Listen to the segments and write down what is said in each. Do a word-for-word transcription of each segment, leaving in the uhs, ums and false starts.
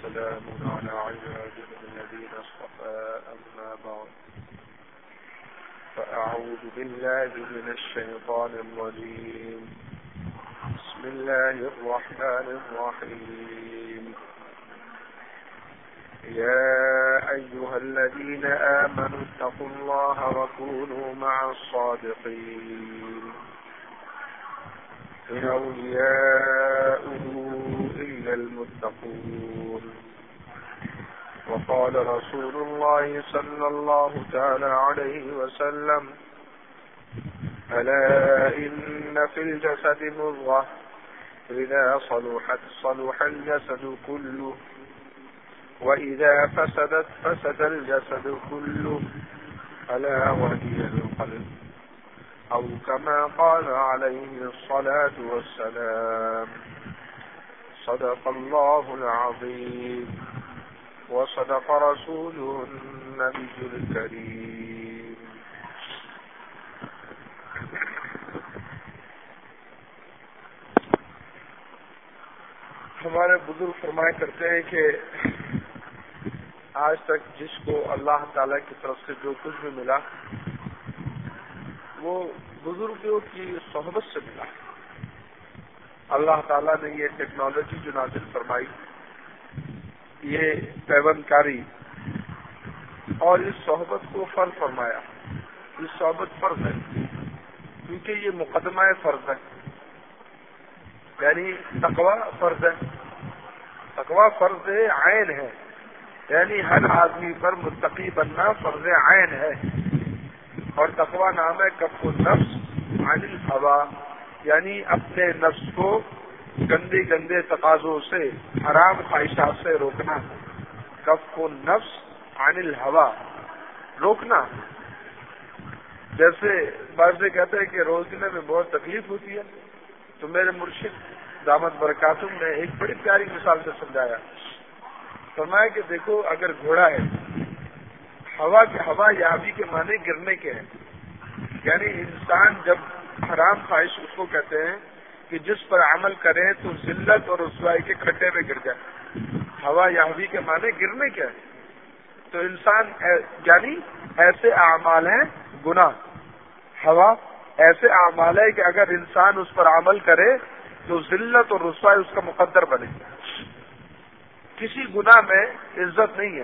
وسلام على عباده الذين اصطفى أما بعد فأعوذ بالله من الشيطان الرجيم بسم الله الرحمن الرحيم يا أيها الذين آمنوا اتقوا الله وكونوا مع الصادقين إن أولياؤه إلا المتقون وقال رسول الله صلى الله تعالى عليه وسلم ألا إن في الجسد مضغة إذا صلحت صلح الجسد كله وإذا فسدت فسد الجسد كله ألا وهي القلب أو كما قال عليه الصلاة والسلام صدق الله العظيم وصدق رسوله النبي الكريم. ہمارے بزرگ فرمایا کرتے ہیں کہ آج تک جس کو اللہ تعالی کی طرف سے جو کچھ بھی ملا وہ بزرگوں کی صحبت سے ملا. اللہ تعالیٰ نے یہ ٹیکنالوجی جو نازل فرمائی، یہ پیوند کاری اور اس صحبت کو فرض فرمایا. یہ صحبت فرض ہے کیونکہ یہ مقدمہ فرض ہے، یعنی تقوی فرض ہے. تقوی فرض عین ہے، یعنی ہر آدمی پر متقی بننا فرض عین ہے. اور تقوی نام ہے کف النفس عن الہوا، یعنی اپنے نفس کو گندے گندے تقاضوں سے، حرام خواہشات سے روکنا. کف النفس عن الہوا، روکنا. جیسے بعض سے کہتے ہیں کہ روزنے میں بہت تکلیف ہوتی ہے، تو میرے مرشد دامت برکاتم نے ایک بڑی پیاری مثال سے سمجھایا. فرمایا کہ دیکھو اگر گھوڑا ہے، ہوا کے ہوا یابی کے معنی گرنے کے ہیں، یعنی انسان جب حرام خواہش اس کو کہتے ہیں کہ جس پر عمل کرے تو ذلت اور رسوائی کے کھڈے میں گر جائے. ہوا یابی کے معنی گرنے کے ہیں. تو انسان یعنی ایسے اعمال ہیں گناہ. ہوا ایسے اعمال ہے کہ اگر انسان اس پر عمل کرے تو ذلت اور رسوائی اس کا مقدر بنے. کسی گناہ میں عزت نہیں ہے.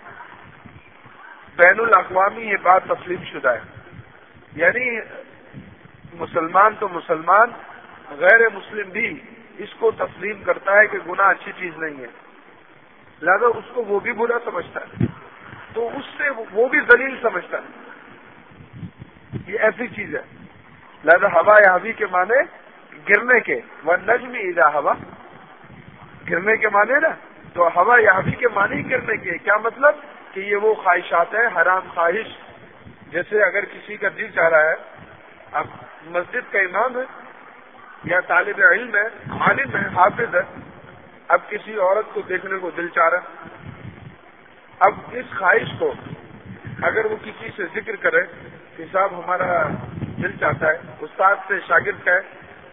بین الاقوامی یہ بات تسلیم شدہ ہے، یعنی مسلمان تو مسلمان، غیر مسلم بھی اس کو تسلیم کرتا ہے کہ گناہ اچھی چیز نہیں ہے، لہذا اس کو وہ بھی برا سمجھتا ہے، تو اس سے وہ بھی ذلیل سمجھتا ہے. یہ ایسی چیز ہے. لہذا ہوا یابی کے معنی گرنے کے، والنجم اذا ہوا، گرنے کے معنی نا. تو ہوا یابی کے معنی گرنے کے. کیا مطلب کہ یہ وہ خواہشات ہیں، حرام خواہش. جیسے اگر کسی کا دل چاہ رہا ہے، اب مسجد کا امام ہے یا طالب علم ہے، عالم ہے، حافظ ہے، اب کسی عورت کو دیکھنے کو دل چاہ رہا. اب اس خواہش کو اگر وہ کسی سے ذکر کرے کہ صاحب ہمارا دل چاہتا ہے، استاد سے شاگرد کہے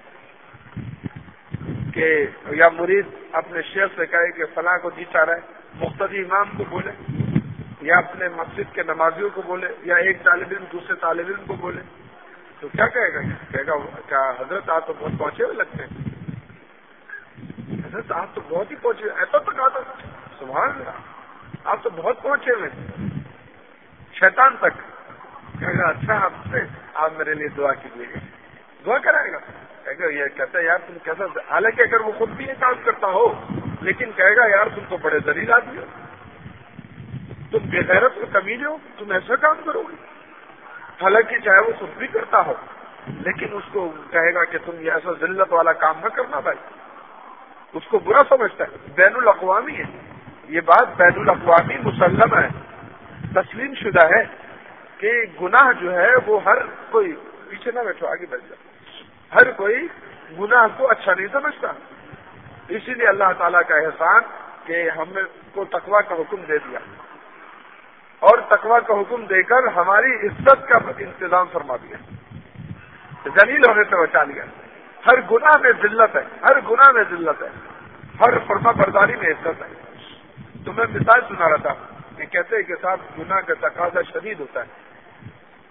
کہ یا مرید اپنے شیخ سے کہے کہ فلاں کو جی چاہ رہا ہے، مقتدی امام کو بولے یا اپنے مسجد کے نمازیوں کو بولے یا ایک طالب علم دوسرے طالب علم کو بولے، تو کیا کہے گا؟ کہے گا کیا حضرت آپ تو بہت پہنچے ہوئے لگتے ہیں. حضرت آپ تو بہت ہی پہنچے ہوئے، ایسا تو کہا تھا. سبحان اللہ، آپ تو بہت پہنچے ہوئے. شیطان تک کہے گا اچھا آپ سے آپ میرے لیے دعا کیجیے گا. دعا کرائے گا. کہے گا یہ کہتا ہے یار تم کیسا، حالانکہ اگر وہ خود بھی یہ کام کرتا ہو لیکن کہے گا یار تم تو بڑے ذلیل آدمی ہو، تم بے غیرت و کمینے ہو، تم ایسا کام کرو گے. حالانکہ چاہے وہ خود بھی کرتا ہو لیکن اس کو کہے گا کہ تم یہ ایسا ذلت والا کام نہ کرنا بھائی. اس کو برا سمجھتا ہے. بین الاقوامی ہے یہ بات، بین الاقوامی مسلم ہے، تسلیم شدہ ہے کہ گناہ جو ہے وہ ہر کوئی، پیچھے نہ بیٹھو آگے بیٹھ جاؤ، ہر کوئی گناہ کو اچھا نہیں سمجھتا. اسی لیے اللہ تعالیٰ کا احسان کہ ہم نے کو تقوی کا حکم دے دیا اور تقوی کا حکم دے کر ہماری عزت کا انتظام فرما دیا، ذلیل ہونے سے بچا لیا. ہر گناہ میں ذلت ہے، ہر گناہ میں ذلت ہے، ہر فرما برداری میں عزت ہے. تو میں مثال سنا رہا تھا کہ کہتے ہیں کہ صاحب گناہ کا تقاضا شدید ہوتا ہے،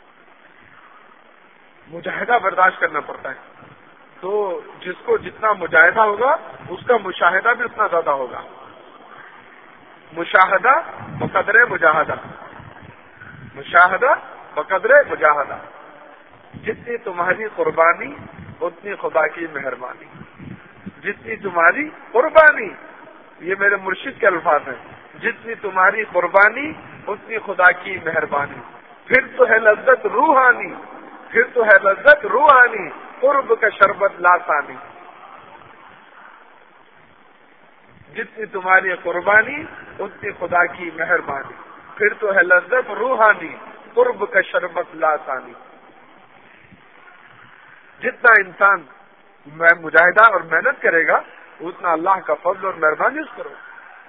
مجاہدہ برداشت کرنا پڑتا ہے، تو جس کو جتنا مجاہدہ ہوگا اس کا مشاہدہ بھی اتنا زیادہ ہوگا. مشاہدہ بقدر مجاہدہ، مشاہدہ بقدر مجاہدہ. جتنی تمہاری قربانی اتنی خدا کی مہربانی، جتنی تمہاری قربانی، یہ میرے مرشد کے الفاظ ہیں، جتنی تمہاری قربانی اتنی خدا کی مہربانی. پھر تو ہے لذت روحانی، پھر تو ہے لذت روحانی، قرب کا شربت لاسانی. جتنی تمہاری قربانی اتنی خدا کی مہربانی، پھر تو ہے لذت روحانی، قرب کا شربت لاسانی. جتنا انسان مجاہدہ اور محنت کرے گا اتنا اللہ کا فضل اور مہربانی اس کرو.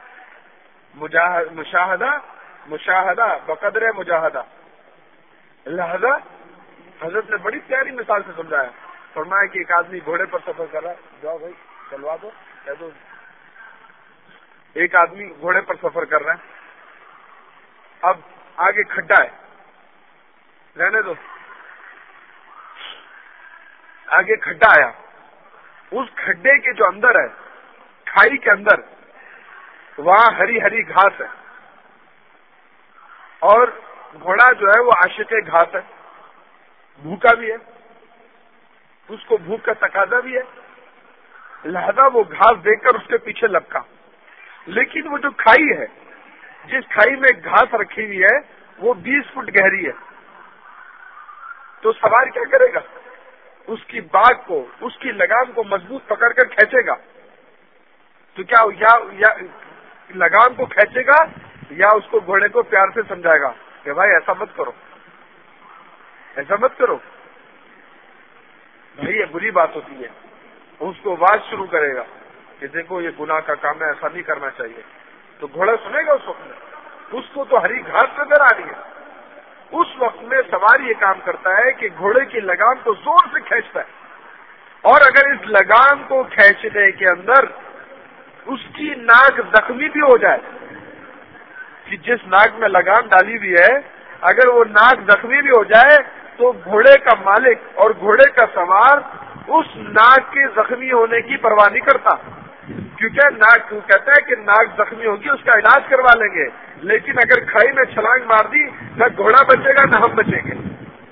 مشاہدہ مشاہدہ بقدر مجاہدہ. لہذا حضرت نے بڑی پیاری مثال سے سمجھایا. فرمایا کہ ایک آدمی گھوڑے پر سفر کر رہا ہے، جاؤ بھائی چلوا دو کہہ دو. ایک آدمی گھوڑے پر سفر کر رہا ہے، اب آگے کھڈا ہے، رہنے دو، آگے کھڈا آیا، اس کھڈے کے جو اندر ہے، کھائی کے اندر، وہاں ہری ہری گھاس ہے، اور گھوڑا جو ہے وہ عاشق گھاس ہے، بھوکا بھی ہے، اس کو بھوک کا تقاضا بھی ہے، لہذا وہ گھاس دیکھ کر اس کے پیچھے لپکا. لیکن وہ جو کھائی ہے، جس کھائی میں گھاس رکھی ہوئی ہے وہ بیس فٹ گہری ہے، تو سوار کیا کرے گا؟ اس کی باگ کو، اس کی لگام کو مضبوط پکڑ کر کھینچے گا. تو کیا یا, یا لگام کو کھینچے گا یا اس کو گھوڑے کو پیار سے سمجھائے گا کہ بھائی ایسا مت کرو، ایسا مت کرو بھائی، یہ بری بات ہوتی ہے. اس کو آواز شروع کرے گا کہ دیکھو یہ گناہ کا کام ہے، ایسا نہیں کرنا چاہیے. تو گھوڑا سنے گا اس وقت میں؟ اس کو تو ہری گھاس نظر آ رہی ہے. اس وقت میں سوار یہ کام کرتا ہے کہ گھوڑے کی لگام کو زور سے کھینچتا ہے، اور اگر اس لگام کو کھینچنے کے اندر اس کی ناک زخمی بھی ہو جائے، کہ جس ناک میں لگام ڈالی ہوئی ہے اگر وہ ناک زخمی بھی ہو جائے تو گھوڑے کا مالک اور گھوڑے کا سوار اس ناک کے زخمی ہونے کی پرواہ نہیں کرتا، کیونکہ ناک کہتا ہے کہ ناک زخمی ہوگی اس کا علاج کروا لیں گے. لیکن اگر کھائی میں چھلانگ مار دی نہ گھوڑا بچے گا نہ ہم بچیں گے.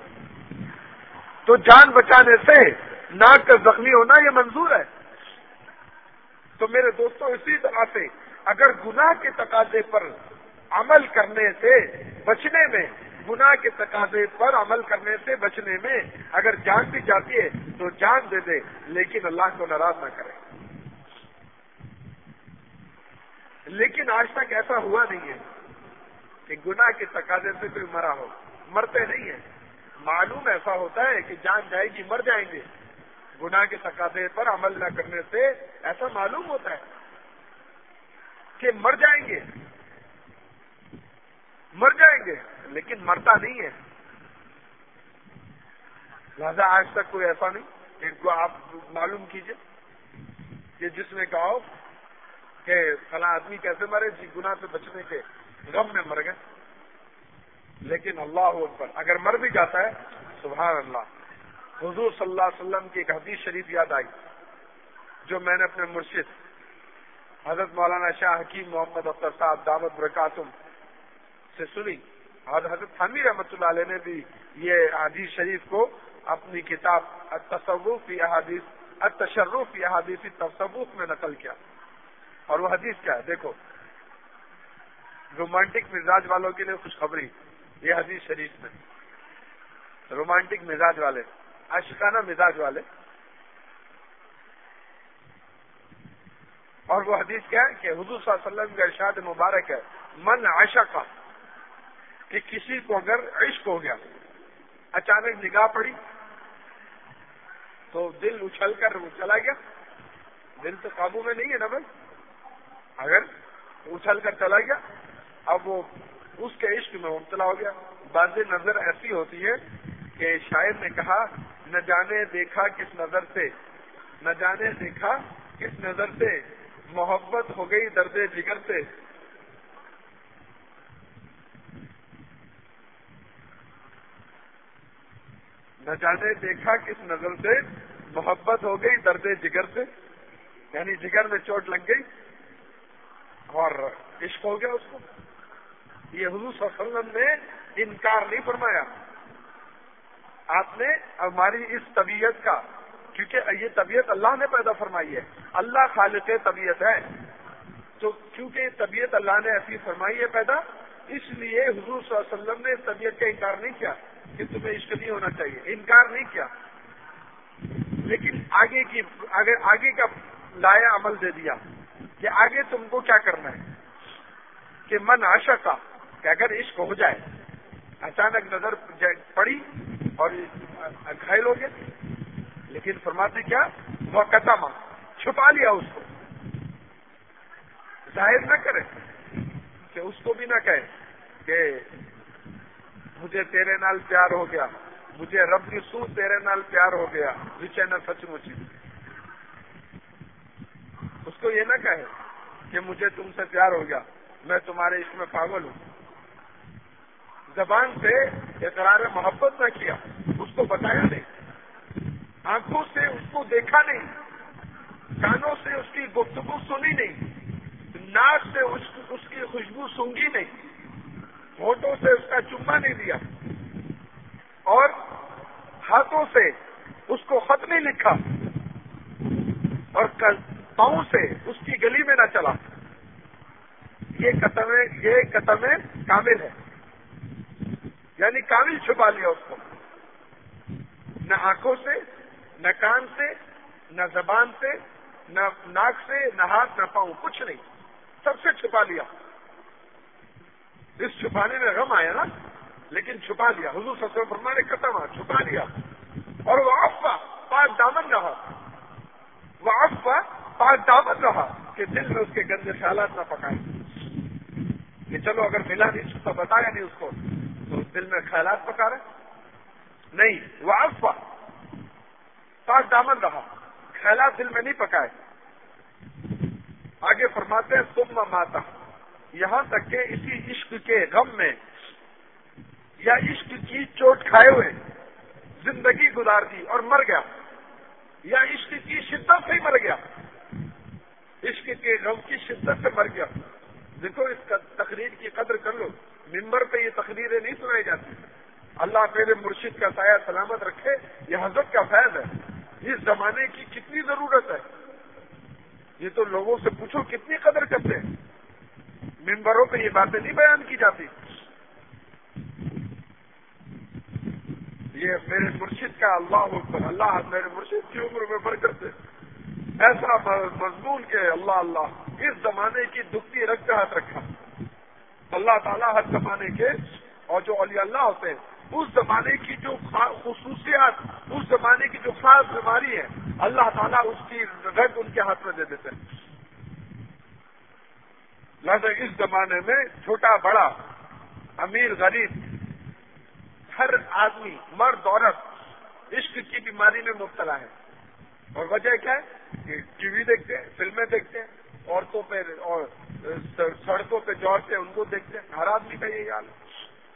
تو جان بچانے سے ناک کا زخمی ہونا یہ منظور ہے. تو میرے دوستوں، اسی طرح سے اگر گناہ کے تقاضے پر عمل کرنے سے بچنے میں، گناہ کے تقاضے پر عمل کرنے سے بچنے میں اگر جان بھی جاتی ہے تو جان دے دے، لیکن اللہ کو ناراض نہ کرے. لیکن آج تک ایسا ہوا نہیں ہے کہ گناہ کے تقاضے سے کوئی مرا ہو. مرتے نہیں ہیں. معلوم ایسا ہوتا ہے کہ جان جائے گی، مر جائیں گے. گناہ کے تقاضے پر عمل نہ کرنے سے ایسا معلوم ہوتا ہے کہ مر جائیں گے، مر جائیں گے، لیکن مرتا نہیں ہے. لہذا آج تک کوئی ایسا نہیں کہ آپ معلوم کیجئے کہ جس نے کہا ہو کہ فلاں آدمی کیسے مرے، جی گناہ سے بچنے کے غم میں مر گئے. لیکن اللہ اکبر، اگر مر بھی جاتا ہے سبحان اللہ. حضور صلی اللہ علیہ وسلم کی ایک حدیث شریف یاد آئی جو میں نے اپنے مرشد حضرت مولانا شاہ حکیم محمد اختر صاحب دعوت برکاتم سے سنی. حضرت تھانوی رحمۃ اللہ علیہ نے بھی یہ حدیث شریف کو اپنی کتاب التصوف فی احادیث التشرف فی احادیث التصوف میں نقل کیا. اور وہ حدیث کیا ہے؟ دیکھو، رومانٹک مزاج والوں کے لیے خوشخبری. یہ حدیث شریف میں رومانٹک مزاج والے، عاشقانہ مزاج والے، اور وہ حدیث کیا ہے کہ حضور صلی اللہ علیہ وسلم کا ارشاد مبارک ہے، من عشق، کہ کسی کو اگر عشق ہو گیا، اچانک نگاہ پڑی تو دل اچھل کر وہ چلا گیا. دل تو قابو میں نہیں ہے نا بھائی. اگر اچھل کر چلا گیا، اب وہ اس کے عشق میں مبتلا ہو گیا. بعض نظر ایسی ہوتی ہے کہ شاعر نے کہا، نہ جانے دیکھا کس نظر سے، نہ جانے دیکھا کس نظر سے، محبت ہو گئی درد جگر سے، نہ جانے دیکھا کس نظر سے محبت ہو گئی درد جگر سے، یعنی جگر میں چوٹ لگ گئی اور عشق ہو گیا اس کو۔ یہ حضور صلی اللہ علیہ وسلم نے انکار نہیں فرمایا۔ آپ نے ہماری اس طبیعت کا، کیونکہ یہ طبیعت اللہ نے پیدا فرمائی ہے، اللہ خالق طبیعت ہے، تو کیونکہ یہ طبیعت اللہ نے ایسی فرمائی ہے پیدا، اس لیے حضور صلی اللہ علیہ وسلم نے اس طبیعت کا انکار نہیں کیا کہ تمہیں عشق نہیں ہونا چاہیے، انکار نہیں کیا، لیکن آگے کی آگے آگے کا لایا عمل دے دیا کہ آگے تم کو کیا کرنا ہے، کہ من عاشق، کہ اگر عشق ہو جائے، اچانک نظر پڑی اور گھائل ہو گیا، لیکن فرماتے کیا، وہ قسم چھپا لیا، اس کو ظاہر نہ کرے، کہ اس کو بھی نہ کہے کہ مجھے تیرے نال پیار ہو گیا، مجھے رب کی سو تیرے نال پیار ہو گیا، وچے نہ سچ مچ، اس کو یہ نہ کہے کہ مجھے تم سے پیار ہو گیا، میں تمہارے عشق میں پاگل ہوں، زبان سے اقرار محبت نہ کیا، اس کو بتایا نہیں، آنکھوں سے اس کو دیکھا نہیں، کانوں سے اس کی گفتگو سنی نہیں، ناک سے اس, اس کی خوشبو سونگھی نہیں، ہونٹوں سے اس کا چما نہیں دیا، اور ہاتھوں سے اس کو خط نہیں لکھا، اور پاؤں سے اس کی گلی میں نہ چلا، یہ قسم یہ قسم کامل ہے، یعنی کامل چھپا لیا اس کو، نہ آنکھوں سے، نہ کان سے، نہ زبان سے، نہ ناک سے، نہ ہاتھ، نہ پاؤں، کچھ نہیں، سب سے چھپا لیا۔ اس چھپانے میں غم آیا نا، لیکن چھپا لیا، حضور صلی اللہ علیہ وسلم فرمانے قسم چھپا لیا، اور وہ عفا پاک دامن رہا، وہ عفا پاک دامن رہا، کہ دل میں اس کے گندے خیالات نہ پکائے، کہ چلو اگر ملا نہیں تو بتایا نہیں اس کو تو دل میں خیالات پکا رہے نہیں، وہ عفا پاک دامن رہا، خیالات دل میں نہیں پکائے۔ آگے فرماتے ہیں ثم ماتا، یہاں تک کہ اسی عشق کے غم میں یا عشق کی چوٹ کھائے ہوئے زندگی گزار دی اور مر گیا، یا عشق کی شدت سے ہی مر گیا، عشق کے غم کی شدت سے مر گیا۔ دیکھو اس تقریر کی قدر کر لو، ممبر پہ یہ تقریریں نہیں سنائی جاتی، اللہ میرے مرشد کا سایہ سلامت رکھے، یہ حضرت کا فیض ہے، اس زمانے کی کتنی ضرورت ہے، یہ تو لوگوں سے پوچھو کتنی قدر کرتے ہیں، ممبروں پہ یہ باتیں نہیں بیان کی جاتی۔ یہ میرے مرشد کا اللہ اکبر، اللہ میرے مرشد کی عمر میں برکت دے، ایسا مضمون کہ اللہ اللہ اس زمانے کی دکھتی رکھ ہاتھ رکھا، اللہ تعالیٰ ہر زمانے کے اور جو اولیاء اللہ ہوتے ہیں اس زمانے کی جو خصوصیات، اس زمانے کی جو خاص بیماری ہے، اللہ تعالیٰ اس کی رگ ان کے ہاتھ میں دے دیتے ہیں۔ لہذا اس زمانے میں چھوٹا بڑا، امیر غریب، ہر آدمی مرد عورت عشق کی بیماری میں مبتلا ہے، اور وجہ کیا ہے کہ ٹی وی دیکھتے ہیں، فلمیں دیکھتے ہیں، عورتوں پہ اور سڑکوں پہ جوڑتے ہیں ان کو دیکھتے ہیں، ہر آدمی کا یہی حال ہے۔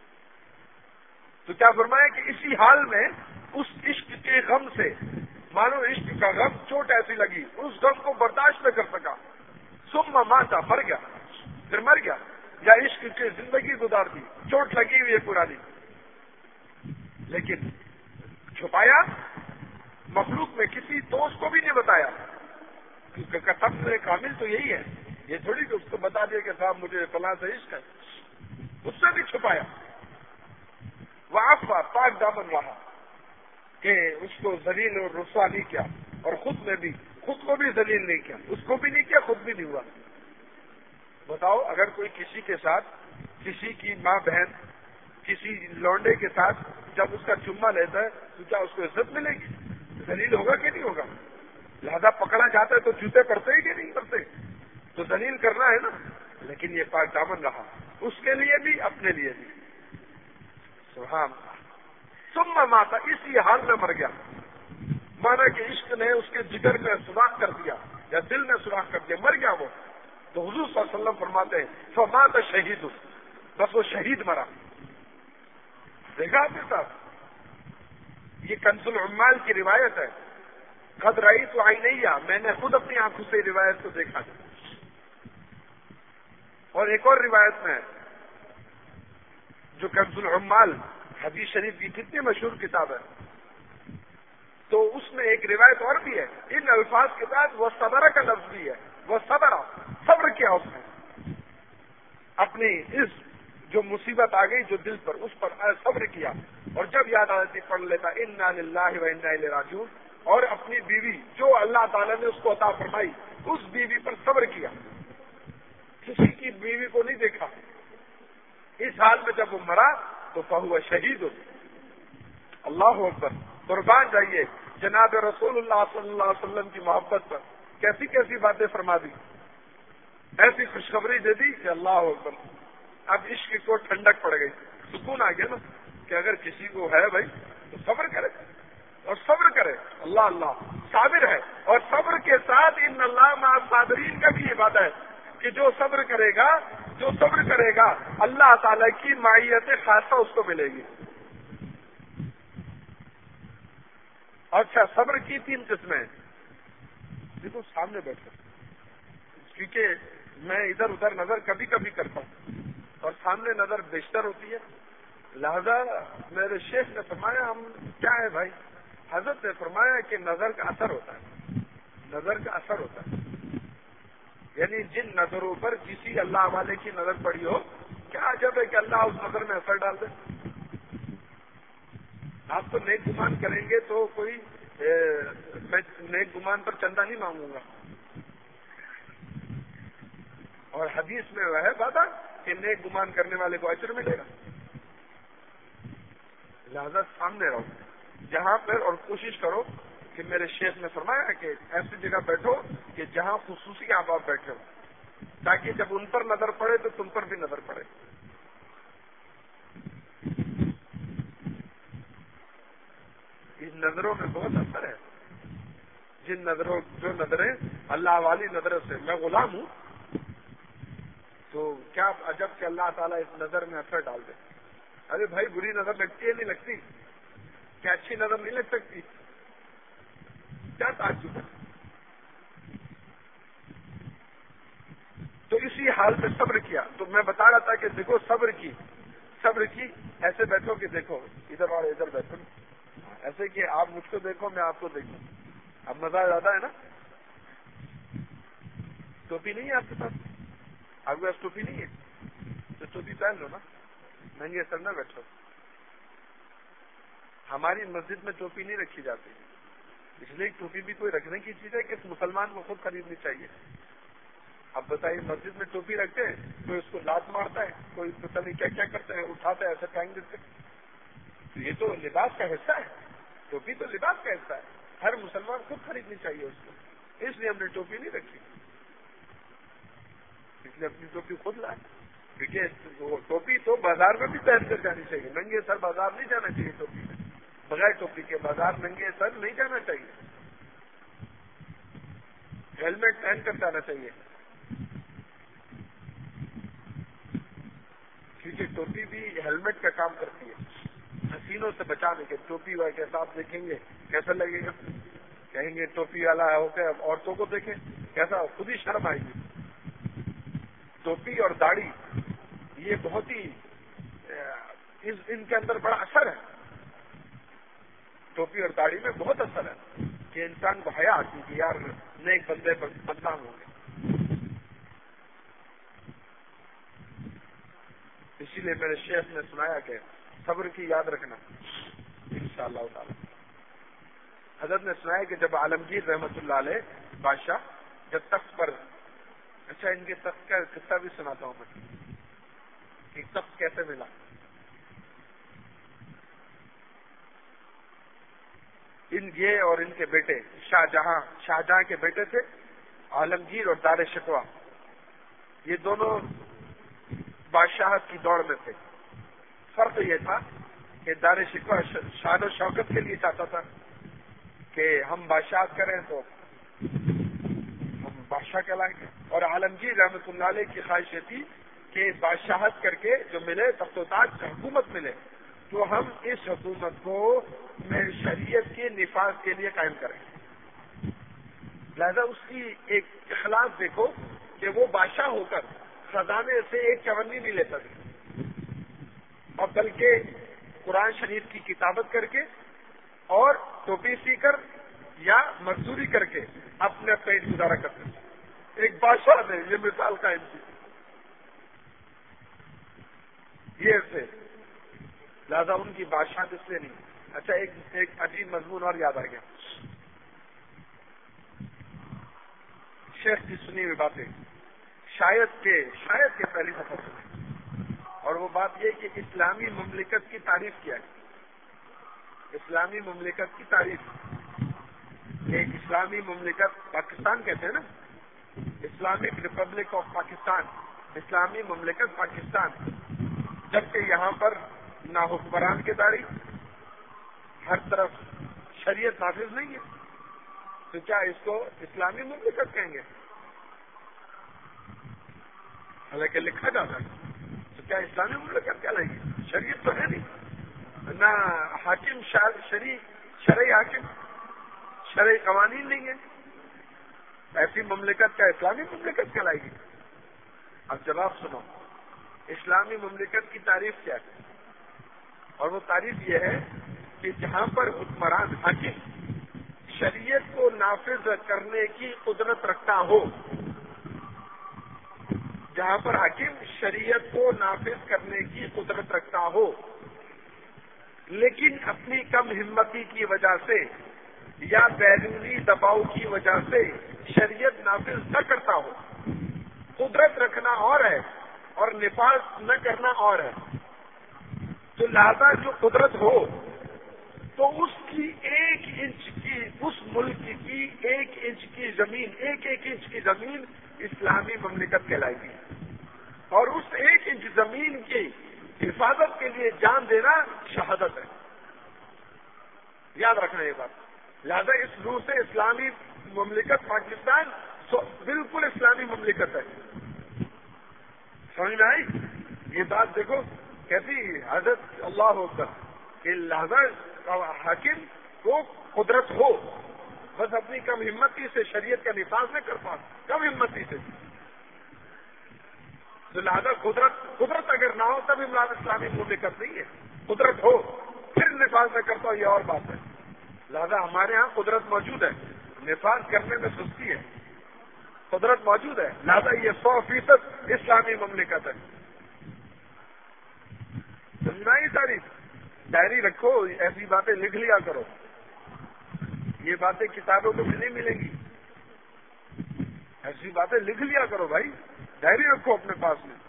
تو کیا فرمایا کہ اسی حال میں اس عشق کے غم سے، مانو عشق کا غم چوٹ ایسی لگی، اس غم کو برداشت نہ کر سکا، ثم ماتا مر گیا، پھر مر گیا، یا عشق کی زندگی گزار دی، چوٹ لگی ہوئی ہے پرانی، لیکن چھپایا، مخلوق میں کسی دوست کو بھی نہیں بتایا، کیونکہ قسم سے کامل تو یہی ہے، یہ تھوڑی کہ اس کو بتا دیا کہ صاحب مجھے فلاں سے عشق ہے، اس سے بھی چھپایا، وعفا پاک دامن رہا، کہ اس کو ذلیل اور رسوا نہیں کیا، اور خود میں بھی خود کو بھی ذلیل نہیں کیا، اس کو بھی نہیں کیا، خود بھی نہیں ہوا۔ بتاؤ اگر کوئی کسی کے ساتھ، کسی کی ماں بہن کسی لونڈے کے ساتھ جب اس کا چما لیتا ہے تو کیا اس کو عزت ملے گی؟ ذلیل ہوگا کہ نہیں ہوگا؟ لہذا پکڑا جاتا ہے تو جوتے پڑتے ہی کہ نہیں پڑتے؟ تو ذلیل کرنا ہے نا، لیکن یہ پاک دامن رہا، اس کے لیے بھی اپنے لیے بھی۔ سبحان اللہ۔ ثم ماتا، اسی حال میں مر گیا، مانا کہ عشق نے اس کے جگر میں سوراخ کر دیا یا دل میں سوراخ کر دیا، مر گیا وہ۔ تو حضور صلی اللہ علیہ وسلم فرماتے ہیں فمات شہید، بس وہ شہید مرا۔ دیکھا آپ کے ساتھ یہ کنز العمال کی روایت ہے. قد رأیت عینیہ، میں نے خود اپنی آنکھوں سے روایت کو دیکھا. اور ایک اور روایت میں جو کنز العمال حدیث شریف کی کتنی مشہور کتاب ہے، تو اس میں ایک روایت اور بھی ہے. ان الفاظ کے بعد وہ صبر کا لفظ بھی ہے. وہ صبر صبر کیا اس نے، اپنی اس جو مصیبت آ گئی جو دل پر، اس پر صبر کیا. اور جب یاد آتی پڑھ لیتا انا للہ و انا الیہ راجعون. اور اپنی بیوی جو اللہ تعالیٰ نے اس کو عطا فرمائی، اس بیوی پر صبر کیا. کسی کی بیوی کو نہیں دیکھا. اس حال میں جب وہ مرا تو فہو شہید. اللہ اکبر. قربان جائیے جناب رسول اللہ صلی اللہ علیہ وسلم کی محبت پر کیسی کیسی باتیں فرما دی، ایسی خوشخبری دے دی کہ اللہ اکبر. اب عشق کو ٹھنڈک پڑ گئی، سکون آ گیا نا کہ اگر کسی کو ہے بھائی تو صبر کرے، اور صبر کرے. اللہ اللہ صابر ہے. اور صبر کے ساتھ ان اللہ مع الصابرین کا بھی یہ بات ہے کہ جو صبر کرے گا جو صبر کرے گا اللہ تعالی کی معیت خاصہ اس کو ملے گی. اچھا، صبر کی تین قسمیں. دیکھو سامنے بیٹھو، کیونکہ میں ادھر ادھر نظر کبھی کبھی کرتا ہوں اور سامنے نظر بیشتر ہوتی ہے. لہذا میرے شیخ نے فرمایا ہم کیا ہے بھائی، حضرت نے فرمایا کہ نظر کا اثر ہوتا ہے، نظر کا اثر ہوتا ہے. یعنی جن نظروں پر کسی اللہ والے کی نظر پڑی ہو، کیا عجب ہے کہ اللہ اس نظر میں اثر ڈال دے. آپ تو نیک گمان کریں گے تو کوئی میں نیک گمان پر چندہ نہیں مانگوں گا. اور حدیث میں وہ ہے بات کہ نیک گمان کرنے والے کو اجر ملے گا. لہذا سامنے رہو جہاں پر، اور کوشش کرو کہ میرے شیخ نے فرمایا کہ ایسی جگہ بیٹھو کہ جہاں خصوصی آپ آپ بیٹھے ہو، تاکہ جب ان پر نظر پڑے تو تم پر بھی نظر پڑے. ان نظروں میں بہت اثر ہے. جن نظروں جو نظریں اللہ والی نظروں سے، میں غلام ہوں تو کیا عجب کہ اللہ تعالیٰ اس نظر میں اثر ڈال دے. ارے بھائی بری نظر لگتی ہے نہیں لگتی؟ کیا اچھی نظر نہیں لگ سکتی؟ کیا تعجب ہے. تو اسی حال میں صبر کیا. تو میں بتا رہا تھا کہ دیکھو صبر کی صبر کی ایسے بیٹھو کہ دیکھو ادھر اور ادھر بیٹھو، ایسے کہ آپ مجھ کو دیکھو میں آپ کو دیکھوں. اب مزہ زیادہ ہے نا. ٹوپی نہیں ہے آپ کے پاس؟ آپ کے پاس ٹوپی نہیں ہے تو ٹوپی پہن لو نا، ننگے سر نہ بیٹھو. ہماری مسجد میں ٹوپی نہیں رکھی جاتی، اس لیے ٹوپی بھی کوئی رکھنے کی چیز ہے کہ اس مسلمان کو خود خریدنی چاہیے. اب بتائیے مسجد میں ٹوپی رکھتے ہیں، کوئی اس کو لات مارتا ہے، کوئی پتہ نہیں کیا کیا کرتے ہیں، اٹھاتا ہے ایسے پھینک دیتے. یہ تو لباس کا حصہ ہے، ٹوپی تو لباس کا حصہ ہے. ہر مسلمان خود خریدنی چاہیے اس کو. اس لیے ہم نے ٹوپی نہیں رکھی، اس لیے اپنی ٹوپی خود لائے. کیونکہ ٹوپی تو بازار میں بھی پہن کر جانی چاہیے. ننگے سر بازار نہیں جانا چاہیے ٹوپی میں. بغیر ٹوپی کے بازار ننگے سر نہیں جانا چاہیے. ہیلمٹ پہن کر جانا چاہیے، کیونکہ ٹوپی بھی ہیلمٹ کا کام کرتی ہے حسینوں سے بچانے کے. ٹوپی والے کیسا آپ دیکھیں گے کیسا لگے گا؟ کہیں گے ٹوپی والا ہو کے عورتوں کو دیکھیں کیسا، خود ہی شرم آئے گی. ٹوپی اور داڑھی یہ بہت ہی ان کے اندر بڑا اثر ہے. ٹوپی اور داڑھی میں بہت اثر ہے کہ انسان کو حیا آتی کہ یار نیک بندے پر بدنام ہوں گے. اسی لیے میرے شیخ نے سنایا کہ صبر کی یاد رکھنا انشاءاللہ تعالی. حضرت نے سنایا کہ جب عالمگیر رحمت اللہ علیہ بادشاہ جب تخت پر، اچھا ان کے تخت کا قصہ بھی سناتا ہوں میں کہ تخت کیسے ملا. ان یہ اور ان کے بیٹے شاہ جہاں شاہ جہاں کے بیٹے تھے عالمگیر اور دار شکوہ، یہ دونوں بادشاہت کی دوڑ میں تھے. فرق یہ تھا کہ دار شکوہ شان و شوکت کے لیے چاہتا تھا کہ ہم بادشاہت کریں تو ہم بادشاہ کہلائیں گے، اور عالمگیر رحمۃ اللہ علیہ کی خواہش یہ تھی کہ بادشاہت کر کے جو ملے تخت و تاج حکومت ملے تو ہم اس حکومت کو میں شریعت کے نفاذ کے لیے قائم کریں. لہذا اس کی ایک اخلاق دیکھو کہ وہ بادشاہ ہو کر خزانے سے ایک چونی نہیں لیتا تھا، اور بلکہ قرآن شریف کی کتابت کر کے اور ٹوپی سی کر یا مزدوری کر کے اپنا پیٹ گزارا کرتے تھے. ایک بادشاہ نے یہ مثال قائم کی. یہ سے لہذا ان کی بادشاہ اس لیے نہیں. اچھا ایک ایک عجیب مضمون اور یاد آ گیا. شیخ کی سنی ہوئی باتیں شاید کے شاید کے پہلی دفعہ سنی، اور وہ بات یہ کہ اسلامی مملکت کی تعریف کیا ہے. اسلامی مملکت کی تعریف ایک اسلامی مملکت پاکستان کہتے ہیں نا، اسلامک ریپبلک آف پاکستان، اسلامی مملکت پاکستان، جبکہ یہاں پر نہ حکمران کے داڑھی، ہر طرف شریعت نافذ نہیں ہے، تو کیا اس کو اسلامی مملکت کہیں گے؟ حالانکہ لکھا جاتا ہے، تو کیا اسلامی مملکت کیا لیں گے؟ شریعت تو ہے نہیں، نہ حاکم شرعی شرعی حاکم شرعی قوانین نہیں ہے. ایسی مملکت کا اسلامی مملکت کہلائے گی؟ اب جواب سنو. اسلامی مملکت کی تعریف کیا ہے؟ اور وہ تعریف یہ ہے کہ جہاں پر حکمران حاکم شریعت کو نافذ کرنے کی قدرت رکھتا ہو، جہاں پر حاکم شریعت کو نافذ کرنے کی قدرت رکھتا ہو لیکن اپنی کم ہمتی کی وجہ سے یا بیرونی دباؤ کی وجہ سے شریعت نافذ نہ کرتا ہو. قدرت رکھنا اور ہے اور نفاذ نہ کرنا اور ہے. تو لہذا جو قدرت ہو تو اس کی ایک انچ کی، اس ملک کی ایک انچ کی زمین، ایک ایک انچ کی زمین اسلامی مملکت کہلائے گی، اور اس ایک انچ زمین کی حفاظت کے لیے جان دینا شہادت ہے. یاد رکھنا یہ بات. لہذا اس روح سے اسلامی مملکت پاکستان بالکل اسلامی مملکت ہے. سمجھ میں آئی یہ بات؟ دیکھو کیسی حضرت اللہ اکبر کہ لہذا حاکم کو قدرت ہو، بس اپنی کم ہمتی سے شریعت کا نفاذ نہ کر پا، کم ہمتی سے. تو لہذا قدرت قدرت اگر نہ ہو تب امراض اسلامی مملکت نہیں ہے. قدرت ہو پھر نفاذ نہ کرتا ہو، یہ اور بات ہے. لہذا ہمارے ہاں قدرت موجود ہے، نفاذ کرنے میں سستی ہے. قدرت موجود ہے، لہذا یہ سو فیصد اسلامی مملکت ہے. سمجھنا ہی تاریخ. ڈائری رکھو، ایسی باتیں لکھ لیا کرو. یہ باتیں کتابوں کو بھی نہیں ملیں گی. ایسی باتیں لکھ لیا کرو بھائی، ڈائری رکھو اپنے پاس میں.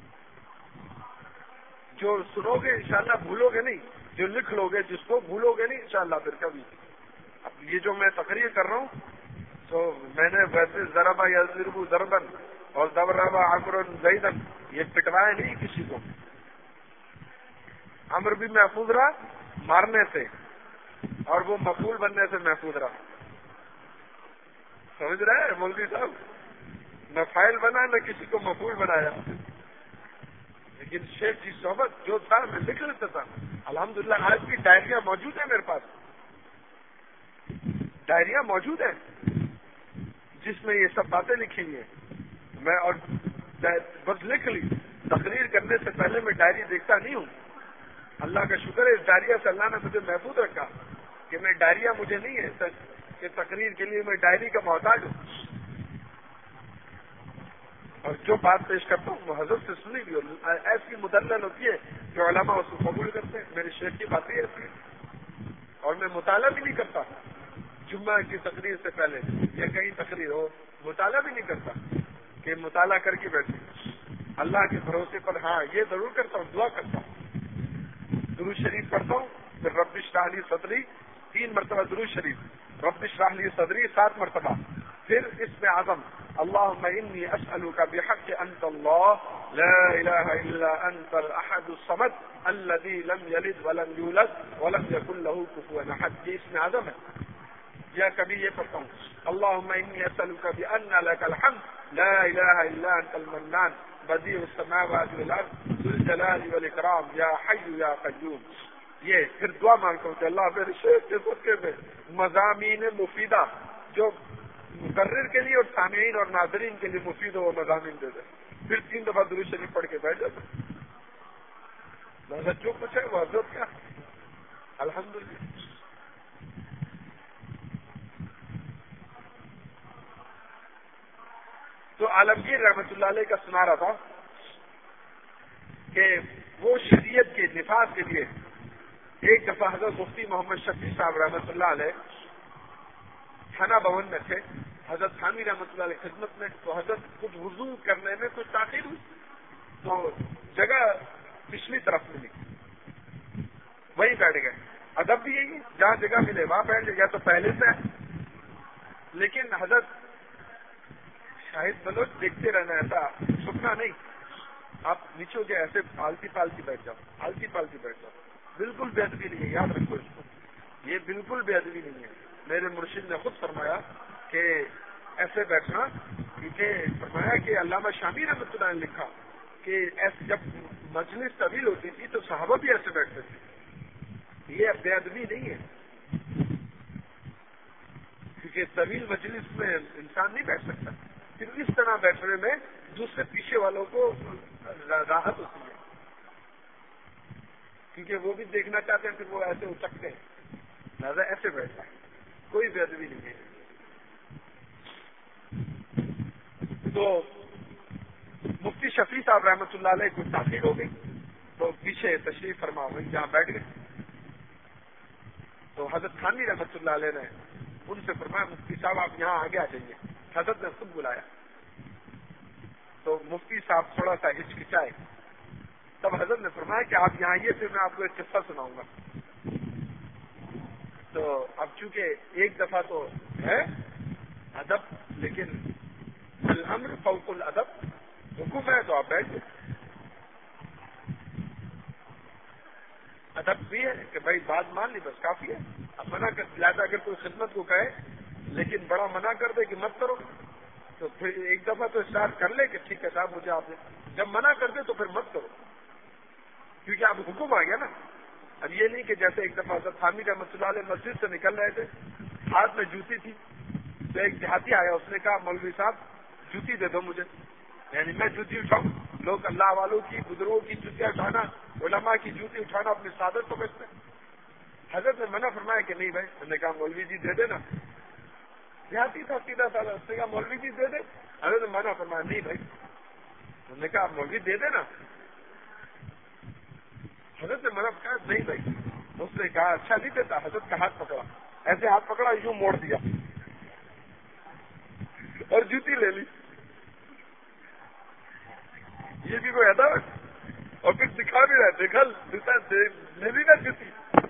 جو سنو گے انشاءاللہ بھولو گے نہیں، جو لکھ لو گے جس کو بھولو گے نہیں انشاءاللہ پھر کبھی. اب یہ جو میں تقریر کر رہا ہوں تو میں نے ویسے ضربا یا ضربو ضربن اور ضربا عمر زیدن یہ پٹوایا نہیں کسی کو. عمر بھی محفوظ رہا مارنے سے اور وہ مفعول بننے سے محفوظ رہا. سمجھ رہے ہیں مولوی صاحب؟ نہ فائل بنا نہ کسی کو مفعول بنایا. لیکن شیخ کی صحبت جو تھا میں لکھ لیتا تھا. الحمدللہ آج بھی ڈائریاں موجود ہیں میرے پاس، ڈائریاں موجود ہیں جس میں یہ سب باتیں لکھی ہوئی ہیں. میں اور بس لکھ لی. تقریر کرنے سے پہلے میں ڈائری دیکھتا نہیں ہوں. اللہ کا شکر ہے اس ڈائریا سے اللہ نے مجھے محفوظ رکھا کہ میں ڈائریا مجھے نہیں ہے کہ تقریر کے لیے میں ڈائری کا محتاج ہوں. اور جو بات پیش کرتا ہوں وہ حضرت سے سنی بھی ایسی مدلل ہوتی ہے کہ علماء اس کو قبول کرتے ہیں. میرے شیخ کی باتیں ایسی ہیں. اور میں مطالعہ بھی نہیں کرتا جمعہ کی تقریر سے پہلے یا کہیں تقریر ہو، مطالعہ بھی نہیں کرتا کہ مطالعہ کر کے بیٹھے. اللہ کے بھروسے پر ہاں یہ ضرور کرتا ہوں، دعا کرتا ہوں، درود شریف پڑھتا ہوں، پھر رب اشرح لی صدری تین مرتبہ درود شریف، رب اشرح لی صدری سات مرتبہ، پھر اسم اعظم اللهم انی اسألک بحق انت اللہ لا الہ الا انت الاحد الصمد الذی لم یلد ولم یولد ولم یکن له کفوا احد. یہ اسم اعظم ہے. یا کبھی یہ پڑھتا ہوں اللهم انی اسألک بان لک الحمد لا الہ الا انت المنان بدیع السماوات والارض ذو الجلال والاکرام یا حی یا قیوم. یہ پھر دعا مانگتا ہوں کہ اللہ میرے شیخ کے صدقے میں مضامین مفیدہ جو مقرر کے لیے اور سامعین اور ناظرین کے لیے مفید ہو وہ مضامین دے دے. پھر تین دفعہ درود شریف پڑھ کے بیٹھ جاتا. حضرت جو کچھ ہے وہ حضرت کا الحمدللہ. تو عالمگیر رحمت اللہ علیہ کا سنا رہا تھا کہ وہ شریعت کے نفاذ کے لیے ایک دفعہ حضرت مفتی محمد شفیع صاحب رحمۃ اللہ علیہ تھانہ بھون میں تھے. حضرت تھانوی رحمۃ اللہ علیہ خدمت میں. تو حضرت کچھ وضو کرنے میں کچھ تاخیر ہوئی تو جگہ پچھلی طرف ملی, وہیں بیٹھ گئے. ادب بھی یہی جہاں جگہ ملے وہاں بیٹھ گئے. یا تو پہلے سے ہے, لیکن حضرت شاہد بلوچ دیکھتے رہنا, ایسا چھپنا نہیں. آپ نیچے ہو کے ایسے آلتی پالتی بیٹھ جاؤ, آلتی پالتی بیٹھ جاؤ. بالکل بے ادبی نہیں ہے, یاد رکھو اس کو, یہ بالکل بے ادبی نہیں ہے. میرے مرشد نے خود فرمایا کہ ایسے بیٹھنا, کیونکہ فرمایا کہ علامہ شامی رحمۃ اللہ نے لکھا کہ ایسے جب مجلس طویل ہوتی تھی تو صحابہ بھی ایسے بیٹھتے تھے. یہ بے ادبی نہیں ہے, کیونکہ طویل مجلس میں انسان نہیں بیٹھ سکتا. پھر اس طرح بیٹھنے میں دوسرے پیچھے والوں کو راحت ہوتی ہے, کیونکہ وہ بھی دیکھنا چاہتے ہیں, پھر وہ ایسے اچکتے ہیں. لہٰذا ایسے بیٹھتا ہے, کوئی بے ادبی نہیں ہے. تو مفتی شفیع صاحب رحمۃ اللہ علیہ کچھ تاخیر ہو گئی تو پیچھے تشریف فرما ہوئی, جہاں بیٹھ گئے. تو حضرت تھانوی رحمۃ اللہ علیہ نے ان سے فرمایا مفتی صاحب آپ یہاں آگے آ جائیے. حضرت نے خود بلایا تو مفتی صاحب تھوڑا سا ہچکچائے. تب حضرت نے فرمایا کہ آپ یہاں آئیے, پھر میں آپ کو ایک قصہ سناؤں گا. تو اب چونکہ ایک دفعہ تو ہے ادب, لیکن الامر فوق الادب, حکم ہے تو آپ بیٹھ جائیں. ادب بھی ہے کہ بھائی بات مان لی بس کافی ہے. اب منع کر لہٰذا اگر کوئی خدمت کو کہے لیکن بڑا منع کر دے کہ مت کرو, تو پھر ایک دفعہ تو اسٹارٹ کر لے کہ ٹھیک ہے صاحب مجھے آپ نے, جب منع کر دے تو پھر مت کرو, کیونکہ اب حکم آ گیا نا. اب یہ نہیں کہ جیسے ایک دفعہ حضرت حامد رحمۃ اللہ علیہ مسجد سے نکل رہے تھے, ہاتھ میں جوتی تھی, تو ایک دیہاتی آیا, اس نے کہا مولوی صاحب جوتی دے دو مجھے, یعنی میں جوتی اٹھاؤں. لوگ اللہ والوں کی بزرگوں کی جوتیاں اٹھانا, علماء کی جوتی اٹھانا اپنی سعادت سمجھتے ہیں. حضرت نے منع فرمایا کہ نہیں بھائی. انہوں نے کہا مولوی جی دے دینا. دیہاتی تھا سیدھا سادہ, اس نے کہا مولوی جی دے دے. حضرت نے منع فرمایا نہیں بھائی. انہوں نے کہا مولوی دے دینا. حضرت نے منع کہا نہیں بھائی. اس نے کہا اچھا نہیں دیتا. حضرت کا ہاتھ پکڑا, ایسے ہاتھ پکڑا, یوں موڑ دیا اور جوتی لے لی. یہ بھی کوئی ادب ہے. اور پھر دکھا بھی رہا, دیکھا لے لی نا جوتی.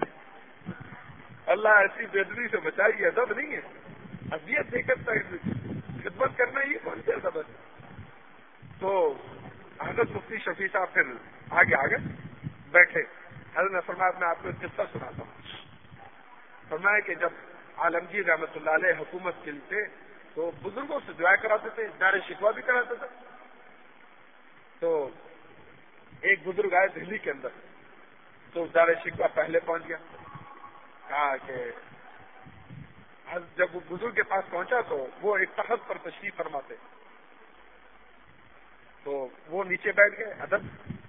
اللہ ایسی بےدبی سے بچائی, ادب نہیں ہے. ابیت نہیں کرتا, خدمت کرنا یہ کون سی ادب ہے. تو حضرت مفتی شفیع صاحب پھر آگے آگے بیٹھے. حضرت نے فرمایا میں آپ کو ایک قصہ سناتا ہوں. فرمایا کہ جب عالمگیر رحمۃ اللہ علیہ حکومت کے لیے تھے تو بزرگوں سے دعا کراتے تھے, دار شکوہ بھی کراتے تھے. تو ایک بزرگ آئے دہلی کے اندر, تو دار شکوہ پہلے پہنچ گیا. کہا کہ جب وہ بزرگ کے پاس پہنچا تو وہ ایک تخت پر تشریف فرماتے, تو وہ نیچے بیٹھ گئے ادب.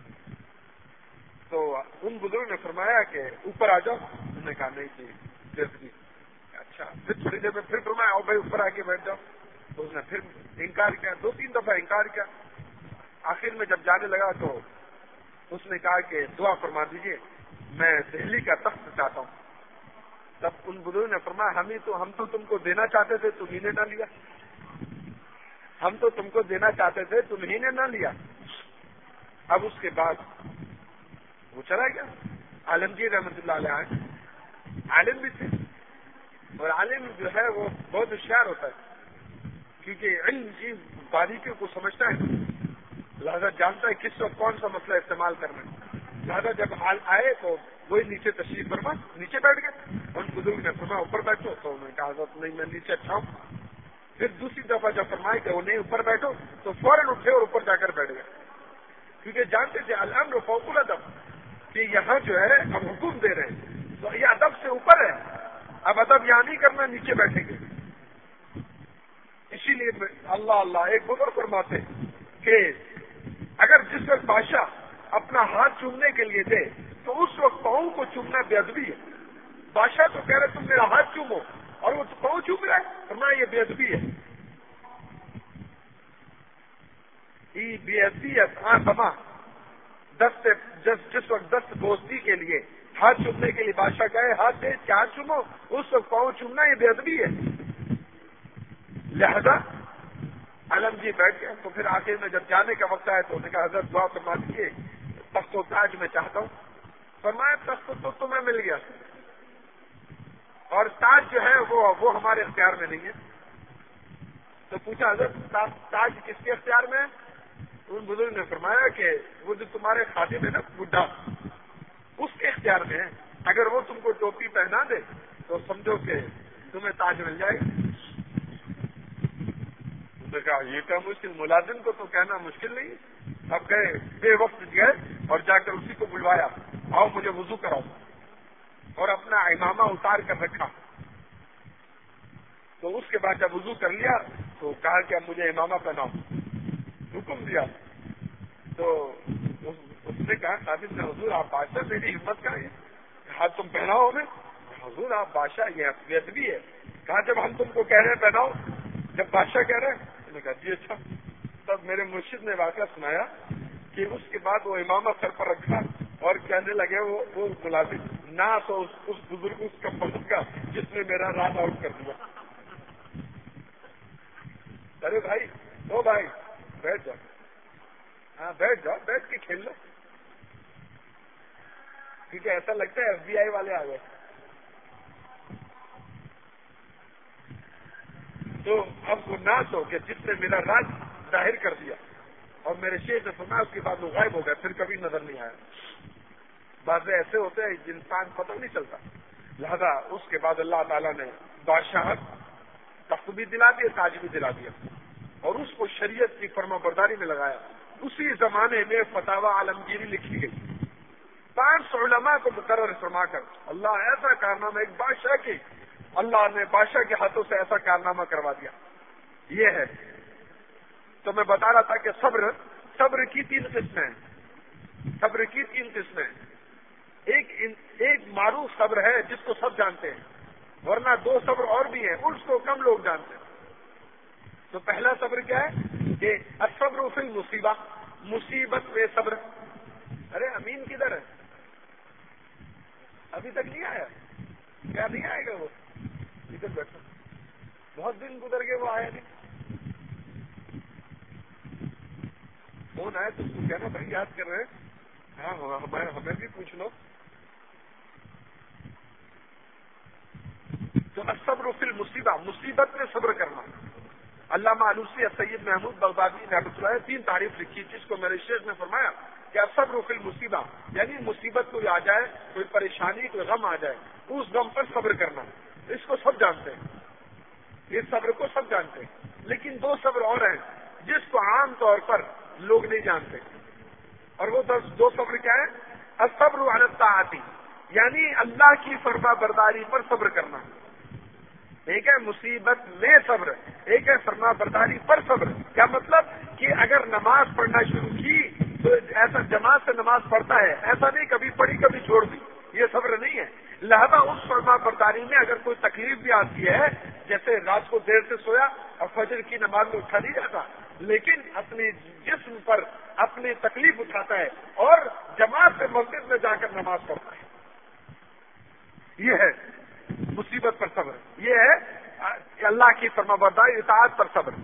تو ان بزرگ نے فرمایا کہ اوپر آ جاؤ. انہوں نے کہا نہیں جی جیسے. اچھا, پھر تھوڑی دیر میں پھر فرمایا آؤ بھائی اوپر آ کے بیٹھ جاؤ. تو اس نے پھر انکار کیا, دو تین دفعہ انکار کیا. آخر میں جب جانے لگا تو اس نے کہا کہ دعا فرما دیجیے, میں دہلی کا تخت چاہتا ہوں. تب ان بزرگ نے فرمایا ہم ہی تو ہم تو تم کو دینا چاہتے تھے, تم ہی نے نہ لیا. ہم تو تم کو دینا چاہتے تھے, تم ہی نے نہ لیا. اب اس کے بعد وہ چلا گیا. عالمگیر رحمۃ اللہ علیہ آئے, عالم بھی تھے, اور عالم جو ہے وہ بہت ہوشیار ہوتا ہے, کیونکہ علم کی باریکیوں کو سمجھتا ہے, لہذا جانتا ہے کس وقت کون سا مسئلہ استعمال کرنا ہے. لہذا جب حال آئے تو وہی نیچے تشریف فرما, نیچے بیٹھ گئے. ان بزرگ نے فرمایا اوپر بیٹھو, تو انہوں نے کہا حضرت نہیں میں نیچے اچھا ہوں. پھر دوسری دفعہ جب فرمائے کہ وہ نہیں اوپر بیٹھو, تو فوراً اٹھے اور اوپر جا کر بیٹھ گئے. کیونکہ جانتے تھے الامر فوق الادب کہ یہاں جو ہے ہم حکم دے رہے ہیں تو یہ ادب سے اوپر ہے. اب ادب یہاں نہیں کرنا، نیچے بیٹھیں گے. اسی لیے اللہ اللہ ایک بزرگ فرماتے کہ اگر جس وقت بادشاہ اپنا ہاتھ چومنے کے لیے دے تو اس وقت پاؤں کو چومنا بے ادبی ہے. بادشاہ تو کہہ رہے تم میرا ہاتھ چومو اور وہ پاؤں چوم رہا ہے، فرمایا یہ بے ادبی ہے. یہ بے ادبی ہے. ہاں سما دست جس وقت دست دوستی کے لیے ہاتھ چومنے کے لیے بادشاہ کہے ہاتھ دے کہ ہاتھ چومو، اس وقت پاؤں چومنا یہ بے ادبی ہے. لہذا علم جی بیٹھ گئے. تو پھر آخر میں جب جانے کا وقت آیا تو انہوں نے کہا حضرت دعا فرما دیجیے، تخت و تاج میں چاہتا ہوں. فرمایا تخت تو تمہیں مل گیا اور تاج جو ہے وہ وہ ہمارے اختیار میں نہیں ہے. تو پوچھا حضرت تاج کس کے اختیار میں ہے؟ ان بزرگ نے فرمایا کہ وہ جو تمہارے خادم ہے نا بڈھا، اس کے اختیار میں ہے. اگر وہ تم کو ٹوپی پہنا دے تو سمجھو کہ تمہیں تاج مل جائے گا. نے کہا یہ کیا مشکل، ملازم کو تو کہنا مشکل نہیں. اب گئے بے وقت گئے اور جا کر اسی کو بلوایا، آؤ مجھے وضو کراؤ، اور اپنا امامہ اتار کر رکھا. تو اس کے بعد جب وضو کر لیا تو کہا کہ اب مجھے امامہ پہناؤ، حکم دیا. تو اس نے کہا خادم نے حضور آپ بادشاہ، میری ہمت کا ہے کہا تم پہناؤ ہمیں. حضور آپ بادشاہ یہ بے ادبی ہے. کہا جب ہم تم کو کہہ رہے ہیں پہناؤ، جب بادشاہ کہہ رہے ہیں. نے کہا جی اچھا. تب میرے مرشد نے واقعہ سنایا کہ اس کے بعد وہ امامہ سر پر رکھا اور کہنے لگے وہ وہ ملازم نہ تو اس, اس بزرگ اس کا پسند کا جس نے میرا رات آؤٹ کر دیا. ارے بھائی او بھائی بیٹھ جاؤ، ہاں بیٹھ جاؤ، بیٹھ کے کھیل لو. کیونکہ ایسا لگتا ہے ایف بی آئی والے آ گئے. تو اب وہ ناس ہو کہ جس نے میرا راز ظاہر کر دیا اور میرے شیخ نے فرمایا اس کے بعد وہ غائب ہو گیا، پھر کبھی نظر نہیں آیا. بعض ایسے ہوتے ہیں انسان پتہ نہیں چلتا. لہذا اس کے بعد اللہ تعالیٰ نے بادشاہت تخت بھی دلا دیا، تاج بھی دلا دیا اور اس کو شریعت کی فرما برداری میں لگایا. اسی زمانے میں فتاوی عالمگیری لکھی گئی پانچ سو علماء کو مقرر فرما کر. اللہ ایسا کارنامہ ایک بادشاہ کی اللہ نے بادشاہ کے ہاتھوں سے ایسا کارنامہ کروا دیا. یہ ہے تو میں بتا رہا تھا کہ صبر صبر کی تین قسمیں ہیں. صبر کی تین قسمیں ہیں. ایک ایک معروف صبر ہے جس کو سب جانتے ہیں، ورنہ دو صبر اور بھی ہیں اس کو کم لوگ جانتے ہیں. تو پہلا صبر کیا ہے کہ الصبر فی المصیبہ، مصیبت میں صبر. ارے امین کدھر ہے؟ ابھی تک نہیں آیا؟ کیا نہیں آئے گا وہ؟ ادھر بیٹھا، بہت دن گزر گئے وہ آیا نہیں. فون آیا تو اس کو کہنا بھائی یاد کر رہے ہیں. ہاں ہمیں ہمیں بھی پوچھ لو. تو الصبر فی المصیبہ، مصیبت میں صبر کرنا. علامہ علوسی سید محمود بغدادی نے رحمۃ اللہ تین تعریف لکھی جس کو میرے شیخ نے فرمایا کہ الصبر فی المصیبہ یعنی مصیبت کوئی آ جائے، کوئی پریشانی، کوئی غم آ جائے، اس غم پر صبر کرنا. اس کو سب جانتے ہیں، اس صبر کو سب جانتے ہیں. لیکن دو صبر اور ہیں جس کو عام طور پر لوگ نہیں جانتے، اور وہ دو صبر کیا ہے؟ الصبر علی الطاعۃ یعنی اللہ کی فرما برداری پر صبر کرنا. ایک ہے مصیبت میں صبر، ایک ہے فرما برداری پر صبر. کیا مطلب کہ اگر نماز پڑھنا شروع کی تو ایسا جماعت سے نماز پڑھتا ہے، ایسا نہیں کبھی پڑھی کبھی چھوڑ دی، یہ صبر نہیں ہے. لہذا اس فرما برداری میں اگر کوئی تکلیف بھی آتی ہے، جیسے رات کو دیر سے سویا اور فجر کی نماز میں اٹھا نہیں جاتا، لیکن اپنے جسم پر اپنی تکلیف اٹھاتا ہے اور جماعت سے مسجد میں جا کر نماز پڑھتا ہے. یہ ہے مصیبت پر صبر. یہ ہے اللہ کی فرما برداری اطاعت پر صبر.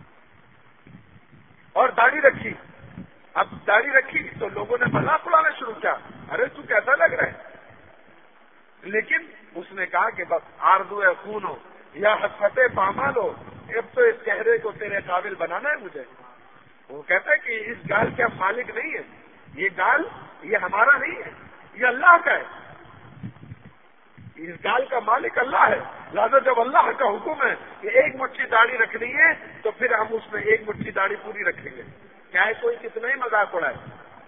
اور داڑھی رکھی. اب داڑھی رکھی تو لوگوں نے مذاق اڑانا شروع کیا، ارے تو کیسا لگ رہا ہے. لیکن اس نے کہا کہ بس آرزو ہے خون ہو یا حسرت پامال ہو، اب تو اس چہرے کو تیرے قابل بنانا ہے مجھے. وہ کہتا ہے کہ اس گال کا مالک نہیں ہے، یہ گال یہ ہمارا نہیں ہے، یہ اللہ کا ہے. اس گال کا مالک اللہ ہے. لہٰذا جب اللہ کا حکم ہے کہ ایک مٹھی داڑھی رکھنی ہے تو پھر ہم اس میں ایک مٹھی داڑھی پوری رکھیں گے. کیا ہے کوئی کتنا ہی مذاق اڑائے.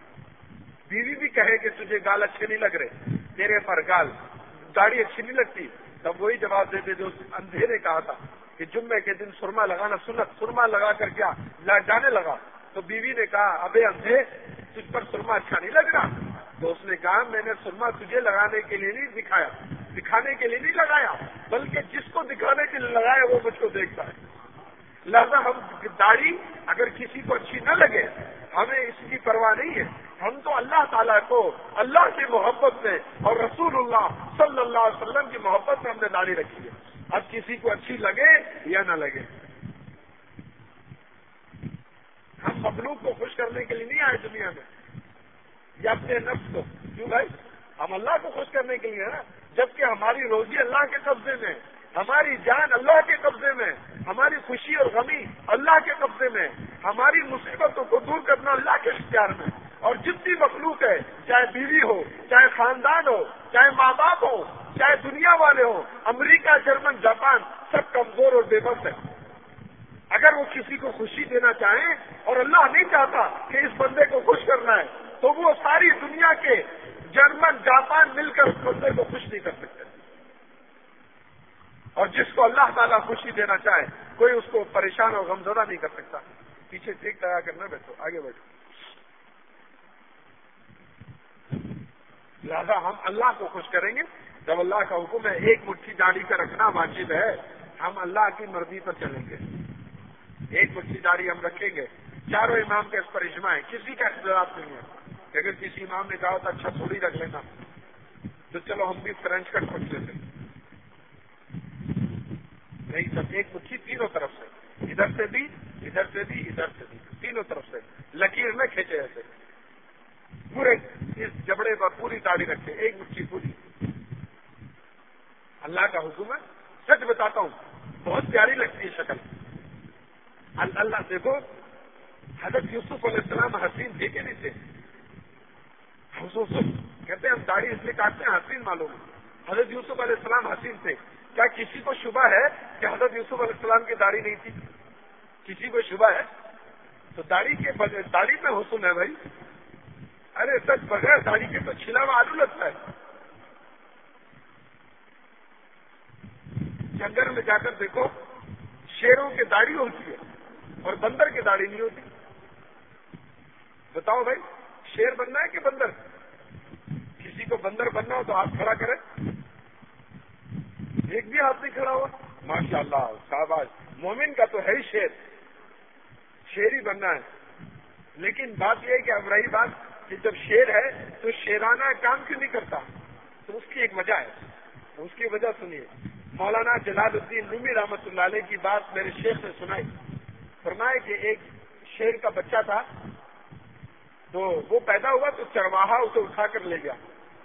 بیوی بھی کہے کہ تجھے گال اچھے نہیں لگ رہے، تیرے پر گال داڑھی اچھی نہیں لگتی، تب وہی جواب دیتے جو اندھے نے کہا تھا کہ جمعے کے دن سرما لگانا سنت، سرما لگا کر کیا جانے لگا. تو بیوی نے کہا ابے اندھے تجھ پر سرما اچھا نہیں لگ رہا؟ تو اس نے کہا میں نے سرما تجھے لگانے کے لیے نہیں دکھایا، دکھانے کے لیے نہیں لگایا، بلکہ جس کو دکھانے کے لیے لگایا وہ مجھ کو دیکھتا ہے. لہذا ہم داڑھی اگر کسی کو اچھی نہ لگے ہمیں اس کی پرواہ نہیں ہے، ہم تو اللہ تعالیٰ کو اللہ کی محبت میں اور رسول اللہ صلی اللہ علیہ وسلم کی محبت میں ہم نے داڑھی رکھی ہے. اب کسی کو اچھی لگے یا نہ لگے، ہم مخلوق کو خوش کرنے کے لیے نہیں آئے دنیا میں یا اپنے نفس کو. کیوں بھائی؟ ہم اللہ کو خوش کرنے کے لیے ہے نا، جبکہ ہماری روزی اللہ کے قبضے میں، ہماری جان اللہ کے قبضے میں، ہماری خوشی اور غمی اللہ کے قبضے میں، ہماری مصیبتوں کو دور کرنا اللہ کے اختیار میں. اور جتنی مخلوق ہے، چاہے بیوی ہو، چاہے خاندان ہو، چاہے ماں باپ ہو، چاہے دنیا والے ہوں، امریکہ، جرمن، جاپان، سب کمزور اور بے بس ہے. اگر وہ کسی کو خوشی دینا چاہیں اور اللہ نہیں چاہتا کہ اس بندے کو خوش کرنا ہے تو وہ ساری دنیا کے جرمن، جاپان مل کر اس بندے کو خوش نہیں کر سکتے. اور جس کو اللہ تعالیٰ خوشی دینا چاہے کوئی اس کو پریشان اور غمزدہ نہیں کر سکتا. پیچھے ٹھیک لگا کرنا، بیٹھو آگے بیٹھو. لہذا ہم اللہ کو خوش کریں گے جب اللہ کا حکم ہے ایک مٹھی داڑھی کا رکھنا واجب ہے، ہم اللہ کی مرضی پر چلیں گے. ایک مٹھی داڑھی ہم رکھیں گے. چاروں امام کا اس پر اجماع ہے، کسی کا اختلاف نہیں ہے. اگر کسی امام نے کہا تھا اچھا تھوڑی رکھ لینا تو چلو ہم بھی فرینچ کٹ رکھ لیتے نہیں. سب ایک مٹھی تینوں طرف سے، ادھر سے بھی، ادھر سے بھی، ادھر سے بھی، تینوں طرف سے لکیر نہ کھینچے ایسے. پورے اس جبڑے پر پوری داڑھی رکھے، ایک مٹھی پوری. اللہ کا حکم ہے. سچ بتاتا ہوں بہت پیاری لگتی ہے شکل. اللہ دیکھو حضرت یوسف علیہ السلام حسین تھے کہ نہیں تھے؟ کہتے ہیں ہم داڑھی اس لیے کاٹتے ہیں حسین معلوم ہے. حضرت یوسف علیہ السلام حسین تھے. کیا کسی کو شبہ ہے کہ حضرت یوسف علیہ السلام کی داڑھی نہیں تھی؟ کسی کو شبہ ہے؟ تو داڑھی کے داڑھی میں حسن ہے بھائی. ارے سچ بغیر داڑھی کے تو چھلا ہوا آلو لگتا ہے. جنگل میں جا کر دیکھو شیروں کی داڑھی ہوتی ہے اور بندر کی داڑھی نہیں ہوتی. بتاؤ بھائی شیر بننا ہے کہ بندر؟ کسی کو بندر بننا ہو تو ہاتھ کھڑا کرے. ایک بھی ہاتھ نہیں کھڑا ہوا. ماشاء اللہ شاباش. مومن کا تو ہے ہی شیر، شیر ہی بننا ہے. لیکن بات یہ ہے کہ اب رہی بات کہ جب شیر ہے تو شیرانہ کام کیوں نہیں کرتا؟ تو اس کی ایک وجہ ہے. اس کی وجہ سنیے. مولانا جلال الدین رومی رحمۃ اللہ علیہ کی بات میرے شیخ نے سنائی. فرمائے کہ ایک شیر کا بچہ تھا تو وہ پیدا ہوا تو چرواہا اسے اٹھا کر لے گیا.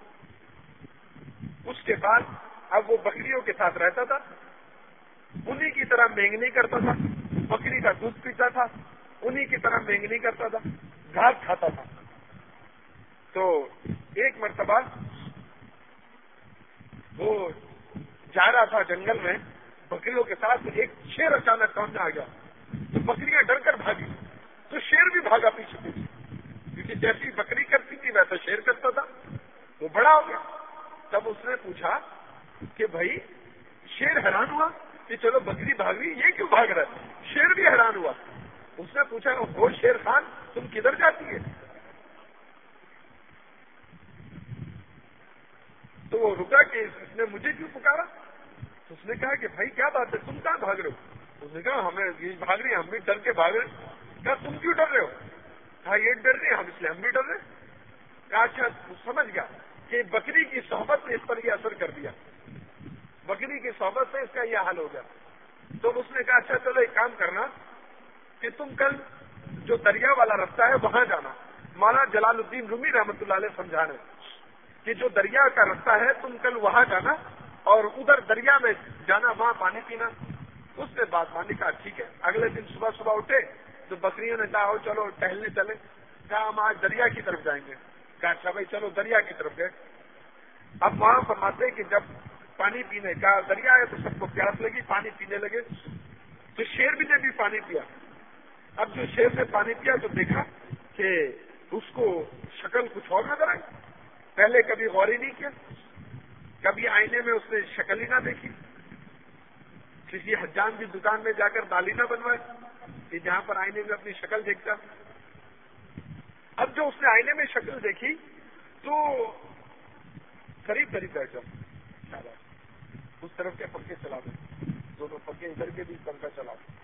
اس کے بعد اب وہ بکریوں کے ساتھ رہتا تھا، انہی کی طرح مینگنی کرتا تھا، بکری کا دودھ پیتا تھا، انہی کی طرح مینگنی کرتا تھا، گھاس کھاتا تھا. تو ایک مرتبہ وہ جا رہا تھا جنگل میں بکریوں کے ساتھ، ایک شیر اچانک سامنے آ گیا تو بکریاں ڈر کر بھاگی تو شیر بھی بھاگا پیچھے پیچھے، کیونکہ جیسی بکری کرتی تھی ویسا شیر کرتا تھا. وہ بڑا ہو گیا. تب اس نے پوچھا کہ بھائی شیر حیران ہوا کہ چلو بکری بھاگ رہی، یہ کیوں بھاگ رہا ہے؟ شیر بھی حیران ہوا. اس نے پوچھا وہ شیر خان تم کدھر جاتی ہے؟ تو وہ رکا کہ اس نے مجھے کیوں پکارا؟ تو اس نے کہا کہ بھائی کیا بات ہے تم کہاں بھاگ رہے ہو؟ اس نے کہا ہمیں یہ بھاگ رہی ہیں، ہم بھی ڈر کے بھاگ رہے ہیں. کہا تم کیوں ڈر رہے ہو؟ کہا یہ ڈر رہے ہیں ہم اس لیے ہم بھی ڈر رہے ہیں. کہا اچھا سمجھ گیا کہ بکری کی صحبت نے اس پر یہ اثر کر دیا، بکری کی صحبت سے اس کا یہ حل ہو گیا. تو اس نے کہا اچھا چلو ایک کام کرنا کہ تم کل جو دریا والا رستہ ہے وہاں جانا. مولانا جلال الدین رومی رحمۃ اللہ علیہ سمجھا رہے کہ جو دریا کا رستہ ہے تم کل وہاں جانا اور ادھر دریا میں جانا، وہاں پانی پینا. اس نے بات مانی. کہا ٹھیک ہے. اگلے دن صبح صبح اٹھے تو بکریوں نے کہا چلو ٹہلنے چلے. کہا ہم آج دریا کی طرف جائیں گے. کہا اچھا بھائی چلو دریا کی طرف گئے. اب وہاں فرماتے کہ جب پانی پینے کا دریا ہے تو سب کو پیاس لگی، پانی پینے لگے. تو شیر بھی نے بھی پانی پیا. اب جو شیر نے پانی پیا تو دیکھا کہ اس کو شکل کچھ اور نظر آئی. پہلے کبھی غور ہی نہیں کیا, کبھی آئینے میں اس نے شکل ہی نہ دیکھی. کسی حجام کی دکان میں جا کر دالی نہ بنوائے کہ جہاں پر آئینے میں اپنی شکل دیکھتا. اب جو اس نے آئینے میں شکل دیکھی تو قریب قریب بیٹھ جاؤ, اس طرف کے پنکھے چلا دیں, دونوں پنکھے ادھر کے بھی پنکھا چلا دیں.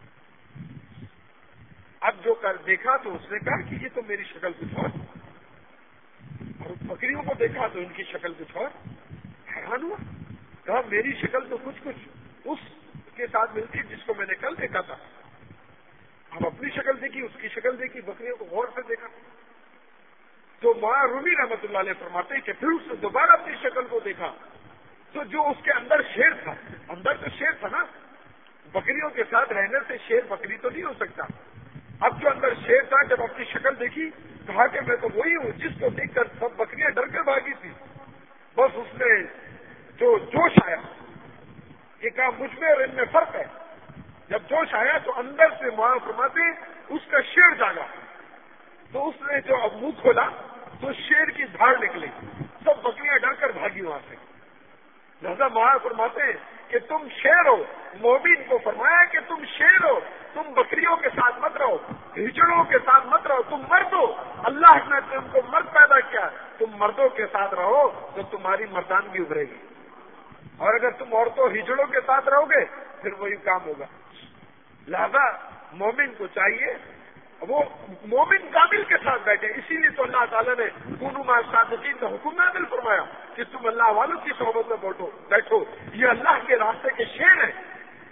اب جو کر دیکھا تو اس نے کہا کہ یہ تو میری شکل کچھ اور, اور بکریوں کو دیکھا تو ان کی شکل کچھ اور. حیران ہوا, کہا میری شکل تو کچھ کچھ اس کے ساتھ ملتی جس کو میں نے کل دیکھا تھا. اب اپنی شکل دیکھی, اس کی شکل دیکھی, بکریوں کو غور سے دیکھا. تو مولانا رومی رحمۃ اللہ علیہ فرماتے ہیں کہ پھر اس نے دوبارہ اپنی شکل کو دیکھا تو جو اس کے اندر شیر تھا, اندر تو شیر تھا نا, بکریوں کے ساتھ رہنے سے شیر بکری تو نہیں ہو سکتا. اب جو اندر شیر تھا جب اپنی شکل دیکھی کہا کہ میں تو وہی ہوں جس کو دیکھ کر سب بکریاں ڈر کر بھاگی تھی. بس اس نے جو جوش آیا کہ کہا مجھ میں اور ان میں فرق ہے. جب جوش آیا تو اندر سے مولانا فرماتے اس کا شیر جاگا, تو اس نے جو اب منہ کھولا تو شیر کی دھاڑ نکلی, سب بکریاں ڈر کر بھاگی وہاں سے. لہذا مولانا فرماتے ہیں کہ تم شیر ہو. مومن کو فرمایا کہ تم شیر ہو, تم بکریوں کے ساتھ مت رہو, ہجڑوں کے ساتھ مت رہو, تم مرد ہو. اللہ نے تم کو مرد پیدا کیا, تم مردوں کے ساتھ رہو تو تمہاری مردانگی ابھرے گی. اور اگر تم عورتوں ہجڑوں کے ساتھ رہو گے پھر وہی کام ہوگا. لہذا مومن کو چاہیے وہ مومن کامل کے ساتھ بیٹھے. اسی لیے تو اللہ تعالیٰ نے کونوا مع الصادقین کا حکم نازل فرمایا کہ تم اللہ والوں کی صحبت میں بیٹھو بیٹھو یہ اللہ کے راستے کے شیر ہیں.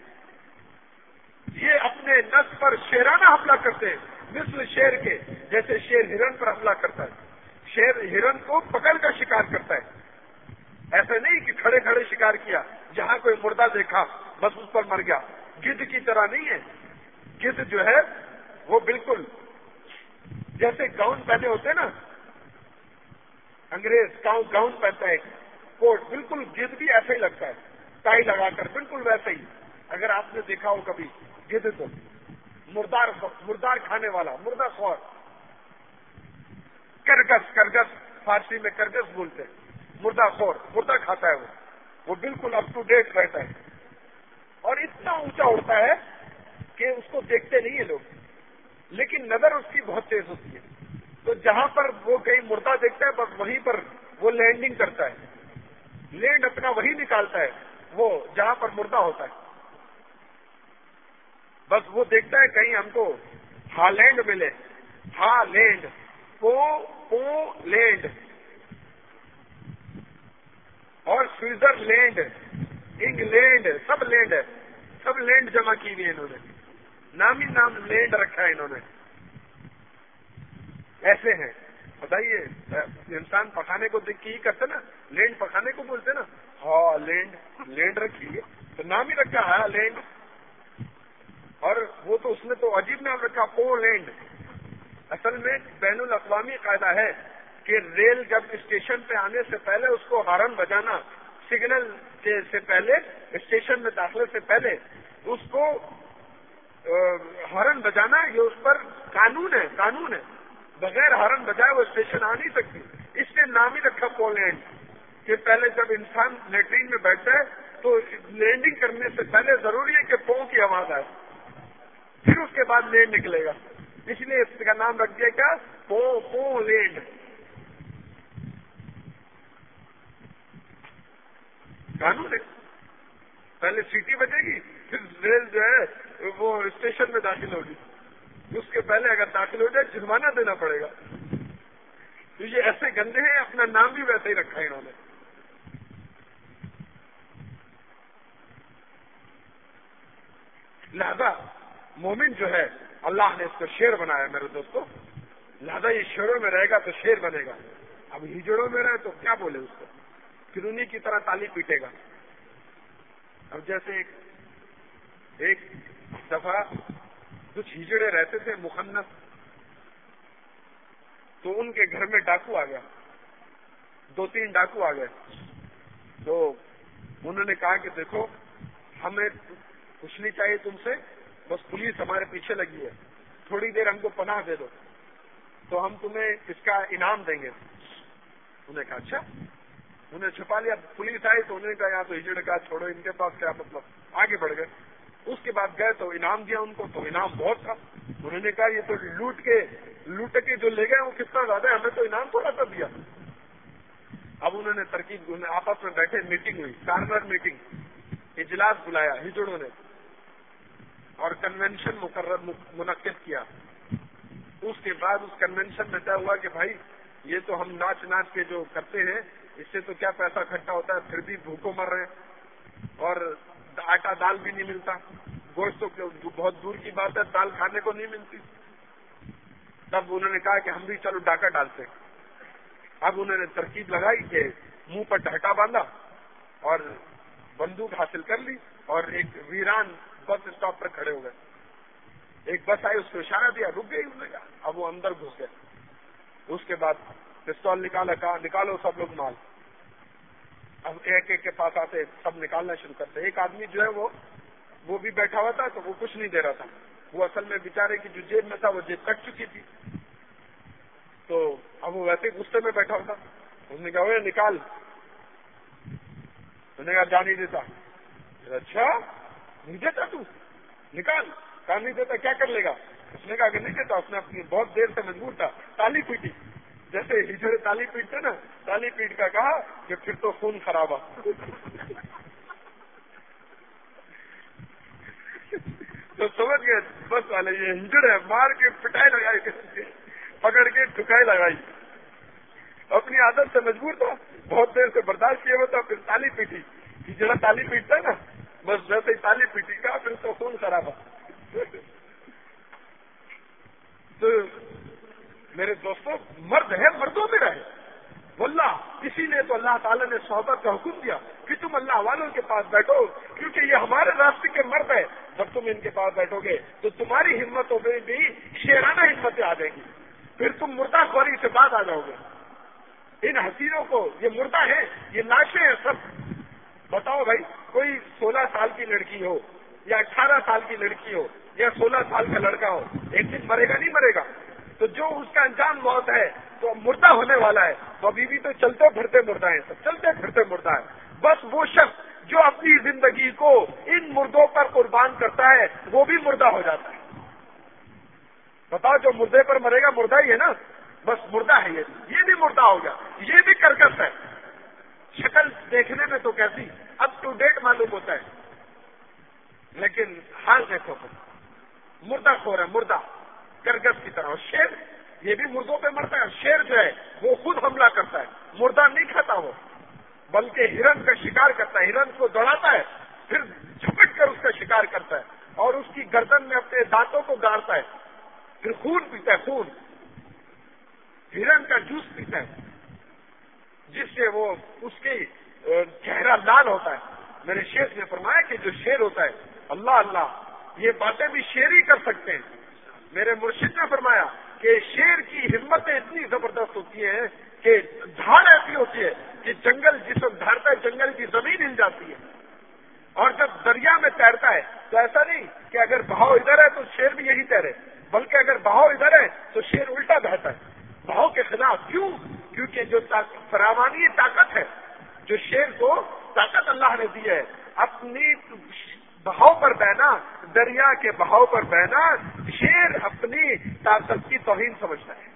یہ اپنے نفس پر شیرانہ حملہ کرتے ہیں, مثل شیر کے جیسے شیر ہرن پر حملہ کرتا ہے. شیر ہرن کو پکڑ کر شکار کرتا ہے, ایسا نہیں کہ کھڑے کھڑے شکار کیا, جہاں کوئی مردہ دیکھا بس اس پر مر گیا. گدھ کی طرح نہیں ہے. گدھ جو ہے وہ بالکل جیسے گاؤن پہنے ہوتے نا, انگریز گاؤن پہنتا ہے کوٹ, بالکل گدھ بھی ایسا ہی لگتا ہے, ٹائی لگا کر بالکل ویسے ہی. اگر آپ نے دیکھا ہو کبھی گدھ تو مردار مردار کھانے والا, مردہ خور, کرگس کرگس فارسی میں کرگس بولتے ہیں, مردہ خور, مردہ کھاتا ہے وہ وہ بالکل اپ ٹو ڈیٹ رہتا ہے. اور اتنا اونچا اڑتا ہے کہ اس کو دیکھتے نہیں ہیں لوگ, لیکن نظر اس کی بہت تیز ہوتی ہے. تو جہاں پر وہ کہیں مردہ دیکھتا ہے بس وہیں پر وہ لینڈنگ کرتا ہے, لینڈ اپنا وہی نکالتا ہے وہ جہاں پر مردہ ہوتا ہے. بس وہ دیکھتا ہے کہیں ہم کو ہالینڈ ملے, ہالینڈ, پو پو لینڈ اور سوئٹزرلینڈ, انگلینڈ, سب لینڈ ہے, سب لینڈ جمع کی ہوئی ہے انہوں نے, نام ہی نام لینڈ رکھا ہے انہوں نے. ایسے ہیں بتائیے, انسان پکانے کو دیکھ کے ہی کرتے نا, لینڈ پکانے کو بولتے نا, ہاں لینڈ, لینڈ رکھی ہے تو نام ہی رکھا ہے لینڈ. اور وہ تو اس نے تو عجیب نام رکھا پو لینڈ. اصل میں بین الاقوامی قاعدہ ہے کہ ریل جب اسٹیشن پہ آنے سے پہلے اس کو ہارن بجانا, سگنل سے پہلے, اسٹیشن میں داخلے سے پہلے اس کو ہارن بجانا, یہ اس پر قانون ہے, قانون ہے. بغیر ہارن بجائے وہ اسٹیشن آ نہیں سکتی. اس نے نام ہی رکھا پولینڈ کہ پہلے جب انسان لیٹرین میں بیٹھتا ہے تو لینڈنگ کرنے سے پہلے ضروری ہے کہ پو کی آواز آئے, پھر اس کے بعد لینڈ نکلے گا. اس لیے اس کا نام رکھ دیا کیا, پو پو لینڈ. قانون ہے, پہلے سیٹی بجے گی پھر ریل جو ہے وہ اسٹیشن میں داخل ہوگی, اس کے پہلے اگر داخل ہو جائے جرمانہ دینا پڑے گا. تو یہ ایسے گندے ہیں, اپنا نام بھی ویسے ہی رکھا ہے انہوں نے. لہذا مومن جو ہے اللہ نے اس کو شیر بنایا میرے دوستوں, لہذا یہ شیروں میں رہے گا تو شیر بنے گا. اب ہجڑوں میں رہے تو کیا بولے اس کو, پھر انہیں کی طرح تالی پیٹے گا. اب جیسے ایک ایک دفعہ کچھ ہجڑے رہتے تھے مخنث, تو ان کے گھر میں ڈاکو آ گیا, دو تین ڈاکو آ گئے. تو انہوں نے کہا کہ دیکھو ہمیں کچھ نہیں چاہیے تم سے, بس پولیس ہمارے پیچھے لگی ہے, تھوڑی دیر ہم کو پناہ دے دو. تو ہم تمہیں اس کا انعام دیں گے. انہوں نے کہا اچھا. انہیں چھپا لیا. پولیس آئی تو انہوں نے کہا یہاں تو ہجڑ کا چھوڑو, ان کے پاس کیا مطلب. آگے بڑھ گئے. اس کے بعد گئے تو انعام دیا ان کو, تو انعام بہت تھا. انہوں نے کہا یہ تو لوٹ کے لوٹ کے جو لے گئے وہ کتنا زیادہ ہے, ہمیں تو انعام تھوڑا سا دیا. اب انہوں نے ترکیب, آپس میں بیٹھے, میٹنگ ہوئی, کارنر میٹنگ, اجلاس بلایا ہجڑوں نے اور کنونشن مقرر منعقد کیا. اس کے بعد اس کنونشن میں طے ہوا کہ بھائی یہ تو ہم ناچ ناچ کے جو کرتے ہیں اس سے تو کیا پیسہ اکٹھا ہوتا ہے, پھر بھی بھوکوں مر رہے ہیں اور آٹا دال بھی نہیں ملتا, گوشت تو بہت دور کی بات ہے, دال کھانے کو نہیں ملتی. تب انہوں نے کہا کہ ہم بھی چلو ڈاکہ ڈالتے ہیں. اب انہوں نے ترکیب لگائی کہ منہ پر ڈھکا باندھا اور بندوق حاصل کر لی اور ایک ویران بس اسٹاپ پر کھڑے ہو گئے. ایک بس آئی, اس کو اشارہ دیا, رک گئی. انہوں نے کہا. اب وہ اندر گھس گئے. اس کے بعد پستول نکالا, کہا نکالو سب لوگ مال. اب ایک ایک کے پاس آتے, سب نکالنا شروع کرتے. ایک آدمی جو ہے وہ وہ بھی بیٹھا ہوا تھا, تو وہ کچھ نہیں دے رہا تھا. وہ اصل میں بیچارے کی جو جیب میں تھا وہ جیب کٹ چکی تھی, تو اب وہ ویسے غصے میں بیٹھا ہوا تھا. اس نے کہا وہ نکال. اس نے کہا جا نہیں دیتا. اچھا نہیں دیتا تو نکال. کہا نہیں دیتا. کیا کر لے گا؟ اس نے کہا کہ نہیں دیتا. اس نے اپنی بہت دیر سے مجبور تھا, تالی پیٹی, جیسے ہجڑے تالی پیٹتے نا, تالی پیٹ کا کہا کہ پھر تو خون خراب آ. تو سمجھ گئے بس والے یہ ہجڑ ہے, مار کے پٹائی لگائی, پکڑ کے ٹھکائی لگائی. اپنی عادت سے مجبور تھا, بہت دیر سے برداشت کیا ہوا تھا, پھر تالی پیٹی. ہجڑا تالی پیٹتا ہے نا, بس ویسے ہی تالی پیٹی کا, پھر تو خون خراب آ. تو میرے دوستوں, مرد ہے, مردوں میں رہے. واللہ اسی لیے تو اللہ تعالیٰ نے صحبت کا حکم دیا کہ تم اللہ والوں کے پاس بیٹھو, کیونکہ یہ ہمارے راستے کے مرد ہے. جب تم ان کے پاس بیٹھو گے تو تمہاری ہمتوں میں بھی شیرانہ ہمتیں آ جائیں گی, پھر تم مردہ خوری سے بعد آ جاؤ گے. ان حسینوں کو, یہ مردہ ہیں, یہ لاشیں ہیں سب. بتاؤ بھائی, کوئی سولہ سال کی لڑکی ہو یا اٹھارہ سال کی لڑکی ہو یا سولہ سال کا لڑکا ہو, ایک دن مرے گا نہیں مرے گا؟ تو جو اس کا انجام موت ہے تو مردہ ہونے والا ہے. تو ابھی بھی تو چلتے پھرتے مردہ ہیں, سب چلتے پھرتے مردہ ہے. بس وہ شخص جو اپنی زندگی کو ان مردوں پر قربان کرتا ہے وہ بھی مردہ ہو جاتا ہے. بتاؤ, جو مردے پر مرے گا مردہ ہی ہے نا, بس مردہ ہے. یہ یہ بھی مردہ ہو گیا, یہ بھی کرکس ہے. شکل دیکھنے میں تو کیسی اپ ٹو ڈیٹ معلوم ہوتا ہے, لیکن حال دیکھو تو مردہ خور ہے, مردہ کرکس کی طرح. اور شیر, یہ بھی مردوں پہ مرتا ہے. شیر جو ہے وہ خود حملہ کرتا ہے, مردہ نہیں کھاتا وہ, بلکہ ہرن کا شکار کرتا ہے. ہرن کو دوڑاتا ہے, پھر جھپٹ کر اس کا شکار کرتا ہے اور اس کی گردن میں اپنے دانتوں کو گاڑتا ہے, پھر خون پیتا ہے. خون, ہرن کا جوس پیتا ہے, جس سے وہ اس کی چہرہ لال ہوتا ہے. میرے شیخ نے فرمایا کہ جو شیر ہوتا ہے, اللہ اللہ, یہ باتیں بھی شیر ہی کر سکتے ہیں. میرے مرشد نے فرمایا کہ شیر کی ہمتیں اتنی زبردست ہوتی ہیں کہ دھاڑ ایسی ہوتی ہے کہ جنگل جسم دھاڑتا ہے, جنگل کی زمین ہل جاتی ہے. اور جب دریا میں تیرتا ہے تو ایسا نہیں کہ اگر بہاؤ ادھر ہے تو شیر بھی یہی تیرے, بلکہ اگر بہاؤ ادھر ہے تو شیر الٹا بہتا ہے بہاؤ کے خلاف. کیوں؟ کیونکہ جو فراوانی طاقت ہے, جو شیر کو طاقت اللہ نے دی ہے, اپنی بہاؤ پر بہنا, دریا کے بہاؤ پر بہنا, شیر اپنی طاقت کی توہین سمجھتا ہے,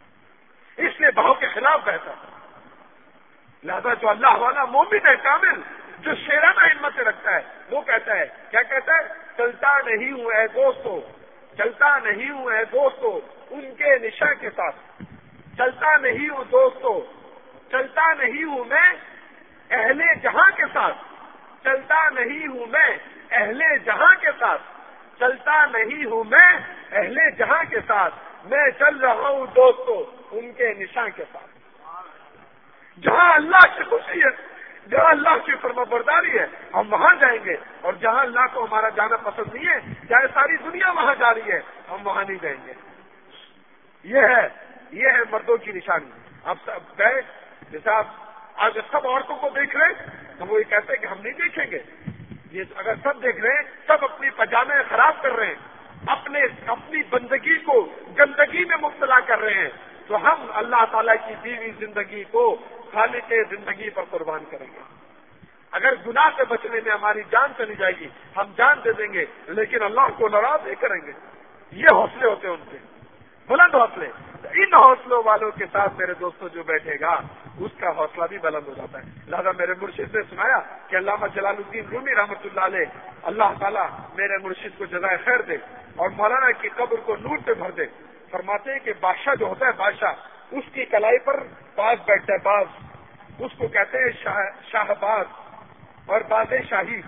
اس لیے بہاؤ کے خلاف بہتا ہے. لہذا جو اللہ والا مومن ہے کامل, جو شیرانہ ہمت رکھتا ہے, وہ کہتا ہے, کیا کہتا ہے؟ چلتا نہیں ہوں اے دوستو, چلتا نہیں ہوں اے دوستو ان کے نشاں کے ساتھ. چلتا نہیں ہوں دوستو, چلتا نہیں ہوں میں اہل جہاں کے ساتھ. چلتا نہیں ہوں میں اہل جہاں کے ساتھ. چلتا نہیں ہوں میں اہل جہاں کے ساتھ. میں چل رہا ہوں دوستو ان کے نشان کے ساتھ. جہاں اللہ کی خوشی ہے, جہاں اللہ کی فرما برداری ہے, ہم وہاں جائیں گے. اور جہاں اللہ کو ہمارا جانا پسند نہیں ہے, چاہے ساری دنیا وہاں جا رہی ہے, ہم وہاں نہیں جائیں گے. یہ ہے یہ ہے مردوں کی نشانی. اب سب گئے, جیسے آپ آج سب عورتوں کو دیکھ رہے ہیں تو وہ یہ کہتے ہیں کہ ہم نہیں دیکھیں گے. یہ اگر سب دیکھ رہے ہیں, سب اپنی پجامے خراب کر رہے ہیں, اپنے اپنی بندگی کو گندگی میں مبتلا کر رہے ہیں، تو ہم اللہ تعالیٰ کی دی ہوئی زندگی کو خالق زندگی پر قربان کریں گے۔ اگر گناہ سے بچنے میں ہماری جان چلی جائے گی، ہم جان دے دیں گے، لیکن اللہ کو ناراض نہیں کریں گے۔ یہ حوصلے ہوتے ہیں ان کے، بلند حوصلے۔ ان حوصلوں والوں کے ساتھ میرے دوستوں جو بیٹھے گا اس کا حوصلہ بھی بلند ہو جاتا ہے۔ لہٰذا میرے مرشد نے سنایا کہ علامہ جلال الدین رومی رحمۃ اللہ علیہ، اللہ تعالیٰ میرے مرشد کو جزائے خیر دے اور مولانا کی قبر کو نور سے بھر دے۔ فرماتے ہیں کہ بادشاہ جو ہوتا ہے، بادشاہ اس کی کلائی پر باز بیٹھتا ہے، باز، اس کو کہتے ہیں شاہ شاہباز اور باز شاہی،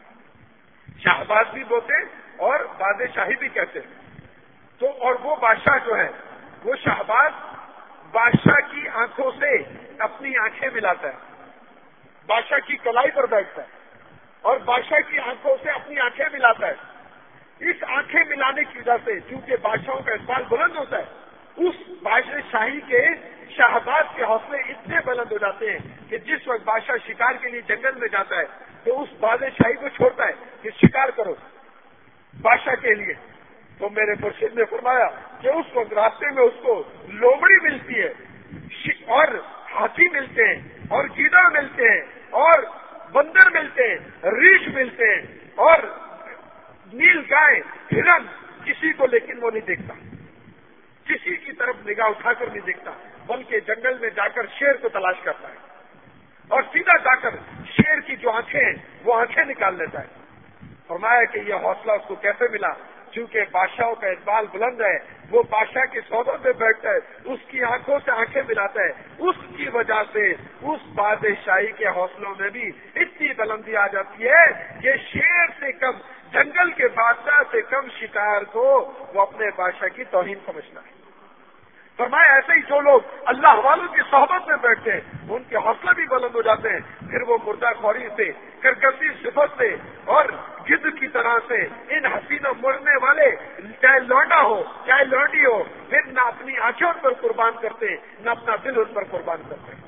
شاہباز بھی بولتے اور باز شاہی بھی کہتے ہیں۔ تو اور وہ بادشاہ جو ہے، وہ شاہباز بادشاہ کی آنکھوں سے اپنی آنکھیں ملاتا ہے، بادشاہ کی کلائی پر بیٹھتا ہے اور بادشاہ کی آنکھوں سے اپنی آنکھیں ملاتا ہے۔ اس آنکھیں ملانے کی وجہ سے چونکہ بادشاہوں کا اقبال بلند ہوتا ہے، اس بادشاہ شاہی کے شاہباز کے حوصلے اتنے بلند ہو جاتے ہیں کہ جس وقت بادشاہ شکار کے لیے جنگل میں جاتا ہے تو اس باز شاہی کو چھوڑتا ہے کہ شکار کرو بادشاہ کے لیے۔ تو میرے مرشد نے فرمایا کہ اس وقت راستے میں اس کو لومڑی ملتی ہے اور ہاتھی ملتے ہیں اور گیدڑ ملتے ہیں اور بندر ملتے ہیں، ریچھ ملتے ہیں اور نیل گائے، ہرن، کسی کو لیکن وہ نہیں دیکھتا، کسی کی طرف نگاہ اٹھا کر نہیں دیکھتا، بلکہ جنگل میں جا کر شیر کو تلاش کرتا ہے اور سیدھا جا کر شیر کی جو آنکھیں ہیں وہ آنکھیں نکال لیتا ہے۔ فرمایا کہ یہ حوصلہ اس کو کیسے ملا؟ چونکہ بادشاہوں کا اقبال بلند ہے، وہ بادشاہ کے سودوں پہ بیٹھتا ہے، اس کی آنکھوں سے آنکھیں ملاتا ہے، اس کی وجہ سے اس بادشاہی کے حوصلوں میں بھی اتنی بلندی آ جاتی ہے کہ شیر سے کم، جنگل کے بادشاہ سے کم شکار کو وہ اپنے بادشاہ کی توہین سمجھتا ہے۔ فرمایا ایسے ہی جو لوگ اللہ والوں کی صحبت میں بیٹھتے ہیں ان کے حوصلے بھی بلند ہو جاتے ہیں، پھر وہ مردہ خوری سے، کرگردی صفت سے اور گدھ کی طرح سے ان حسین و مرنے والے، چاہے لونڈا ہو چاہے لونڈی ہو، پھر نہ اپنی آنکھیں ان پر قربان کرتے نہ اپنا دل ان پر قربان کرتے۔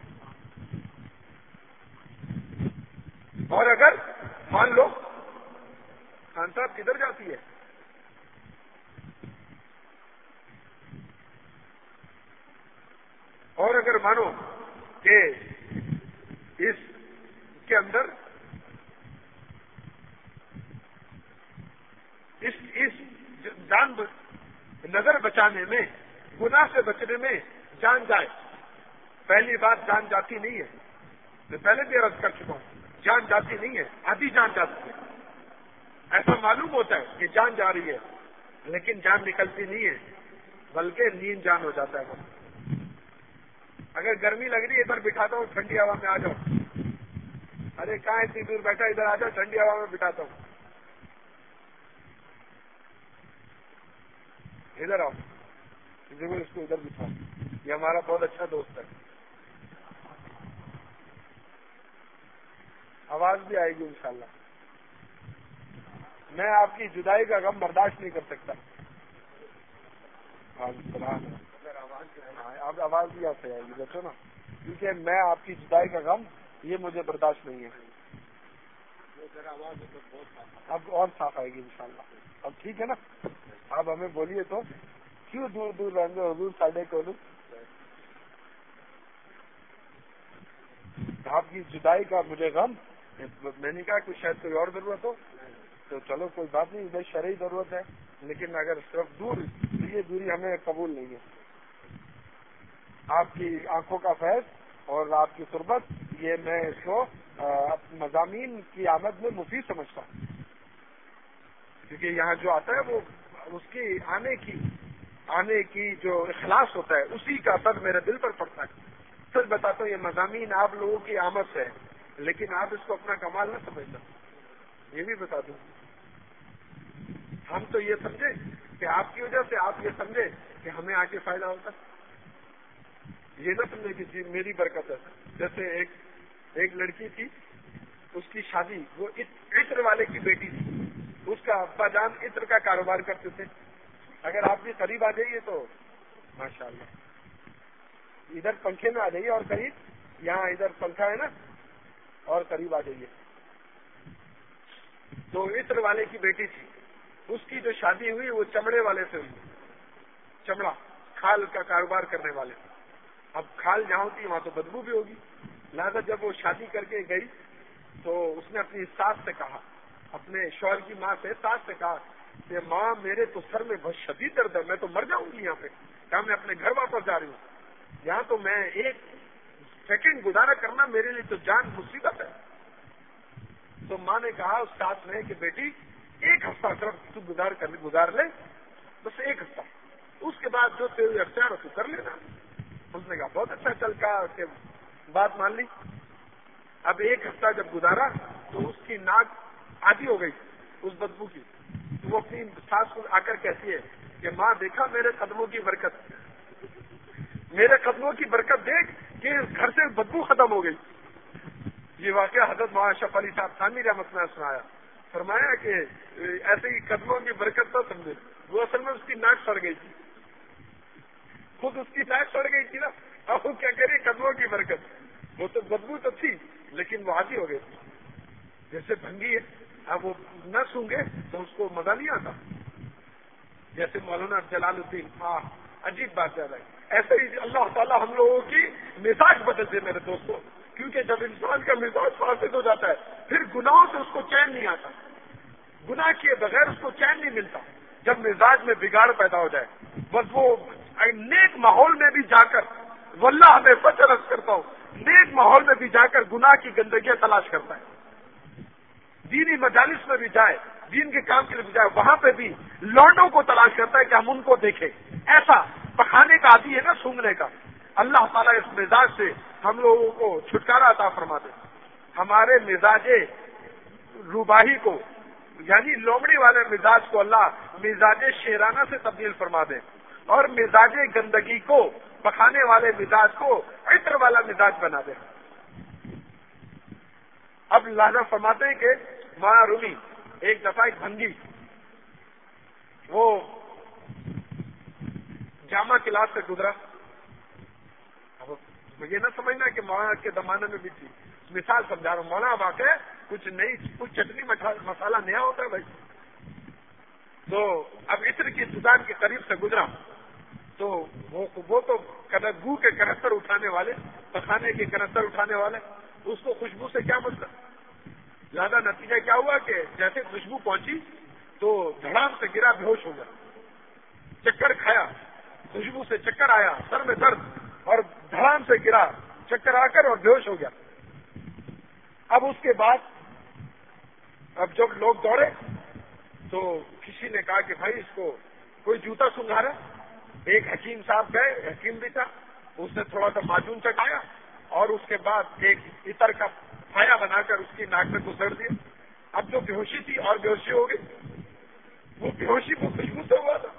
اور اگر مان لو خان صاحب کدھر جاتی ہے، اور اگر مانو کہ اس کے اندر اس اس جان نظر بچانے میں، گناہ سے بچنے میں جان جائے، پہلی بات جان جاتی نہیں ہے، میں پہلے بھی عرض کر چکا ہوں، جان جاتی نہیں ہے، آدھی جان جاتی ہے۔ ایسا معلوم ہوتا ہے کہ جان جا رہی ہے لیکن جان نکلتی نہیں ہے، بلکہ نیند جان ہو جاتا ہے۔ اگر گرمی لگ رہی ہے ادھر بٹھاتا ہوں، ٹھنڈی ہوا میں آ جاؤ، ارے کہاں اتنی دور بیٹھا، ادھر آ جاؤ، ٹھنڈی ہوا میں بٹھاتا ہوں، ادھر آؤ، ضرور اس کو ادھر بٹھاؤ، یہ ہمارا بہت اچھا دوست ہے۔ آواز بھی آئے گی انشاءاللہ۔ میں آپ کی جدائی کا غم برداشت نہیں کر سکتا۔ اب آواز بھی آپ سے آئے گی، دیکھو نا، کیونکہ میں آپ کی جدائی کا غم یہ مجھے برداشت نہیں ہے۔ اب اور صاف آئے گی انشاءاللہ۔ اب ٹھیک ہے نا، آپ ہمیں بولیے تو کیوں دور دور رہیں گے حضور ساڈے کو؟ آپ کی جدائی کا مجھے غم، میں نے کہا کہ شاید کوئی اور ضرورت ہو تو چلو کوئی بات نہیں، ادھر شرعی ضرورت ہے، لیکن اگر صرف دور، یہ دوری ہمیں قبول نہیں ہے۔ آپ کی آنکھوں کا فیض اور آپ کی قربت، یہ میں اس کو مضامین کی آمد میں مفید سمجھتا ہوں، کیونکہ یہاں جو آتا ہے وہ اس کی آنے کی آنے کی جو اخلاص ہوتا ہے اسی کا اثر میرے دل پر پڑتا ہے۔ سچ بتاتا ہوں، یہ مضامین آپ لوگوں کی آمد سے ہے، لیکن آپ اس کو اپنا کمال نہ سمجھنا، یہ بھی بتا دوں۔ ہم تو یہ سمجھے کہ آپ کی وجہ سے آپ یہ سمجھے کہ ہمیں آگے فائدہ ہوتا ہے، یہ نہ سمجھے کہ جی میری برکت ہے۔ جیسے ایک ایک لڑکی تھی، اس کی شادی، وہ عطر والے کی بیٹی تھی، اس کا ابا جان عطر کا کاروبار کرتے تھے۔ اگر آپ بھی قریب آ جائیے تو ماشاءاللہ، ادھر پنکھے میں آ جائیے اور قریب، یہاں ادھر پنکھا ہے نا، اور قریب آ جائیے۔ تو عطر والے کی بیٹی تھی، اس کی جو شادی ہوئی وہ چمڑے والے سے ہوئی, چمڑا کھال کا کاروبار کرنے والے. اب کھال جہاں ہوتی ہے وہاں تو بدبو بھی ہوگی, لہٰذا جب وہ شادی کر کے گئی تو اس نے اپنی ساس سے کہا, اپنے شوہر کی ماں سے ساس سے کہا کہ ماں میرے تو سر میں بہت شدید درد ہے, میں تو مر جاؤں گی یہاں پہ, کہا میں اپنے گھر واپس جا رہی ہوں, یہاں تو میں ایک سیکنڈ گزارا کرنا میرے لیے تو جان مصیبت ہے. تو ماں نے کہا اس ساس نے کہ بیٹی ایک ہفتہ صرف تو گزار کر گزار لے, بس ایک ہفتہ, اس کے بعد جو تیرے اختیار ہو تو کر لینا. اس نے کہا بہت اچھا چل کا کہ بات مان لی. اب ایک ہفتہ جب گزارا تو اس کی ناک آدھی ہو گئی اس بدبو کی, تو وہ اپنی ساس کو آ کر کہتی ہے کہ ماں دیکھا میرے قدموں کی برکت, میرے قدموں کی برکت دیکھ کہ گھر سے بدبو ختم ہو گئی. یہ واقعہ حضرت مولانا اشرف علی صاحب تھانوی رحمۃ اللہ نے سنایا, فرمایا کہ ایسے ہی قدموں کی برکت تو سمجھے, وہ اصل میں اس کی ناک سڑ گئی تھی, خود اس کی ناک سڑ گئی تھی نا, اب وہ کیا کرے قدموں کی برکت, وہ تو بدبو تو تھی لیکن وہ عادی ہو گئی تھی. جیسے بھنگی ہے, اب وہ نہ سونگے تو اس کو مزہ نہیں آتا, جیسے مولانا جلال الدین, ہاں عجیب بات ہے. ایسے ہی اللہ تعالیٰ ہم لوگوں کی مزاج بدل دے میرے دوستوں, کیونکہ جب انسان کا مزاج فاسد ہو جاتا ہے پھر گناہوں سے اس کو چین نہیں آتا, گناہ کیے بغیر اس کو چین نہیں ملتا. جب مزاج میں بگاڑ پیدا ہو جائے, بس وہ نیک ماحول میں بھی جا کر, واللہ ہمیں سچ عرض کرتا ہوں, نیک ماحول میں بھی جا کر گناہ کی گندگیاں تلاش کرتا ہے. دینی مجالس میں بھی جائے, دین کے کام کے لیے بھی جائے, وہاں پہ بھی لونڈوں کو تلاش کرتا ہے کہ ہم ان کو دیکھیں. ایسا پکانے کا عادی ہے نا سونگنے کا. اللہ تعالیٰ اس مزاج سے ہم لوگوں کو چھٹکارا عطا فرما دے. ہمارے مزاج روباہی کو, یعنی لومڑی والے مزاج کو اللہ مزاج شیرانہ سے تبدیل فرما دے, اور مزاج گندگی کو, پکانے والے مزاج کو عطر والا مزاج بنا دے. اب لہذا فرماتے ہیں کہ مولانا رومی ایک دفعہ ایک بھنگی, وہ جامع کلاس سے گزرا. اب یہ نہ سمجھنا کہ مولانا کے زمانے میں بھی تھی, مثال سمجھا رہا ہوں. مولانا واقع کچھ نئی, کچھ چٹنی مسالہ نیا ہوتا ہے بھائی. تو اب عطر کی دکان کے قریب سے گزرا تو وہ, وہ تو گو کے کنستر اٹھانے والے, پخانے کے کنستر اٹھانے والے, اس کو خوشبو سے کیا مطلب. زیادہ نتیجہ کیا ہوا کہ جیسے خوشبو پہنچی تو دھڑام سے گرا, بے ہوش ہو گیا, چکر کھایا, خوشبو سے چکر آیا, سر میں درد, اور دھڑام سے گرا, چکر آ کر اور بے ہوش ہو گیا. اب اس کے بعد اب جب لوگ دوڑے تو کسی نے کہا کہ بھائی اس کو کوئی جوتا سنگھا رہا. ایک حکیم صاحب گئے, حکیم بھی تھا, اس نے تھوڑا سا معجون چٹایا اور اس کے بعد ایک عطر کا پھایا بنا کر اس کی ناک میں گسڑ دیا. اب جو بے ہوشی تھی اور بے ہوشی ہو گئی, وہ بے ہوشی وہ خوشبو سے ہوا تھا.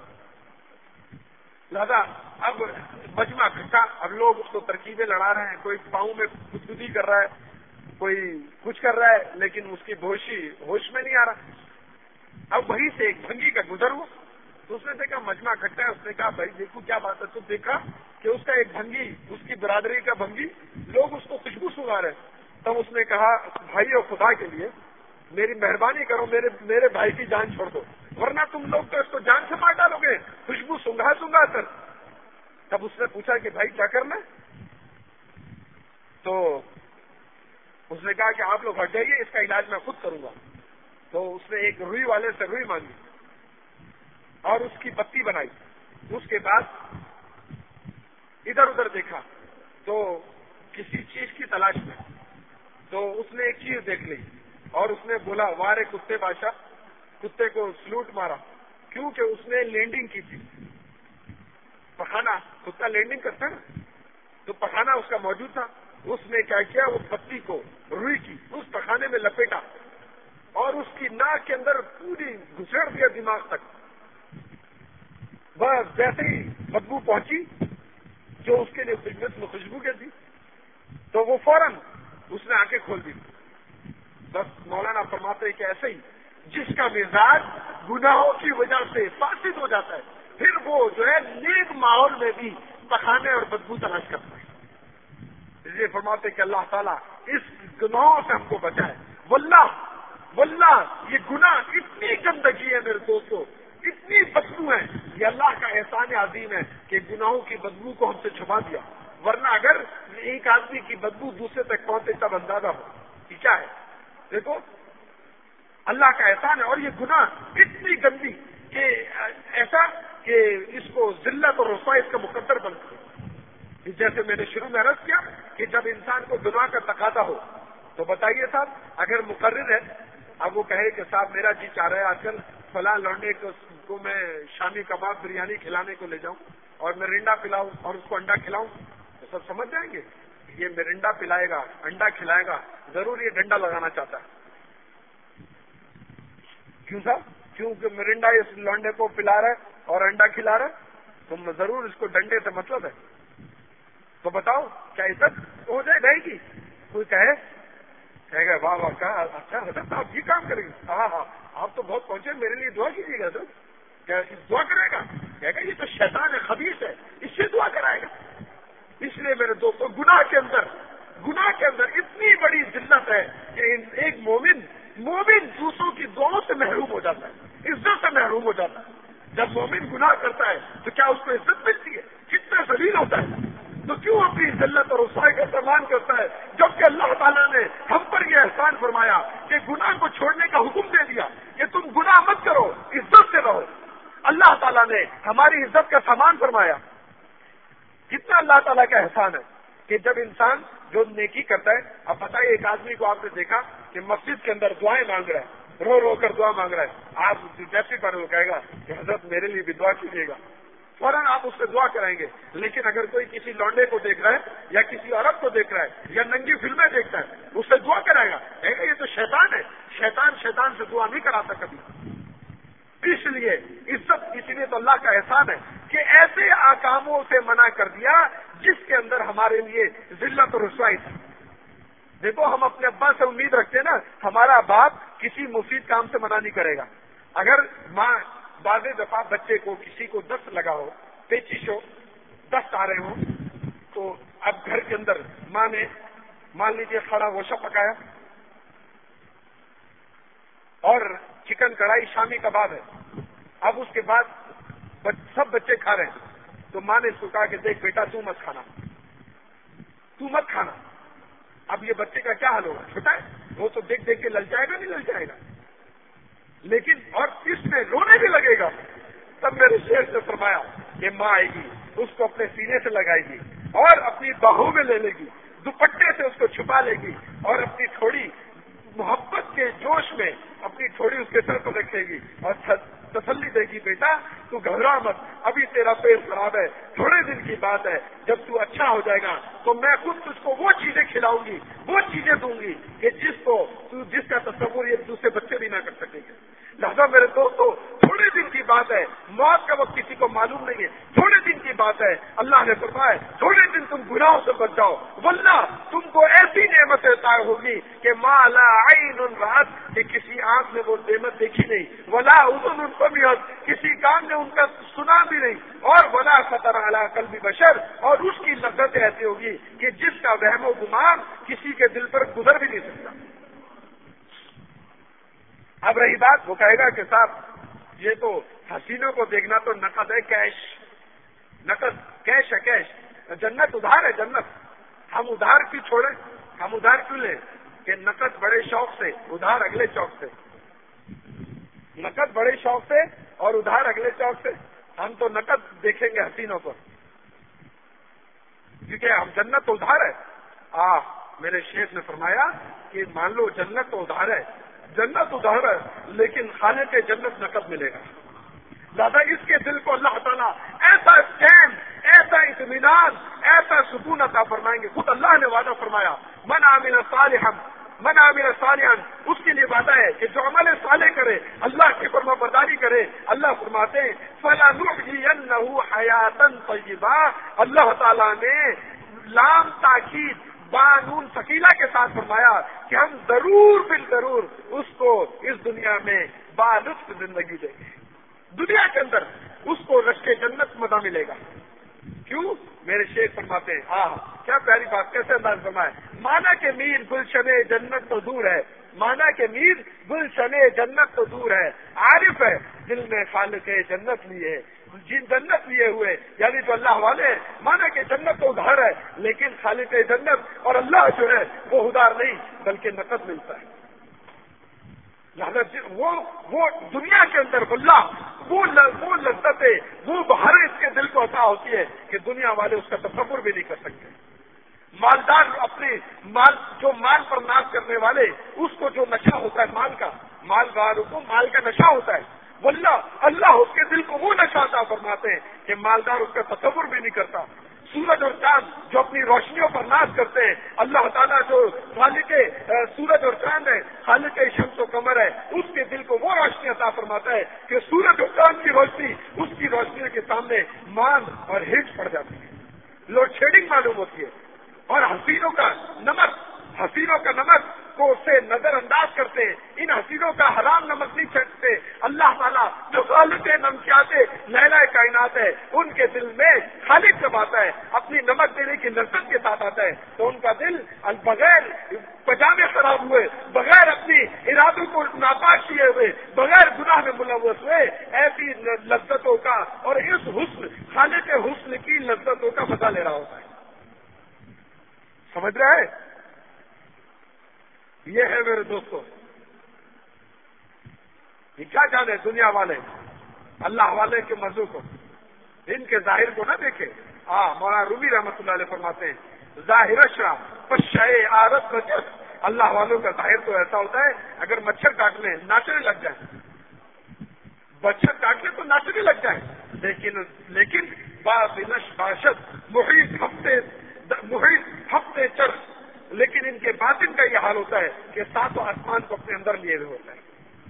لہذا اب مجمع کھٹا, اب لوگ اس کو ترکیبیں لڑا رہے ہیں, کوئی پاؤں میں گدگدی کر رہا ہے, کوئی کچھ کر رہا ہے, لیکن اس کی بے ہوشی ہوش میں نہیں آ رہا. اب وہیں سے ایک بھنگی کا گزر ہوا, تو اس نے دیکھا مجمع کھٹا ہے, اس نے کہا بھائی دیکھو کیا بات ہے. تو دیکھا کہ اس کا ایک بھنگی, اس کی برادری کا بھنگی, لوگ اس کو خوشبو سنگھا رہے ہیں. تب اس نے کہا بھائی اور خدا کے لیے میری مہربانی کرو, میرے میرے بھائی کی جان چھوڑ دو, ورنہ تم لوگ تو اس کو جان سے مار ڈالو گے خوشبو سنگھا سنگھا کر. تب اس نے پوچھا کہ بھائی کیا کرنا ہے. تو اس نے کہا کہ آپ لوگ ہٹ جائیے, اس کا علاج میں خود کروں گا. تو اس نے ایک روئی والے سے روئی مانگی اور اس کی بتی بنائی. اس کے بعد ادھر ادھر دیکھا تو کسی چیز کی تلاش میں, تو اس نے ایک چیز دیکھ لی اور اس نے بولا وارے کتے بادشاہ, کتے کو سلوٹ مارا, کیونکہ اس نے لینڈنگ کی تھی. پخانا, کتا لینڈنگ کرتا ہے نا, تو پخانا اس کا موجود تھا. اس نے کیا کیا, وہ پتی کو روئی کی اس پخانے میں لپیٹا اور اس کی ناک کے اندر پوری گھسڑ دیا دماغ تک. بس جیسے ہی بدبو پہنچی جو اس کے لیے خوشبو خوشبو کے تھی, تو وہ فوراً اس نے آنکھیں کھول دی. بس مولانا فرماتے ہیں کہ ایسے ہی جس کا مزاج گناہوں کی وجہ سے فاسد ہو جاتا ہے, پھر وہ جو ہے نیک ماحول میں بھی پخانے اور بدبو تلاش کرتا ہے. اس لیے فرماتے ہیں کہ اللہ تعالیٰ اس گناہوں سے ہم کو بچائے. واللہ واللہ یہ گناہ اتنی گندگی ہے میرے دوستوں، اتنی بدبو ہے، یہ اللہ کا احسان عظیم ہے کہ گناہوں کی بدبو کو ہم سے چھپا دیا، ورنہ اگر ایک آدمی کی بدبو دوسرے تک پہنچے تب اندازہ ہو یہ کیا ہے۔ دیکھو اللہ کا احسان ہے، اور یہ گناہ اتنی گندی کہ ایسا کہ اس کو ذلت اور رسوائی اس کا مقدر بنتی ہے۔ جیسے میں نے شروع میں عرض کیا کہ جب انسان کو گناہ کا تقاضا ہو تو بتائیے صاحب، اگر مقرر ہے، اب وہ کہے کہ صاحب میرا جی چاہ رہا ہے آج کل فلاں لونڈے کو میں شامی کباب بریانی کھلانے کو لے جاؤں اور مرنڈا پلاؤں اور اس کو انڈا کھلاؤں، تو سب سمجھ جائیں گے یہ مرنڈا پلائے گا، انڈا کھلائے گا، ضرور یہ ڈنڈا لگانا چاہتا ہے۔ کیوں صاحب؟ کیونکہ مرنڈا اس لونڈے کو پلا رہا ہے اور انڈا کھلا رہا ہے، تو ضرور اس کو ڈنڈے سے مطلب ہے۔ تو بتاؤ کیا عزت ہو جائے گی کی؟ کوئی کہے کہے گا واہ واہ کیا اچھا حضرت آپ یہ کام کریں گے، ہاں ہاں آپ تو بہت پہنچے، میرے لیے دعا کیجیے گا حضرت۔ کیا دعا کرے گا؟ کہے گا یہ تو شیطان ہے، خبیث ہے، اس سے دعا کرائے گا۔ اس لیے میرے دوستوں گناہ کے اندر گناہ کے اندر اتنی بڑی ذلت ہے کہ ایک مومن مومن دوسروں کی دعاؤں سے محروم ہو جاتا ہے، عزت سے محروم ہو جاتا ہے۔ جب مومن گناہ کرتا ہے تو کیا اس کو عزت ملتی ہے؟ کتنا ذلیل ہوتا ہے، تو کیوں اپنی ذلت اور رسوائی کا سامان کرتا ہے، جبکہ اللہ تعالیٰ نے ہم پر یہ احسان فرمایا کہ گناہ کو چھوڑنے کا حکم دے دیا کہ تم گناہ مت کرو، عزت سے رہو۔ اللہ تعالیٰ نے ہماری عزت کا سامان فرمایا۔ کتنا اللہ تعالیٰ کا احسان ہے کہ جب انسان جو نیکی کرتا ہے، اب بتائیے ایک آدمی کو آپ نے دیکھا کہ مسجد کے اندر دعائیں مانگ رہا ہے، رو رو کر دعا مانگ رہا ہے، آپ جیسے پر وہ کہے گا کہ حضرت میرے لیے بھی دعا کیجیے گا، فوراً آپ اس سے دعا کرائیں گے۔ لیکن اگر کوئی کسی لونڈے کو دیکھ رہا ہے یا کسی عورت کو دیکھ رہا ہے یا ننگی فلمیں دیکھتا ہے، اس سے دعا کرائے گا، کہے گا یہ تو شیطان ہے، شیطان شیطان سے دعا نہیں کراتا کبھی۔ اس لیے عزت، اس لیے تو اللہ کا احسان ہے کہ ایسے آکاموں سے منع کر دیا جس کے اندر ہمارے لیے ذلت اور رسوائی تھی۔ دیکھو ہم اپنے ابا سے امید رکھتے ہیں نا، ہمارا باپ کسی مفید کام سے منع نہیں کرے گا۔ اگر ماں بعض دفعہ بچے کو کسی کو دست لگا ہو، پیچش ہو، دست آ رہے ہوں، تو اب گھر کے اندر ماں نے مان لیجیے کھڑا گوشہ پکایا اور چکن کڑھائی شامی کباب ہے، اب اس کے بعد سب بچے کھا رہے ہیں، تو ماں نے اس کو کہا کہ دیکھ بیٹا تو مت کھانا، تو مت کھانا۔ اب یہ بچے کا کیا حال ہوگا؟ چھوٹا ہے، وہ تو دیکھ دیکھ کے لل جائے گا، نہیں لل جائے گا، لیکن اور اس میں رونے بھی لگے گا۔ تب میرے شیخ نے فرمایا کہ ماں آئے گی، اس کو اپنے سینے سے لگائے گی اور اپنی باہوں میں لے لے گی، دوپٹے سے اس کو چھپا لے گی اور اپنی تھوڑی محبت کے جوش میں اپنی تھوڑی اس کے سر کو رکھے گی اور تسلی دے گی، بیٹا تو گھبرا مت، ابھی تیرا پیٹ خراب ہے، تھوڑے دن کی بات ہے، جب تو اچھا ہو جائے گا تو میں خود تجھ کو وہ چیزیں کھلاؤں گی، وہ چیزیں دوں گی کہ جس کو تو جس کا تصور یہ دوسرے بچے بھی نہ کر سکیں گے۔ لہذا میرے دوستو تھوڑے دن کی بات ہے، موت کا وقت کسی کو معلوم نہیں ہے، تھوڑے دن کی بات ہے۔ اللہ نے فرمایا تھوڑے دن تم گناہوں سے بچ جاؤ، ورنہ تم کو ایسی نعمتیں عطا ہوگی کہ ما لا عین رأت، کہ کسی آنکھ نے وہ نعمت دیکھی نہیں، ولا اذن سمعت، کسی کان نے ان کا سنا بھی نہیں، اور ولا خطر علی قلب بشر، اور اس کی لذت ایسی ہوگی کہ جس کا وہم و گمان کسی کے دل پر گزر بھی نہیں سکتا۔ اب رہی بات، وہ کہے گا کہ صاحب یہ تو حسینوں کو دیکھنا تو نقد ہے، کیش، نقد کیش ہے، کیش، جنت ادھار ہے، جنت ہم ادھار کیوں چھوڑیں، ہم ادھار کیوں لیں کہ نقد بڑے شوق سے، ادھار اگلے شوق سے، نقد بڑے شوق سے اور ادھار اگلے شوق سے۔ ہم تو نقد دیکھیں گے حسینوں پر، کیونکہ ہم جنت تو ادھار ہے۔ آ میرے شیخ نے فرمایا کہ مان لو جنت تو ادھار ہے، جنت ادھار ہے، لیکن کھانے کے جنت نقد ملے گا۔ زیادہ اس کے دل کو اللہ تعالیٰ ایسا چین، ایسا اطمینان، ایسا سکون عطا فرمائیں گے۔ خود اللہ نے وعدہ فرمایا من عمل صالحا من عمل صالحا، اس کے لیے وعدہ ہے کہ جو عمل صالح کرے، اللہ کی فرما برداری کرے، اللہ فرماتے ہیں فَلَنُحْيِيَنَّهُ حَيَاةً طَيِّبَةً، اللہ تعالیٰ نے لام تاکید بانون ثقیلہ کے ساتھ فرمایا کہ ہم ضرور بال ضرور اس کو اس دنیا میں بالطف زندگی دیں گے، دنیا کے اندر اس کو رشک جنت مزہ ملے گا۔ کیوں؟ میرے شیخ فرماتے ہیں آہ کیا پیاری بات، کیسے انداز فرمایا، مانا کہ میر گلشن جنت تو دور ہے، مانا کہ میر گلشن جنت تو دور ہے، عارف ہے دل میں خالق جنت لیے، جن جنت لیے ہوئے یعنی جو اللہ والے، مانا کہ جنت تو ادھر ہے لیکن خالق جنت اور اللہ جو ہے وہ ادھار نہیں بلکہ نقد ملتا ہے۔ وہ وہ دنیا کے اندر اللہ وہ وہ لذتیں وہ بہر اس کے دل کو عطا ہوتی ہے کہ دنیا والے اس کا تصور بھی نہیں کر سکتے۔ مالدار اپنے مال جو مال پر ناز کرنے والے اس کو جو نشہ ہوتا ہے مال کا، مالداروں کو مال کا نشہ ہوتا ہے، وہ اللہ اللہ اس کے دل کو وہ نشہ عطا فرماتے ہیں کہ مالدار اس کا تصور بھی نہیں کرتا۔ سورج اور چاند جو اپنی روشنیوں پر ناز کرتے ہیں، اللہ تعالیٰ جو خالق سورج اور چاند ہے، خالق شمس و قمر ہے، اس کے دل کو وہ روشنی عطا فرماتا ہے کہ سورج اور چاند کی روشنی اس کی روشنی کے سامنے مان اور ہٹ پڑ جاتی ہے، لوڈ شیڈنگ معلوم ہوتی ہے، اور حسینوں کا نمک حسینوں کا نمک کو سے نظر انداز کرتے ہیں، ان حسینوں کا حرام نمک نہیں چھٹتے۔ اللہ تعالیٰ جو خالق نمکیات لیلہ کائنات ہے ان کے دل میں خالق جب آتا ہے اپنی نمک دینے کی لذت کے ساتھ آتا ہے تو ان کا دل بغیر پجامے خراب ہوئے، بغیر اپنی ارادوں کو ناپاک کیے ہوئے، بغیر گناہ میں ملوث ہوئے ایسی لذتوں کا اور اس حسن خالق حسن کی لذتوں کا مزہ لے رہا ہوتا ہے۔ سمجھ رہے ہیں؟ یہ ہے میرے دوستوں، یہ کیا جانے دنیا والے اللہ والے کے مزوں کو، ان کے ظاہر کو نہ دیکھے۔ ہاں مولانا رومی رحمۃ اللہ علیہ فرماتے ہیں ظاہر اشرا پشائے عارت بچت، اللہ والوں کا ظاہر تو ایسا ہوتا ہے اگر مچھر کاٹ لیں ناچنے لگ جائیں، مچھر کاٹ لیں تو ناچنے لگ جائیں، لیکن لیکن باطنش باشد محیط ہفتے محیط ہفتے چڑھ، لیکن ان کے باطن کا یہ حال ہوتا ہے کہ ساتوں آسمان کو اپنے اندر لیے ہوئے ہوتا ہے۔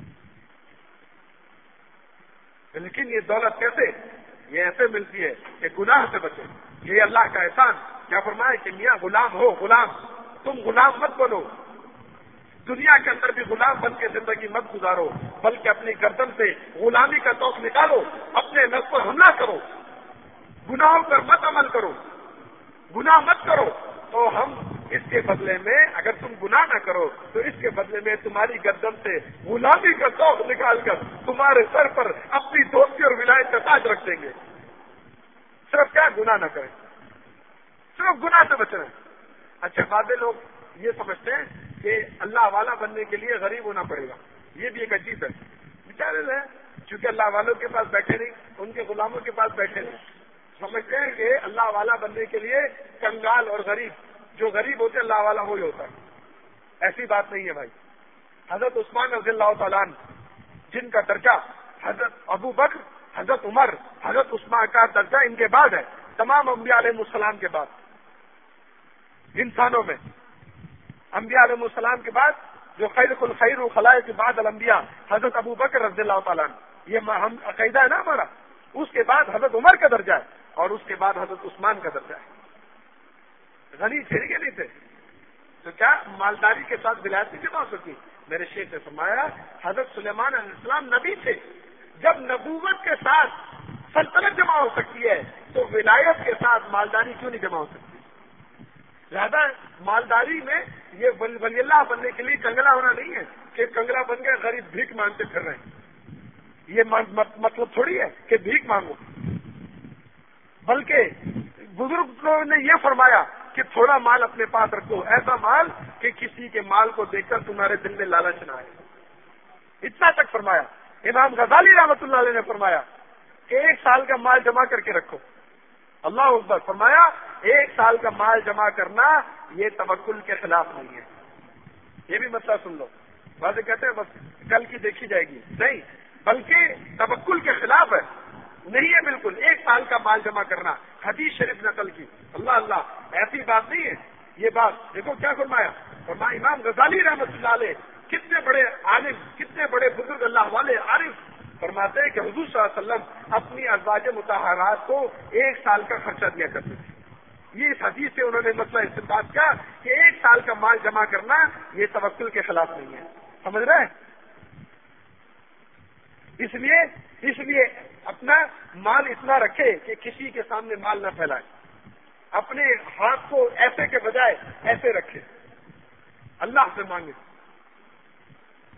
لیکن یہ دولت کیسے؟ یہ ایسے ملتی ہے کہ گناہ سے بچے، یہ اللہ کا احسان۔ کیا فرمایا کہ میاں غلام ہو، غلام تم غلام مت بنو، دنیا کے اندر بھی غلام بن کے زندگی مت گزارو، بلکہ اپنی گردن سے غلامی کا توق نکالو، اپنے نفس پر حملہ کرو، گناہوں پر مت عمل کرو، گناہ مت کرو، تو ہم اس کے بدلے میں اگر تم گناہ نہ کرو تو اس کے بدلے میں تمہاری گردن سے غلامی کا توق نکال کر تمہارے سر پر اپنی دوستی اور ولایت کا تاج رکھ دیں گے۔ صرف کیا گناہ نہ کریں، صرف گناہ سے بچنا ہے۔ اچھا بعض لوگ یہ سمجھتے ہیں کہ اللہ والا بننے کے لیے غریب ہونا پڑے گا، یہ بھی ایک عجیب ہے۔ بیچارے ہیں چونکہ اللہ والوں کے پاس بیٹھے نہیں، ان کے غلاموں کے پاس بیٹھے نہیں، سمجھتے ہیں کہ اللہ والا بننے کے لیے کنگال اور غریب، جو غریب ہوتے اللہ والا وہی ہوتا ہے۔ ایسی بات نہیں ہے بھائی۔ حضرت عثمان رضی اللہ تعالیٰ عنہ جن کا درجہ حضرت ابو بکر، حضرت عمر، حضرت عثمان کا درجہ ان کے بعد ہے، تمام انبیاء علیہ السلام کے بعد، انسانوں میں انبیاء علیہ السلام کے بعد جو خیر الخیر خلائق کے بعد الانبیاء حضرت ابو بکر رضی اللہ تعالیٰ عنہ، یہ ہم عقیدہ ہے نا ہمارا۔ اس کے بعد حضرت عمر کا درجہ ہے اور اس کے بعد حضرت عثمان کا درجہ ہے۔ غنی تھے کہ نہیں تھے؟ تو کیا مالداری کے ساتھ ولایت نہیں جمع ہو سکی؟ میرے شیخ نے فرمایا حضرت سلیمان علیہ السلام نبی تھے، جب نبوت کے ساتھ سلطنت جمع ہو سکتی ہے تو ولایت کے ساتھ مالداری کیوں نہیں جمع ہو سکتی؟ زیادہ مالداری میں یہ ولی اللہ بننے کے لیے کنگلا ہونا نہیں ہے کہ کنگلا بن گئے غریب بھیک مانگتے پھر رہے ہیں، یہ مطلب تھوڑی ہے کہ بھیک مانگو، بلکہ بزرگوں نے یہ فرمایا کہ تھوڑا مال اپنے پاس رکھو، ایسا مال کہ کسی کے مال کو دیکھ کر تمہارے دل میں لالچ نہ آئے، اتنا تک فرمایا۔ امام غزالی رحمۃ اللہ علیہ نے فرمایا کہ ایک سال کا مال جمع کر کے رکھو، اللہ اکبر، فرمایا ایک سال کا مال جمع کرنا یہ توکل کے خلاف نہیں ہے۔ یہ بھی مسئلہ سن لو، بعض کہتے ہیں بس کل کی دیکھی جائے گی، نہیں، بلکہ توکل کے خلاف ہے، نہیں ہے بالکل۔ ایک سال کا مال جمع کرنا حدیث شریف نقل کی، اللہ اللہ ایسی بات نہیں ہے یہ بات۔ دیکھو کیا فرمایا، فرمایا امام غزالی رحمۃ اللہ علیہ کتنے بڑے عالم، کتنے بڑے بزرگ اللہ والے عارف، فرماتے ہیں کہ حضور صلی اللہ علیہ وسلم اپنی ازواج مطہرات کو ایک سال کا خرچہ دیا کرتے تھے۔ یہ اس حدیث سے انہوں نے مسئلہ استنباط کیا کہ ایک سال کا مال جمع کرنا یہ توکل کے خلاف نہیں ہے، سمجھ رہے ہیں؟ اس لیے اس لیے اپنا مال اتنا رکھے کہ کسی کے سامنے مال نہ پھیلائے، اپنے ہاتھ کو ایسے کے بجائے ایسے رکھے، اللہ سے مانگے،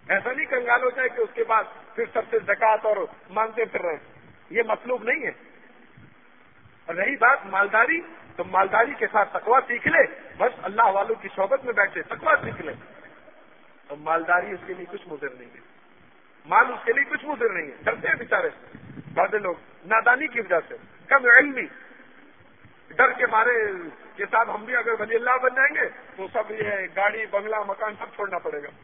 ایسا نہیں کنگال ہو جائے کہ اس کے بعد پھر سب سے زکات اور مانگتے پھر رہے ہیں، یہ مطلوب نہیں ہے۔ اور رہی بات مالداری، تو مالداری کے ساتھ تقویٰ سیکھ لے، بس اللہ والوں کی صحبت میں بیٹھے تقویٰ سیکھ لے، تو مالداری اس کے لیے کچھ مضر نہیں ہے، مال اس کے لیے کچھ مضر نہیں ہے۔ ڈرتے ہیں بیچارے بعض لوگ نادانی کی وجہ سے، کم علمی، ڈر کے مارے کہ صاحب ہم بھی اگر ولی اللہ بن جائیں گے تو سب یہ گاڑی بنگلہ مکان سب چھوڑنا پڑے گا۔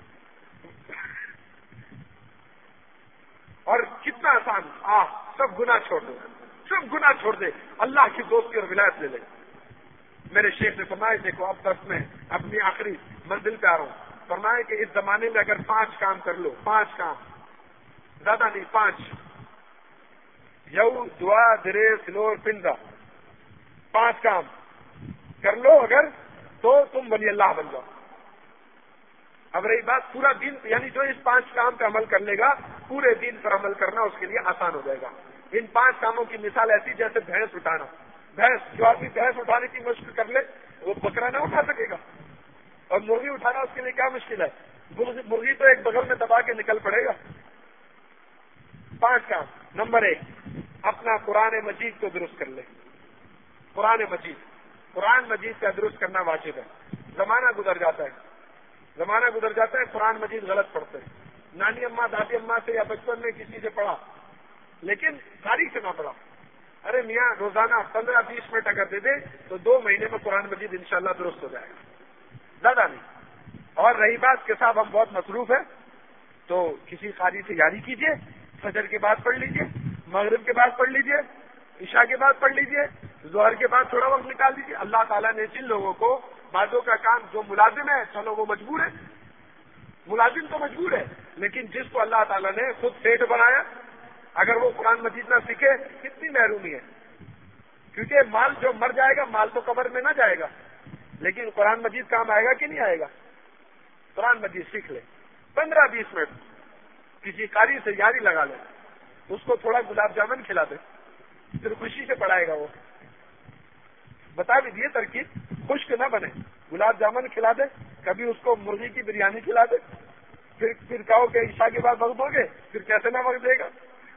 اور کتنا آسان، آ سب گناہ چھوڑ دو، سب گناہ چھوڑ دے، اللہ کی دوستی اور ولایت لے لے۔ میرے شیخ نے فرمایا، دیکھو اب دس میں اپنی آخری منزل پہ آ رہا ہوں، فرمایا کہ اس زمانے میں اگر پانچ کام کر لو، پانچ کام، زیادہ نہیں، پانچ، یو دعا درے سلور پنڈا، پانچ کام کر لو اگر، تو تم ولی اللہ بن جاؤ۔ اب رہی بات پورا دن، یعنی جو اس پانچ کام پہ عمل کر لے گا پورے دن پر عمل کرنا اس کے لیے آسان ہو جائے گا۔ ان پانچ کاموں کی مثال ایسی جیسے بھینس اٹھانا، بھینس جو آدمی بھینس اٹھانے کی مشکل کر لے وہ بکرا نہ اٹھا سکے گا، اور مرغی اٹھانا اس کے لیے کیا مشکل ہے، مرغی تو ایک بغل میں دبا کے نکل پڑے گا۔ پانچ کام، نمبر ایک، اپنا قرآن مجید کو درست کر لے۔ قرآن مجید قرآن مجید کا درست کرنا واجب ہے۔ زمانہ گزر جاتا ہے زمانہ گزر جاتا ہے قرآن مجید غلط پڑھتے ہیں، نانی اماں دادی اماں سے یا بچپن میں کسی سے پڑھا لیکن تاریخ سے نہ پڑھا۔ ارے میاں روزانہ پندرہ بیس منٹ اگر دے دے تو دو مہینے میں قرآن مجید انشاءاللہ درست ہو جائے گا، زیادہ نہیں۔ اور رہی بات کہ صاحب ہم بہت مصروف ہیں، تو کسی قاری سے یاری کیجیے، فجر کے بعد پڑھ لیجیے، مغرب کے بعد پڑھ لیجیے، عشاء کے بعد پڑھ لیجیے، ظہر کے بعد تھوڑا وقت نکال دیجیے۔ اللہ تعالیٰ نے جن لوگوں کو بعدوں کا کام، جو ملازم ہے چلو وہ مجبور ہے، ملازم تو مجبور ہے، لیکن جس کو اللہ تعالیٰ نے خود سیٹھ بنایا، اگر وہ قرآن مجید نہ سیکھے کتنی محرومی ہے، کیونکہ مال جو مر جائے گا مال تو قبر میں نہ جائے گا، لیکن قرآن مجید کام آئے گا کہ نہیں آئے گا۔ قرآن مجید سیکھ لے، پندرہ بیس منٹ کسی قاری سے یاری لگا لے، اس کو تھوڑا گلاب جامن کھلا دے، پھر خوشی سے پڑھائے گا۔ وہ بتا بھی دیے ترکیب، خشک نہ بنے، گلاب جامن کھلا دے، کبھی اس کو مرغی کی بریانی کھلا دے، پھر پھر کہو کہ عشاء کے بعد وقت دو گے، پھر کیسے نہ وقت دے گا،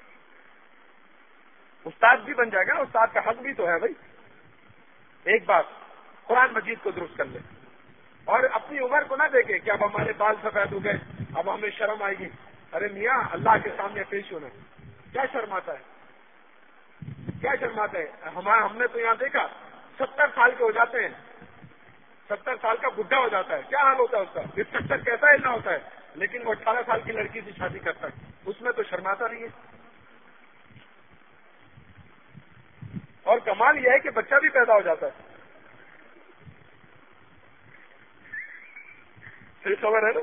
استاد بھی بن جائے گا، استاد کا حق بھی تو ہے بھائی۔ ایک بات، قرآن مجید کو درست کر لے، اور اپنی عمر کو نہ دیکھے کہ اب ہمارے بال سفید ہو گئے اب ہمیں شرم آئے گی۔ ارے میاں اللہ کے سامنے پیش ہونا، کیا شرم آتا ہے، کیا شرم آتا ہے؟ ہمارا ہم نے تو یہاں دیکھا ستر سال کے ہو جاتے ہیں، ستر سال کا بڈھا ہو جاتا ہے، کیا حال ہوتا ہے اس کا، انسپیکٹر کیسا ہلنا ہوتا ہے، لیکن وہ اٹھارہ سال کی لڑکی سے شادی کرتا ہے، اس میں تو شرماتا نہیں ہے۔ اور کمال یہ ہے کہ بچہ بھی پیدا ہو جاتا ہے، صحیح خبر ہے نا؟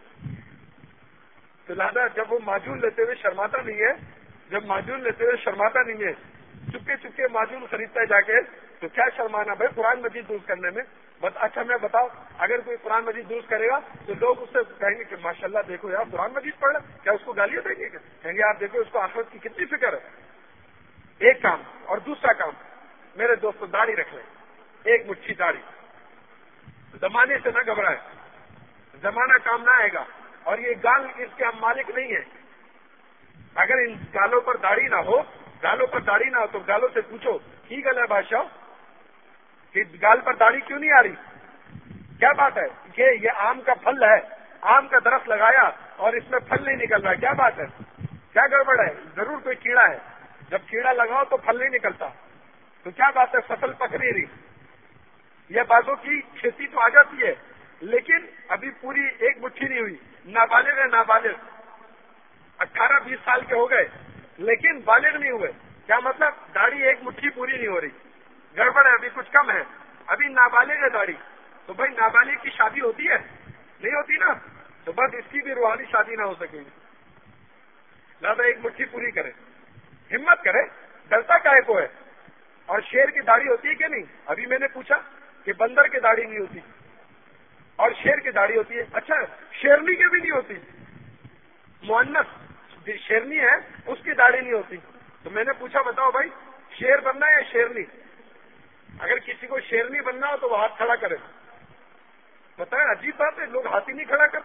تو لہٰذا جب وہ معجون لیتے ہوئے شرماتا نہیں ہے، جب معجون لیتے ہوئے شرماتا نہیں ہے، چپکے چپکے معجون خریدتا ہے جا کے، تو کیا شرمانا بھائی قرآن مجید درست کرنے میں۔ بس اچھا میں بتاؤ، اگر کوئی قرآن مجید درست کرے گا تو لوگ اس سے کہیں گے کہ ماشاءاللہ دیکھو یار قرآن مجید پڑھ رہا، کیا اس کو گالیاں دیں گے؟ کہیں گے آپ دیکھو اس کو آخرت کی کتنی فکر ہے۔ ایک کام، اور دوسرا کام، میرے دوستوں داڑھی رکھ لیں، ایک مٹھی داڑھی، زمانے سے نہ گھبرائے، زمانہ کام نہ آئے گا، اور یہ گال اس کے ہم مالک نہیں ہیں۔ اگر ان گالوں پر داڑھی نہ ہو، گالوں پر داڑھی نہ ہو تو گالوں سے پوچھو کی گل ہے بادشاہ کہ گال پر داڑھی کیوں نہیں آ رہی، کیا بات ہے؟ کہ یہ آم کا پھل ہے، آم کا درخت لگایا اور اس میں پھل نہیں نکل رہا، کیا بات ہے، کیا گڑبڑ ہے؟ ضرور کوئی کیڑا ہے، جب کیڑا لگاؤ تو پھل نہیں نکلتا، تو کیا بات ہے فصل پک نہیں رہی؟ یہ باتوں کی کھیتی تو آ جاتی ہے، لیکن ابھی پوری ایک مٹھی نہیں ہوئی، نابالغ ہے، نابالغ اٹھارہ بیس سال کے ہو گئے لیکن بالغ نہیں ہوئے، کیا مطلب؟ داڑھی ایک مٹھی پوری نہیں ہو رہی، گڑبڑ ہے، ابھی کچھ کم ہے، ابھی نابالغ ہے داڑھی، تو بھائی نابالغ کی شادی ہوتی ہے؟ نہیں ہوتی نا، تو بس اس کی بھی روحانی شادی نہ ہو سکے گی، لہٰذا ایک مٹھی پوری کرے، ہمت کرے، ڈرتا کاہے کو ہے؟ اور شیر کی داڑھی ہوتی ہے کہ نہیں؟ ابھی میں نے پوچھا کہ بندر کی داڑھی نہیں ہوتی اور شیر کی داڑھی ہوتی ہے، اچھا شیرنی کی بھی نہیں ہوتی، مؤنث شیرنی ہے اس کی داڑھی نہیں ہوتی، تو میں نے پوچھا بتاؤ بھائی شیر بننا ہے یا شیرنی؟ اگر کسی کو شیرنی بننا ہو تو وہ ہاتھ کھڑا کرے، بتائیں عجیب بات ہے، لوگ ہاتھ ہی نہیں کھڑا کرتے،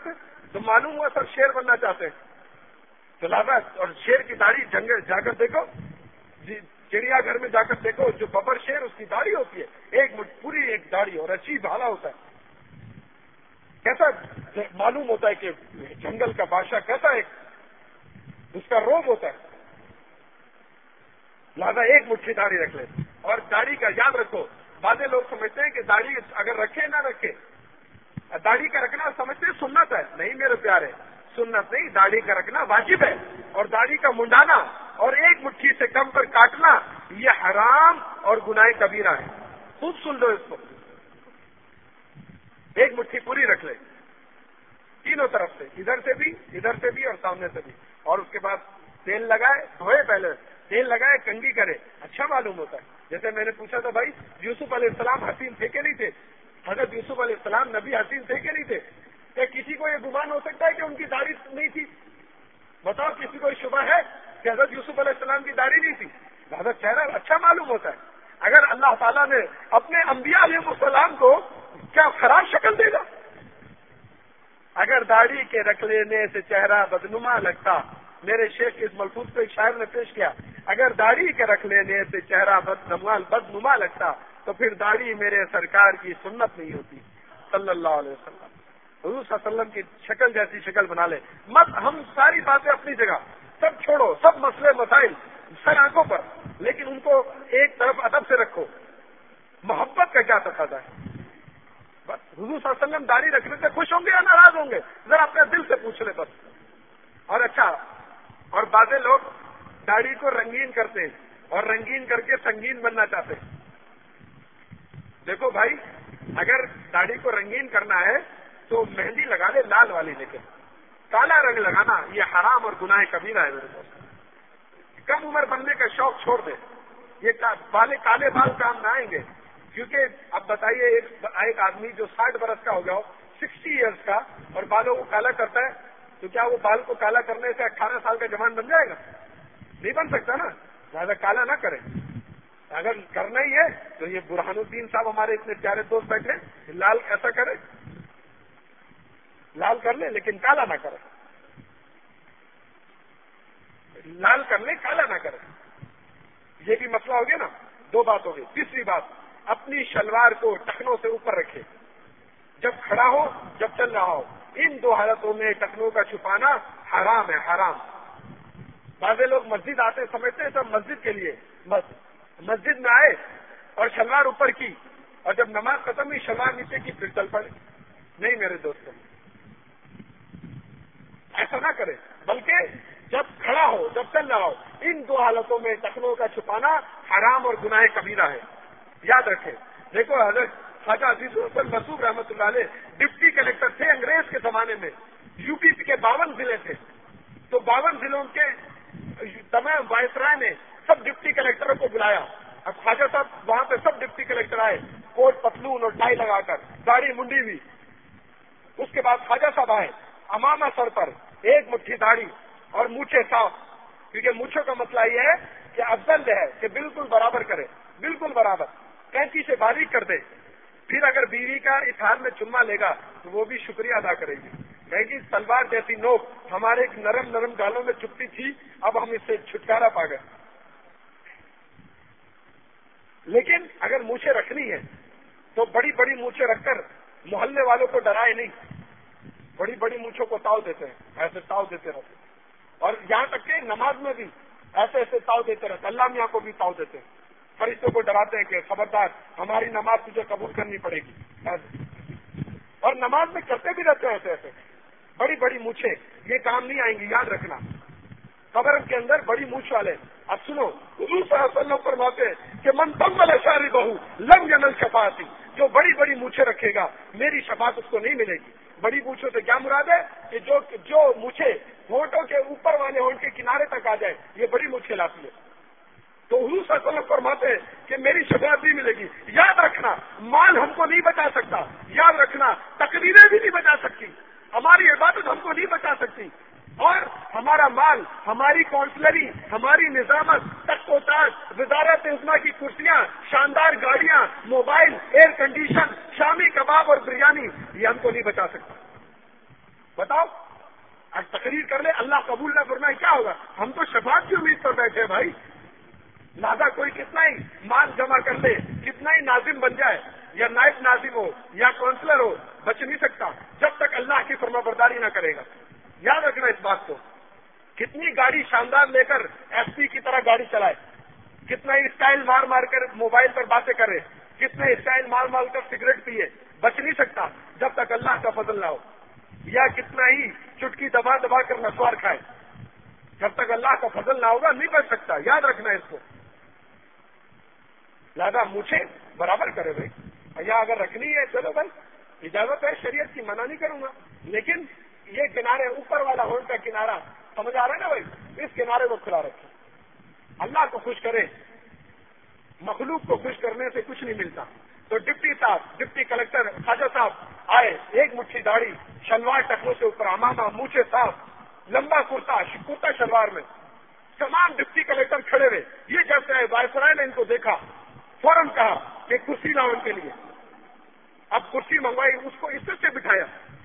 تو معلوم ہوا سب شیر بننا چاہتے ہیں. تو لہٰذا اور شیر کی داڑھی جنگل جا کر دیکھو, جی چڑیا گھر میں جا کر دیکھو, جو ببر شیر اس کی داڑھی ہوتی ہے, ایک مٹھ پوری ایک داڑھی اور اچھی بھالا ہوتا ہے. کیسا معلوم ہوتا ہے کہ جنگل کا بادشاہ کیسا ایک اس کا روب ہوتا ہے. لہٰذا ایک مٹھی داڑھی رکھ لے. اور داڑھی کا یاد رکھو, بعض لوگ سمجھتے ہیں کہ داڑھی اگر رکھے نہ رکھے, داڑھی کا رکھنا سمجھتے ہیں سنت ہے. نہیں میرے پیارے, سنت نہیں, داڑھی کا رکھنا واجب ہے. اور داڑھی کا منڈانا اور ایک مٹھی سے کم پر کاٹنا یہ حرام اور گناہ کبیرہ ہے. خوب سن لو اس کو. ایک مٹھی پوری رکھ لے تینوں طرف سے, ادھر سے بھی, ادھر سے بھی اور سامنے سے بھی. اور اس کے بعد تیل لگائے, دھوئے, پہلے تیل لگائے, کنگھی کرے. اچھا معلوم ہوتا ہے. جیسے میں نے پوچھا تھا بھائی یوسف علیہ السلام حسین تھے کہ نہیں تھے؟ حضرت یوسف علیہ السلام نبی حسین تھے کہ نہیں تھے؟ کیا کسی کو یہ گمان ہو سکتا ہے کہ ان کی داڑھی نہیں تھی؟ بتاؤ, کسی کو شبہ ہے کہ حضرت یوسف علیہ السلام کی داڑھی نہیں تھی؟ حضرت چہرہ اچھا معلوم ہوتا ہے. اگر اللہ تعالیٰ نے اپنے انبیاء علیہ السلام کو کیا خراب شکل دے گا؟ اگر داڑھی کے رکھ لینے سے چہرہ بدنما لگتا, میرے شیخ اس ملفوظ کو ایک شاعر نے پیش کیا, اگر داڑھی کے رکھ لینے سے چہرہ بدنما بدنما لگتا تو پھر داڑھی میرے سرکار کی سنت نہیں ہوتی صلی اللہ علیہ وسلم. حضور صلی اللہ علیہ وسلم کی شکل جیسی شکل بنا لے. مت ہم ساری باتیں اپنی جگہ سب چھوڑو, سب مسئلے مسائل سر آنکھوں پر, لیکن ان کو ایک طرف ادب سے رکھو. محبت کا کیا تقاضا ہے؟ بس حضور صلی اللہ علیہ وسلم داڑھی رکھنے سے خوش ہوں گے یا ناراض ہوں گے؟ ذرا اپنے دل سے پوچھ لے بس. اور اچھا, اور بعض لوگ داڑھی کو رنگین کرتے ہیں اور رنگین کر کے سنگین بننا چاہتے ہیں. دیکھو بھائی, اگر داڑھی کو رنگین کرنا ہے تو مہندی لگا لے لال والی, لیکن کالا رنگ لگانا یہ حرام اور گناہ کبیرہ ہے میرے دوست. کم عمر بننے کا شوق چھوڑ دے. یہ بالے کالے بال کام نہ آئیں گے. کیونکہ اب بتائیے, ایک ایک آدمی جو ساٹھ برس کا ہو گیا ہو, سکسٹی ایئرس کا, اور بالوں کو کالا کرتا ہے, تو کیا وہ بال کو کالا کرنے سے اٹھارہ سال کا جوان بن جائے گا؟ نہیں بن سکتا نا. لہٰذا کالا نہ کرے. اگر کرنا ہی ہے تو یہ برہان الدین صاحب ہمارے اتنے پیارے دوست بیٹھے, لال ایسا کرے, لال کر لے لیکن کالا نہ کرے. لال کر لے, کالا نہ کرے. یہ بھی مسئلہ ہو گیا نا. دو بات ہو گئی. تیسری بات, اپنی شلوار کو ٹخنوں سے اوپر رکھے, جب کھڑا ہو جب چل رہا ہو. ان دو حالتوں میں ٹخنوں کا چھپانا حرام ہے, حرام. بعض لوگ مسجد آتے سمجھتے ہیں سب مسجد کے لیے, بس مسجد میں آئے اور شلوار اوپر کی, اور جب نماز ختم ہوئی شلوار نیچے کی, پھر چل پڑے. نہیں میرے دوستوں, ایسا نہ کرے. بلکہ جب کھڑا ہو جب چل رہا ہو, ان دو حالتوں میں ٹخنوں کا چھپانا حرام اور گناہ کبیرہ ہے. یاد رکھیں. دیکھو حضرت خواجہ عزیز الحسن مسعود رحمۃ اللہ علیہ ڈپٹی کلیکٹر تھے انگریز کے زمانے میں. یو پی کے باون ضلع تھے, تو باون ضلعوں کے تمام وائسرائے نے سب ڈپٹی کلیکٹروں کو بلایا. اب خواجہ صاحب وہاں پہ سب ڈپٹی کلیکٹر آئے, کوٹ پتلون اور ٹائی لگا کر, داڑھی منڈی ہوئی. اس کے بعد خواجہ صاحب آئے, امامہ سر پر, ایک مٹھی داڑھی اور مونچھیں صاف, کیونکہ مونچھوں کا مسئلہ یہ ہے کہ افضل ہے کہ بالکل برابر کرے, بالکل برابر, کینچی سے باریک کر دے. پھر اگر بیوی کا اس حال میں چما لے گا تو وہ بھی شکریہ ادا کرے گی, کہے گی تلوار جیسی نوک ہمارے ایک نرم نرم گالوں میں چپتی تھی, اب ہم اس سے چھٹکارا پا گئے. لیکن اگر مونچھیں رکھنی ہے تو بڑی بڑی مونچھیں رکھ کر محلے والوں کو ڈرائے نہیں. بڑی بڑی مونچھوں کو تاؤ دیتے ہیں, ایسے تاؤ دیتے رہتے ہیں. اور یہاں تک کہ نماز میں بھی ایسے ایسے تاؤ دیتے رہتے. اللہ میاں کو بھی تاؤ دیتے ہیں, فرشتوں کو ڈراتے ہیں کہ خبردار ہماری نماز تجھے قبول کرنی پڑے گی. اور نماز میں کرتے بھی رہتے ہیں ایسے ایسے. بڑی بڑی مونچھیں یہ کام نہیں آئیں گی, یاد رکھنا. قبر کے اندر بڑی مونچھ والے. اب سنو, حضور صلی اللہ علیہ وسلم فرماتے ہیں کہ من تمل شاری بہو لم ینل شفاعتی, جو بڑی بڑی مونچھیں رکھے گا میری شفاعت اس کو نہیں ملے گی. بڑی مونچھوں سے کیا مراد ہے کہ جو جو مونچھیں ہونٹوں کے اوپر والے ہونٹ کے کنارے تک آ جائے, یہ بڑی مونچھیں لاتی ہے. تو حضور صلی اللہ علیہ وسلم فرماتے ہیں کہ میری شفاعت نہیں ملے گی. یاد رکھنا, مال ہم کو نہیں بچا سکتا. یاد رکھنا, تقریریں بھی نہیں بچا سکتی. ہماری عبادت ہم کو نہیں بچا سکتی. اور ہمارا مال, ہماری کونسلری, ہماری نظامت, تخت و تاج, وزارت عظمیٰ کی کرسیاں, شاندار گاڑیاں, موبائل, ایئر کنڈیشن, شامی کباب اور بریانی, یہ ہم کو نہیں بچا سکتا. بتاؤ آج تقریر کر لے اللہ قبول نہ فرمائے کیا ہوگا؟ ہم تو شفاعت کی امید پر بیٹھے ہیں بھائی. لہذا کوئی کتنا ہی مال جمع کر لے، کتنا ہی ناظم بن جائے یا نائب ناظم ہو یا کونسلر ہو، بچ نہیں سکتا جب تک اللہ کی فرما برداری نہ کرے گا. یاد رکھنا اس بات کو. کتنی گاڑی شاندار لے کر ایس پی کی طرح گاڑی چلائے، کتنا ہی اسٹائل مار مار کر موبائل پر باتیں کرے، کتنے اسٹائل مار مار کر سگریٹ پیے، بچ نہیں سکتا جب تک اللہ کا فضل نہ ہو. یا کتنا ہی چٹکی دبا دبا کر نسوار کھائے، جب تک اللہ کا فضل نہ ہوگا نہیں بچ سکتا. یاد رکھنا اس کو. لہذا مجھے برابر کرے بھائی، یا اگر رکھنی ہے چلو بھائی اجازت ہے شریعت کی، منع نہیں کروں گا، لیکن یہ کنارے اوپر والا ہونٹ کا کنارہ سمجھ آ رہا ہے نا بھائی، اس کنارے کو کھلا رکھے. اللہ کو خوش کرے، مخلوق کو خوش کرنے سے کچھ نہیں ملتا. تو ڈپٹی صاحب، ڈپٹی کلکٹر خواجہ صاحب آئے، ایک مٹھی داڑھی، شلوار ٹکوں سے اوپر امامہ، مونچھے صاحب، لمبا کرتا، کرتا شلوار میں. تمام ڈپٹی کلکٹر کھڑے ہوئے. یہ جب سے وائسرائے نے ان کو دیکھا فوراً کہا کہ کرسی لاؤ ان کے لیے. اب کرسی منگوائی، اس کو عزت سے بٹھایا.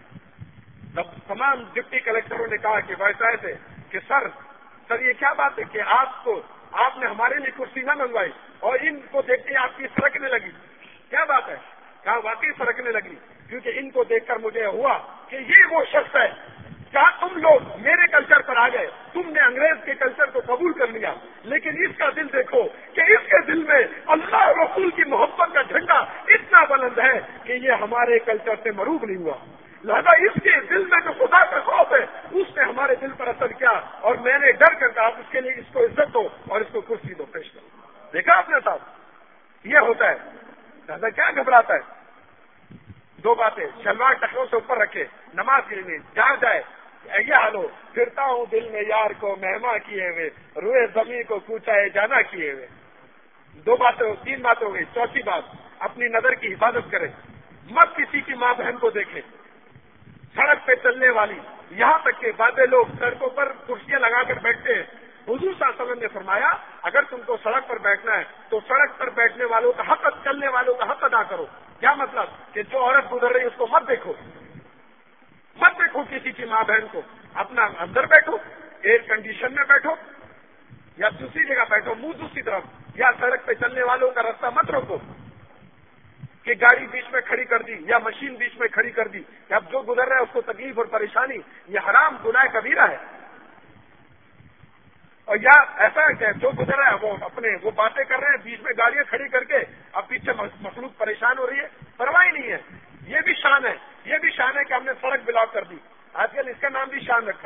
تب تمام ڈپٹی کلکٹروں نے کہا کہ وائسرائے سے کہ سر سر یہ کیا بات ہے کہ آپ کو آپ نے ہمارے لیے کرسی نہ منگوائی اور ان کو دیکھتے آپ کی سرکنے لگی، کیا بات ہے؟ کہا واقعی سرکنے لگی، کیونکہ ان کو دیکھ کر مجھے ہوا کہ یہ وہ شخص ہے. کہا تم لوگ میرے کلچر پر آ گئے، تم نے انگریز کے کلچر کو قبول کر لیا، لیکن اس کا دل دیکھو کہ اس کے دل میں اللہ رسول کی محبت کا جھنڈا اتنا بلند ہے کہ یہ ہمارے کلچر سے مروب نہیں ہوا. لہذا اس کے دل میں جو خدا کا خوف ہے اس نے ہمارے دل پر اثر کیا، اور میں نے ڈر کر کہا اس کے لیے اس کو عزت دو اور اس کو کرسی دو، پیش کرو. دیکھا آپ نے صاحب، یہ ہوتا ہے. لہذا کیا گھبراتا ہے؟ دو باتیں، شلوار ٹکوں سے اوپر رکھے، نماز کے لیے جہاں جائے یہ حال ہو، پھرتا ہوں دل میں یار کو مہما کیے ہوئے، روئے زمین کو کوچا ہے جانا کیے ہوئے. دو باتیں، تین باتیں ہو گئی. چوتھی بات، اپنی نظر کی حفاظت کرے، مت کسی کی ماں بہن کو دیکھے. سڑک پہ چلنے والی، یہاں تک کہ بعض لوگ سڑکوں پر کرسیاں لگا کر بیٹھتے ہیں. حضور صلی اللہ علیہ وسلم نے فرمایا اگر تم کو سڑک پر بیٹھنا ہے تو سڑک پر بیٹھنے والوں کا حق، چلنے والوں کا حق ادا کرو. کیا مطلب؟ کہ جو عورت گزر رہی ہے اس کو مت دیکھو، مت دیکھو کسی کی ماں بہن کو. اپنا اندر بیٹھو، ایئر کنڈیشن میں بیٹھو یا دوسری جگہ بیٹھو، منہ دوسری طرف، یا سڑک پہ چلنے والوں کا راستہ مت روکو کہ گاڑی بیچ میں کھڑی کر دی یا مشین بیچ میں کھڑی کر دی کہ اب جو گزر رہا ہے اس کو تکلیف اور پریشانی. یہ حرام گناہ کبیرہ ہے. اور یا ایسا ہے کہ جو گزر رہا ہے وہ اپنے وہ باتیں کر رہے ہیں، بیچ میں گاڑیاں کھڑی کر کے اب پیچھے مخلوق پریشان ہو رہی ہے، پرواہ نہیں ہے. یہ بھی شان ہے، یہ بھی شان ہے کہ ہم نے سڑک بلاک کر دی. آج کل اس کا نام بھی شان رکھا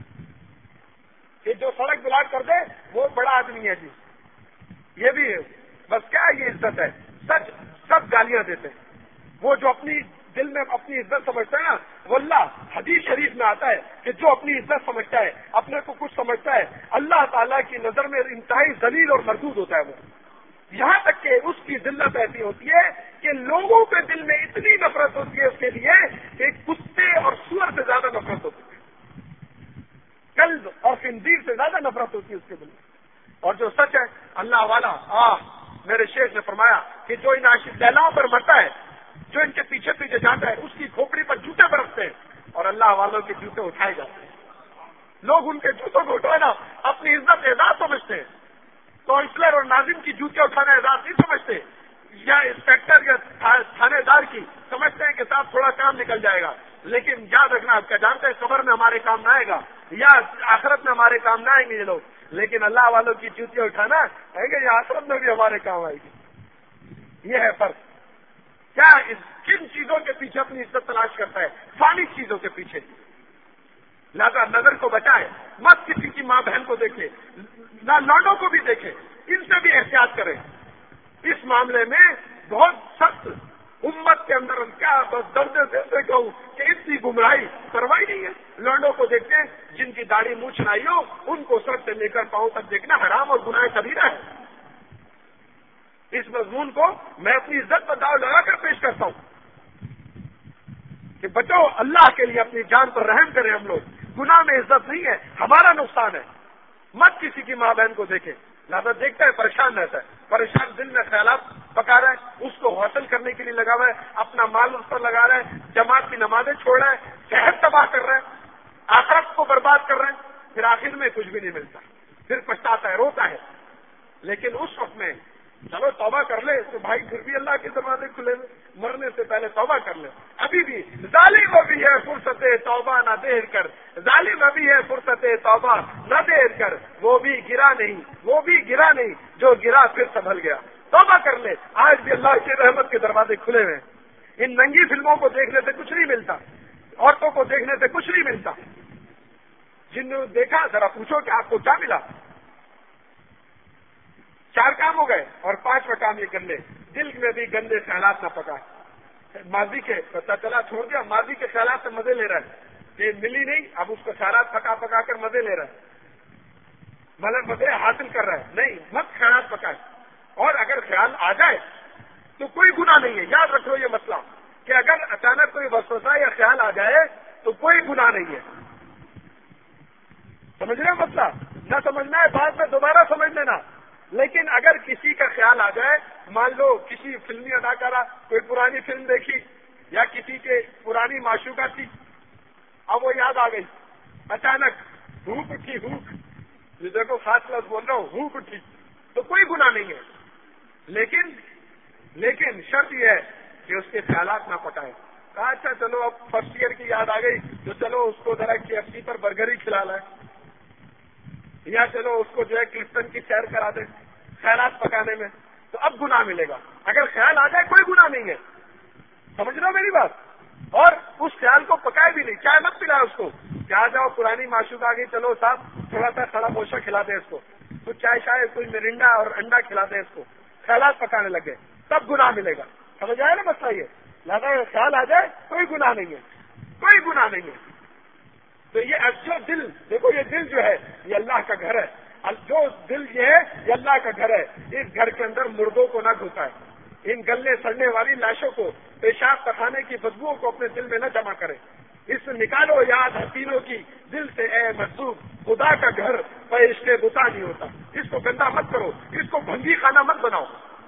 کہ جو سڑک بلاک کر دے وہ بڑا آدمی ہے جی. یہ بھی ہے، بس کیا یہ عزت ہے؟ سچ سب گالیاں دیتے ہیں. وہ جو اپنی دل میں اپنی عزت سمجھتا ہے نا، وہ اللہ حدیث شریف میں آتا ہے کہ جو اپنی عزت سمجھتا ہے، اپنے کو کچھ سمجھتا ہے، اللہ تعالیٰ کی نظر میں انتہائی ذلیل اور مردود ہوتا ہے. وہ یہاں تک کہ اس کی ذلت ایسی ہوتی ہے کہ لوگوں کے دل میں اتنی نفرت ہوتی ہے اس کے لیے کہ کتے اور سور سے زیادہ نفرت ہوتی ہے، کلب اور خنزیر سے زیادہ نفرت ہوتی ہے اس کے دل میں. اور جو سچ ہے اللہ والا، آہ میرے شیخ نے فرمایا کہ جو ان عاشق لیلاؤں پر مرتا ہے، جو ان کے پیچھے پیچھے جاتا ہے، اس کی کھوپڑی پر جوتے برستے ہیں اور اللہ والوں کے جوتے اٹھائے جاتے ہیں. لوگ ان کے جوتوں کو اٹھانا اپنی عزت اعزاز سمجھتے ہیں. کونسلر اور ناظم کی جوتیاں اٹھانا اعزاز نہیں سمجھتے، یا انسپیکٹر یا تھانے دار کی سمجھتے ہیں کہ صاحب تھوڑا کام نکل جائے گا. لیکن یاد رکھنا، آپ کا جانتے ہیں قبر میں ہمارے کام نہ آئے گا یا آخرت میں ہمارے کام نہ آئیں گے یہ لوگ، لیکن اللہ والوں کی جوتیاں اٹھانا ہے کہ یہ آخرت میں بھی ہمارے کام آئے گی. یہ ہے فرق. کیا اس کن چیزوں کے پیچھے اپنی عزت تلاش کرتا ہے؟ فانی چیزوں کے پیچھے. لہذا نظر کو بچائے، مت کسی کی ماں بہن کو دیکھے، نہ لوڈوں کو بھی دیکھے، ان سے بھی احتیاط کرے. اس معاملے میں بہت سخت امت کے اندر کیا بس درد دل سے کہوں کہ اتنی گمراہی پرواہی نہیں ہے. لوڈوں کو دیکھتے ہیں جن کی داڑھی منہ چھنائی ہو، ان کو سر سے لے کر پاؤں تک دیکھنا حرام اور گناہ کبیرہ ہے. اس مضمون کو میں اپنی عزت پر داؤ لگا کر پیش کرتا ہوں کہ بچو، اللہ کے لیے اپنی جان پر رحم کریں. ہم لوگ گناہ میں عزت نہیں ہے، ہمارا نقصان ہے. مت کسی کی ماں بہن کو دیکھے، لہذا دیکھتا ہے پریشان رہتا ہے، پریشان دل میں خیالات پکا رہا ہے، اس کو حاصل کرنے کے لیے لگا ہوا ہے، اپنا مال اس پر لگا رہا ہے، جماعت کی نمازیں چھوڑ رہا ہے، صحت تباہ کر رہا ہے، آخرت کو برباد کر رہا ہے، پھر آخر میں کچھ بھی نہیں ملتا، پھر پچھتاتا ہے، روتا ہے۔ لیکن اس وقت میں چلو توبہ کر لے تو بھائی پھر بھی اللہ کے دروازے کھلے ہوئے، مرنے سے پہلے توبہ کر لے۔ ابھی بھی ظالم ابھی ہے فرصت توبہ نہ دیر کر، ظالم ابھی ہے فرصت توبہ نہ دیر کر، وہ بھی گرا نہیں وہ بھی گرا نہیں جو گرا پھر سنبھل گیا۔ توبہ کر لے، آج بھی اللہ کے رحمت کے دروازے کھلے ہوئے ہیں۔ ان ننگی فلموں کو دیکھنے سے کچھ نہیں ملتا، عورتوں کو دیکھنے سے کچھ نہیں ملتا۔ جن نے دیکھا ذرا پوچھو کہ آپ کو کیا ملا؟ چار کام ہو گئے اور پانچواں کام یہ کر لے، دل میں بھی گندے خیالات نہ پکا۔ ماضی کے پتہ چلا چھوڑ دیا، ماضی کے خیالات سے مزے لے رہا ہے کہ ملی نہیں، اب اس کو خیالات پکا پکا کر مزے لے رہا ہے، مطلب مزے حاصل کر رہا ہے۔ نہیں، مت خیالات پکائے، اور اگر خیال آ جائے تو کوئی گناہ نہیں ہے۔ یاد رکھو یہ مسئلہ کہ اگر اچانک کوئی وسوسہ یا خیال آ جائے تو کوئی گناہ نہیں ہے۔ سمجھ رہے ہو مسئلہ؟ نہ سمجھنا ہے بعد میں دوبارہ سمجھ لینا۔ لیکن اگر کسی کا خیال آ جائے، مان لو کسی فلمی اداکارہ کوئی پرانی فلم دیکھی یا کسی کے پرانی معشوقہ تھی، اب وہ یاد آ گئی، اچانک بھوک اٹھی، بھوک، یہ دیکھو خاص لفظ بول رہا ہوں، بھوک اٹھی، تو کوئی گناہ نہیں ہے۔ لیکن لیکن شرط یہ ہے کہ اس کے خیالات نہ پکائے۔ کہا اچھا چلو اب فرسٹ ایئر کی یاد آ گئی تو چلو اس کو ذرا کے ایف سی پر برگر ہی کھلا لائے، یا چلو اس کو جو ہے کلفٹن کی سیر کرا دیں خیالات پکانے میں، تو اب گناہ ملے گا۔ اگر خیال آ جائے کوئی گناہ نہیں ہے، سمجھ رہے ہو میری بات؟ اور اس خیال کو پکائے بھی نہیں، چائے مت پلائے اس کو کہ آ جاؤ پرانی معشوق آ گئی، چلو صاحب تھوڑا سا کھڑا موشا کھلا دیں اس کو، کچھ چائے شائے کوئی مرنڈا اور انڈا کھلا دیں اس کو، خیالات پکانے لگے تب گناہ ملے گا۔ سمجھ آئے نا مسئلہ؟ یہ لہٰذا خیال آ جائے کوئی گناہ نہیں ہے، کوئی گناہ نہیں ہے۔ تو یہ جو دل، دیکھو یہ دل جو ہے یہ اللہ کا گھر ہے، جو دل یہ ہے یہ اللہ کا گھر ہے۔ اس گھر کے اندر مردوں کو نہ گھسائے، ان گلنے سڑنے والی لاشوں کو، پیشاب پخانے کی بدبوؤں کو اپنے دل میں نہ جمع کرے۔ اس نکالو یاد حسینوں کی دل سے اے مجذوب، خدا کا گھر پہ عشق بتا نہیں ہوتا۔ اس کو گندا مت کرو، اس کو بھنگی خانہ مت بناؤ،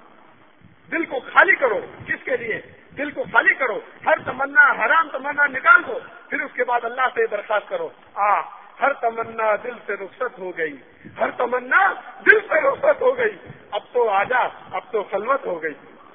دل کو خالی کرو۔ کس کے لیے؟ دل کو خالی کرو، ہر تمنا حرام تمنا نکال دو، پھر اس کے بعد اللہ سے درخواست کرو، آ ہر تمنا دل سے رخصت ہو گئی، ہر تمنا دل سے رخصت ہو گئی، اب تو آجا، اب تو خلوت ہو گئی۔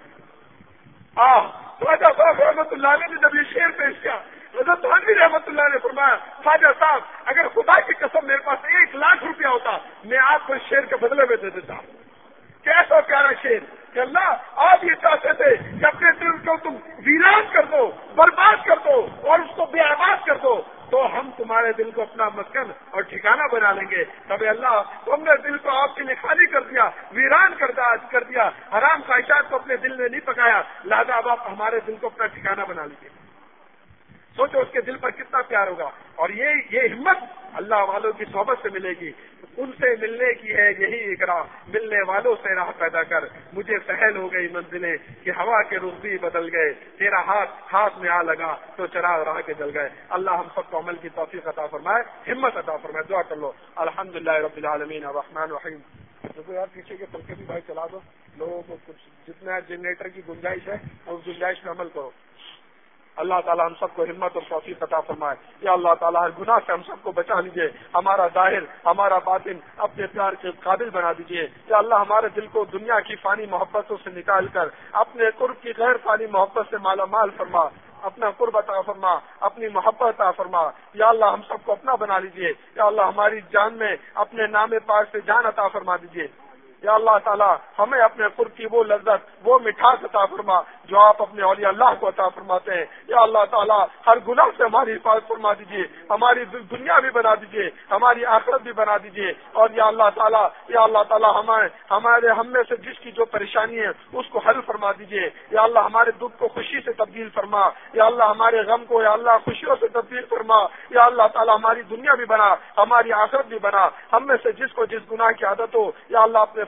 آ خواجہ صاحب رحمۃ اللہ علیہ نے جب یہ شعر پیش کیا، حضرت تھانوی رحمۃ اللہ نے فرمایا، خواجہ صاحب اگر خدا کی قسم میرے پاس ایک لاکھ روپیہ ہوتا میں آپ کو اس شعر کے بدلے میں دے دیتا۔ کیسا پیارا شعر کہ اللہ آپ یہ چاہتے تھے کہ اپنے دل کو تم ویران کر دو، برباد کر دو اور اس کو بے آباد کر دو، تو ہم تمہارے دل کو اپنا مسکن اور ٹھکانہ بنا لیں گے۔ تب اللہ تم نے دل کو آپ کے لیے خالی کر دیا، ویران کر دیا، حرام خواہشات کو اپنے دل میں نہیں پکایا، لہذا اب آپ ہمارے دل کو اپنا ٹھکانہ بنا لیجیے۔ سوچو اس کے دل پر کتنا پیار ہوگا۔ اور یہ یہ ہمت اللہ والوں کی صحبت سے ملے گی، ان سے ملنے کی ہے یہی اقرار، ملنے والوں سے راہ پیدا کر، مجھے سہل ہو گئی منزلیں کہ ہوا کے رخ بھی بدل گئے، تیرا ہاتھ ہاتھ میں آ لگا تو چراغ راہ کے جل گئے۔ اللہ ہم سب کو عمل کی توفیق عطا فرمائے، ہمت عطا فرمائے۔ دعا کر لو۔ الحمدللہ رب العالمین الرحمن الرحیم۔ دیکھو یار پیچھے کے پنکھے بھی بھائی چلا دو، لوگوں کو کچھ جتنا جنریٹر کی گنجائش ہے اس گنجائش میں عمل کرو۔ اللہ تعالیٰ ہم سب کو ہمت اور توفیق عطا فرمائے۔ یا اللہ تعالیٰ ہر گناہ سے ہم سب کو بچا لیجیے، ہمارا ظاہر ہمارا باطن اپنے پیار کے قابل بنا دیجیے۔ یا اللہ ہمارے دل کو دنیا کی فانی محبتوں سے نکال کر اپنے قرب کی غیر فانی محبت سے مالا مال فرما، اپنا قرب عطا فرما، اپنی محبت عطا فرما۔ یا اللہ ہم سب کو اپنا بنا لیجیے۔ یا اللہ ہماری جان میں اپنے نام پاک سے جان عطا فرما دیجیے۔ یا اللہ تعالیٰ ہمیں اپنے قرب کی وہ لذت وہ مٹھاس عطا فرما جو آپ اپنے اولیاء اللہ کو عطا فرماتے ہیں۔ یا اللہ تعالیٰ ہر گناہ سے ہماری حفاظت فرما دیجیے، ہماری دنیا بھی بنا دیجیے، ہماری آخرت بھی بنا دیجیے۔ اور یا اللہ تعالیٰ یا اللہ تعالیٰ ہمیں ہمارے ہم میں سے جس کی جو پریشانی ہے اس کو حل فرما دیجیے۔ یا اللہ ہمارے دکھ کو خوشی سے تبدیل فرما، یا اللہ ہمارے غم کو یا اللہ خوشیوں سے تبدیل فرما۔ یا اللہ تعالیٰ ہماری دنیا بھی بنا، ہماری آخرت بھی بنا۔ ہم میں سے جس کو جس گناہ کی عادت ہو یا اللہ اپنے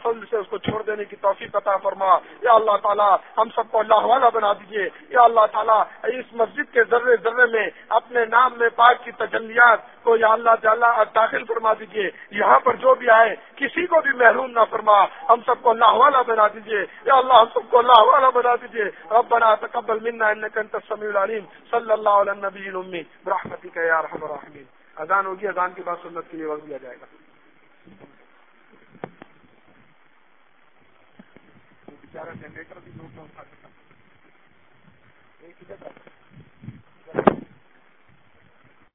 فضل سے اس کو چھوڑ دینے کی توفیق عطا فرما. یا اللہ تعالیٰ ہم سب کو اللہ والا بنا دیجیے. یا اللہ تعالیٰ اس مسجد کے ذرے ذرے میں اپنے نام میں پاک کی تجلیات کو یا اللہ تعالیٰ داخل فرما دیجیے. یہاں پر جو بھی آئے کسی کو بھی محروم نہ فرما. ہم سب کو اللہ والا بنا دیجیے. یا اللہ ہم سب کو اللہ والا بنا دیجیے. ربنا تقبل منا انك انت السميع العليم. صلی اللہ علی النبی الامي برحمتک یا ارحم الراحمین. اذان ہوگی, اذان کے بعد سنت کے لیے وقت دیا جائے گا. بیچارہ جنریٹر بھی دو سو ایک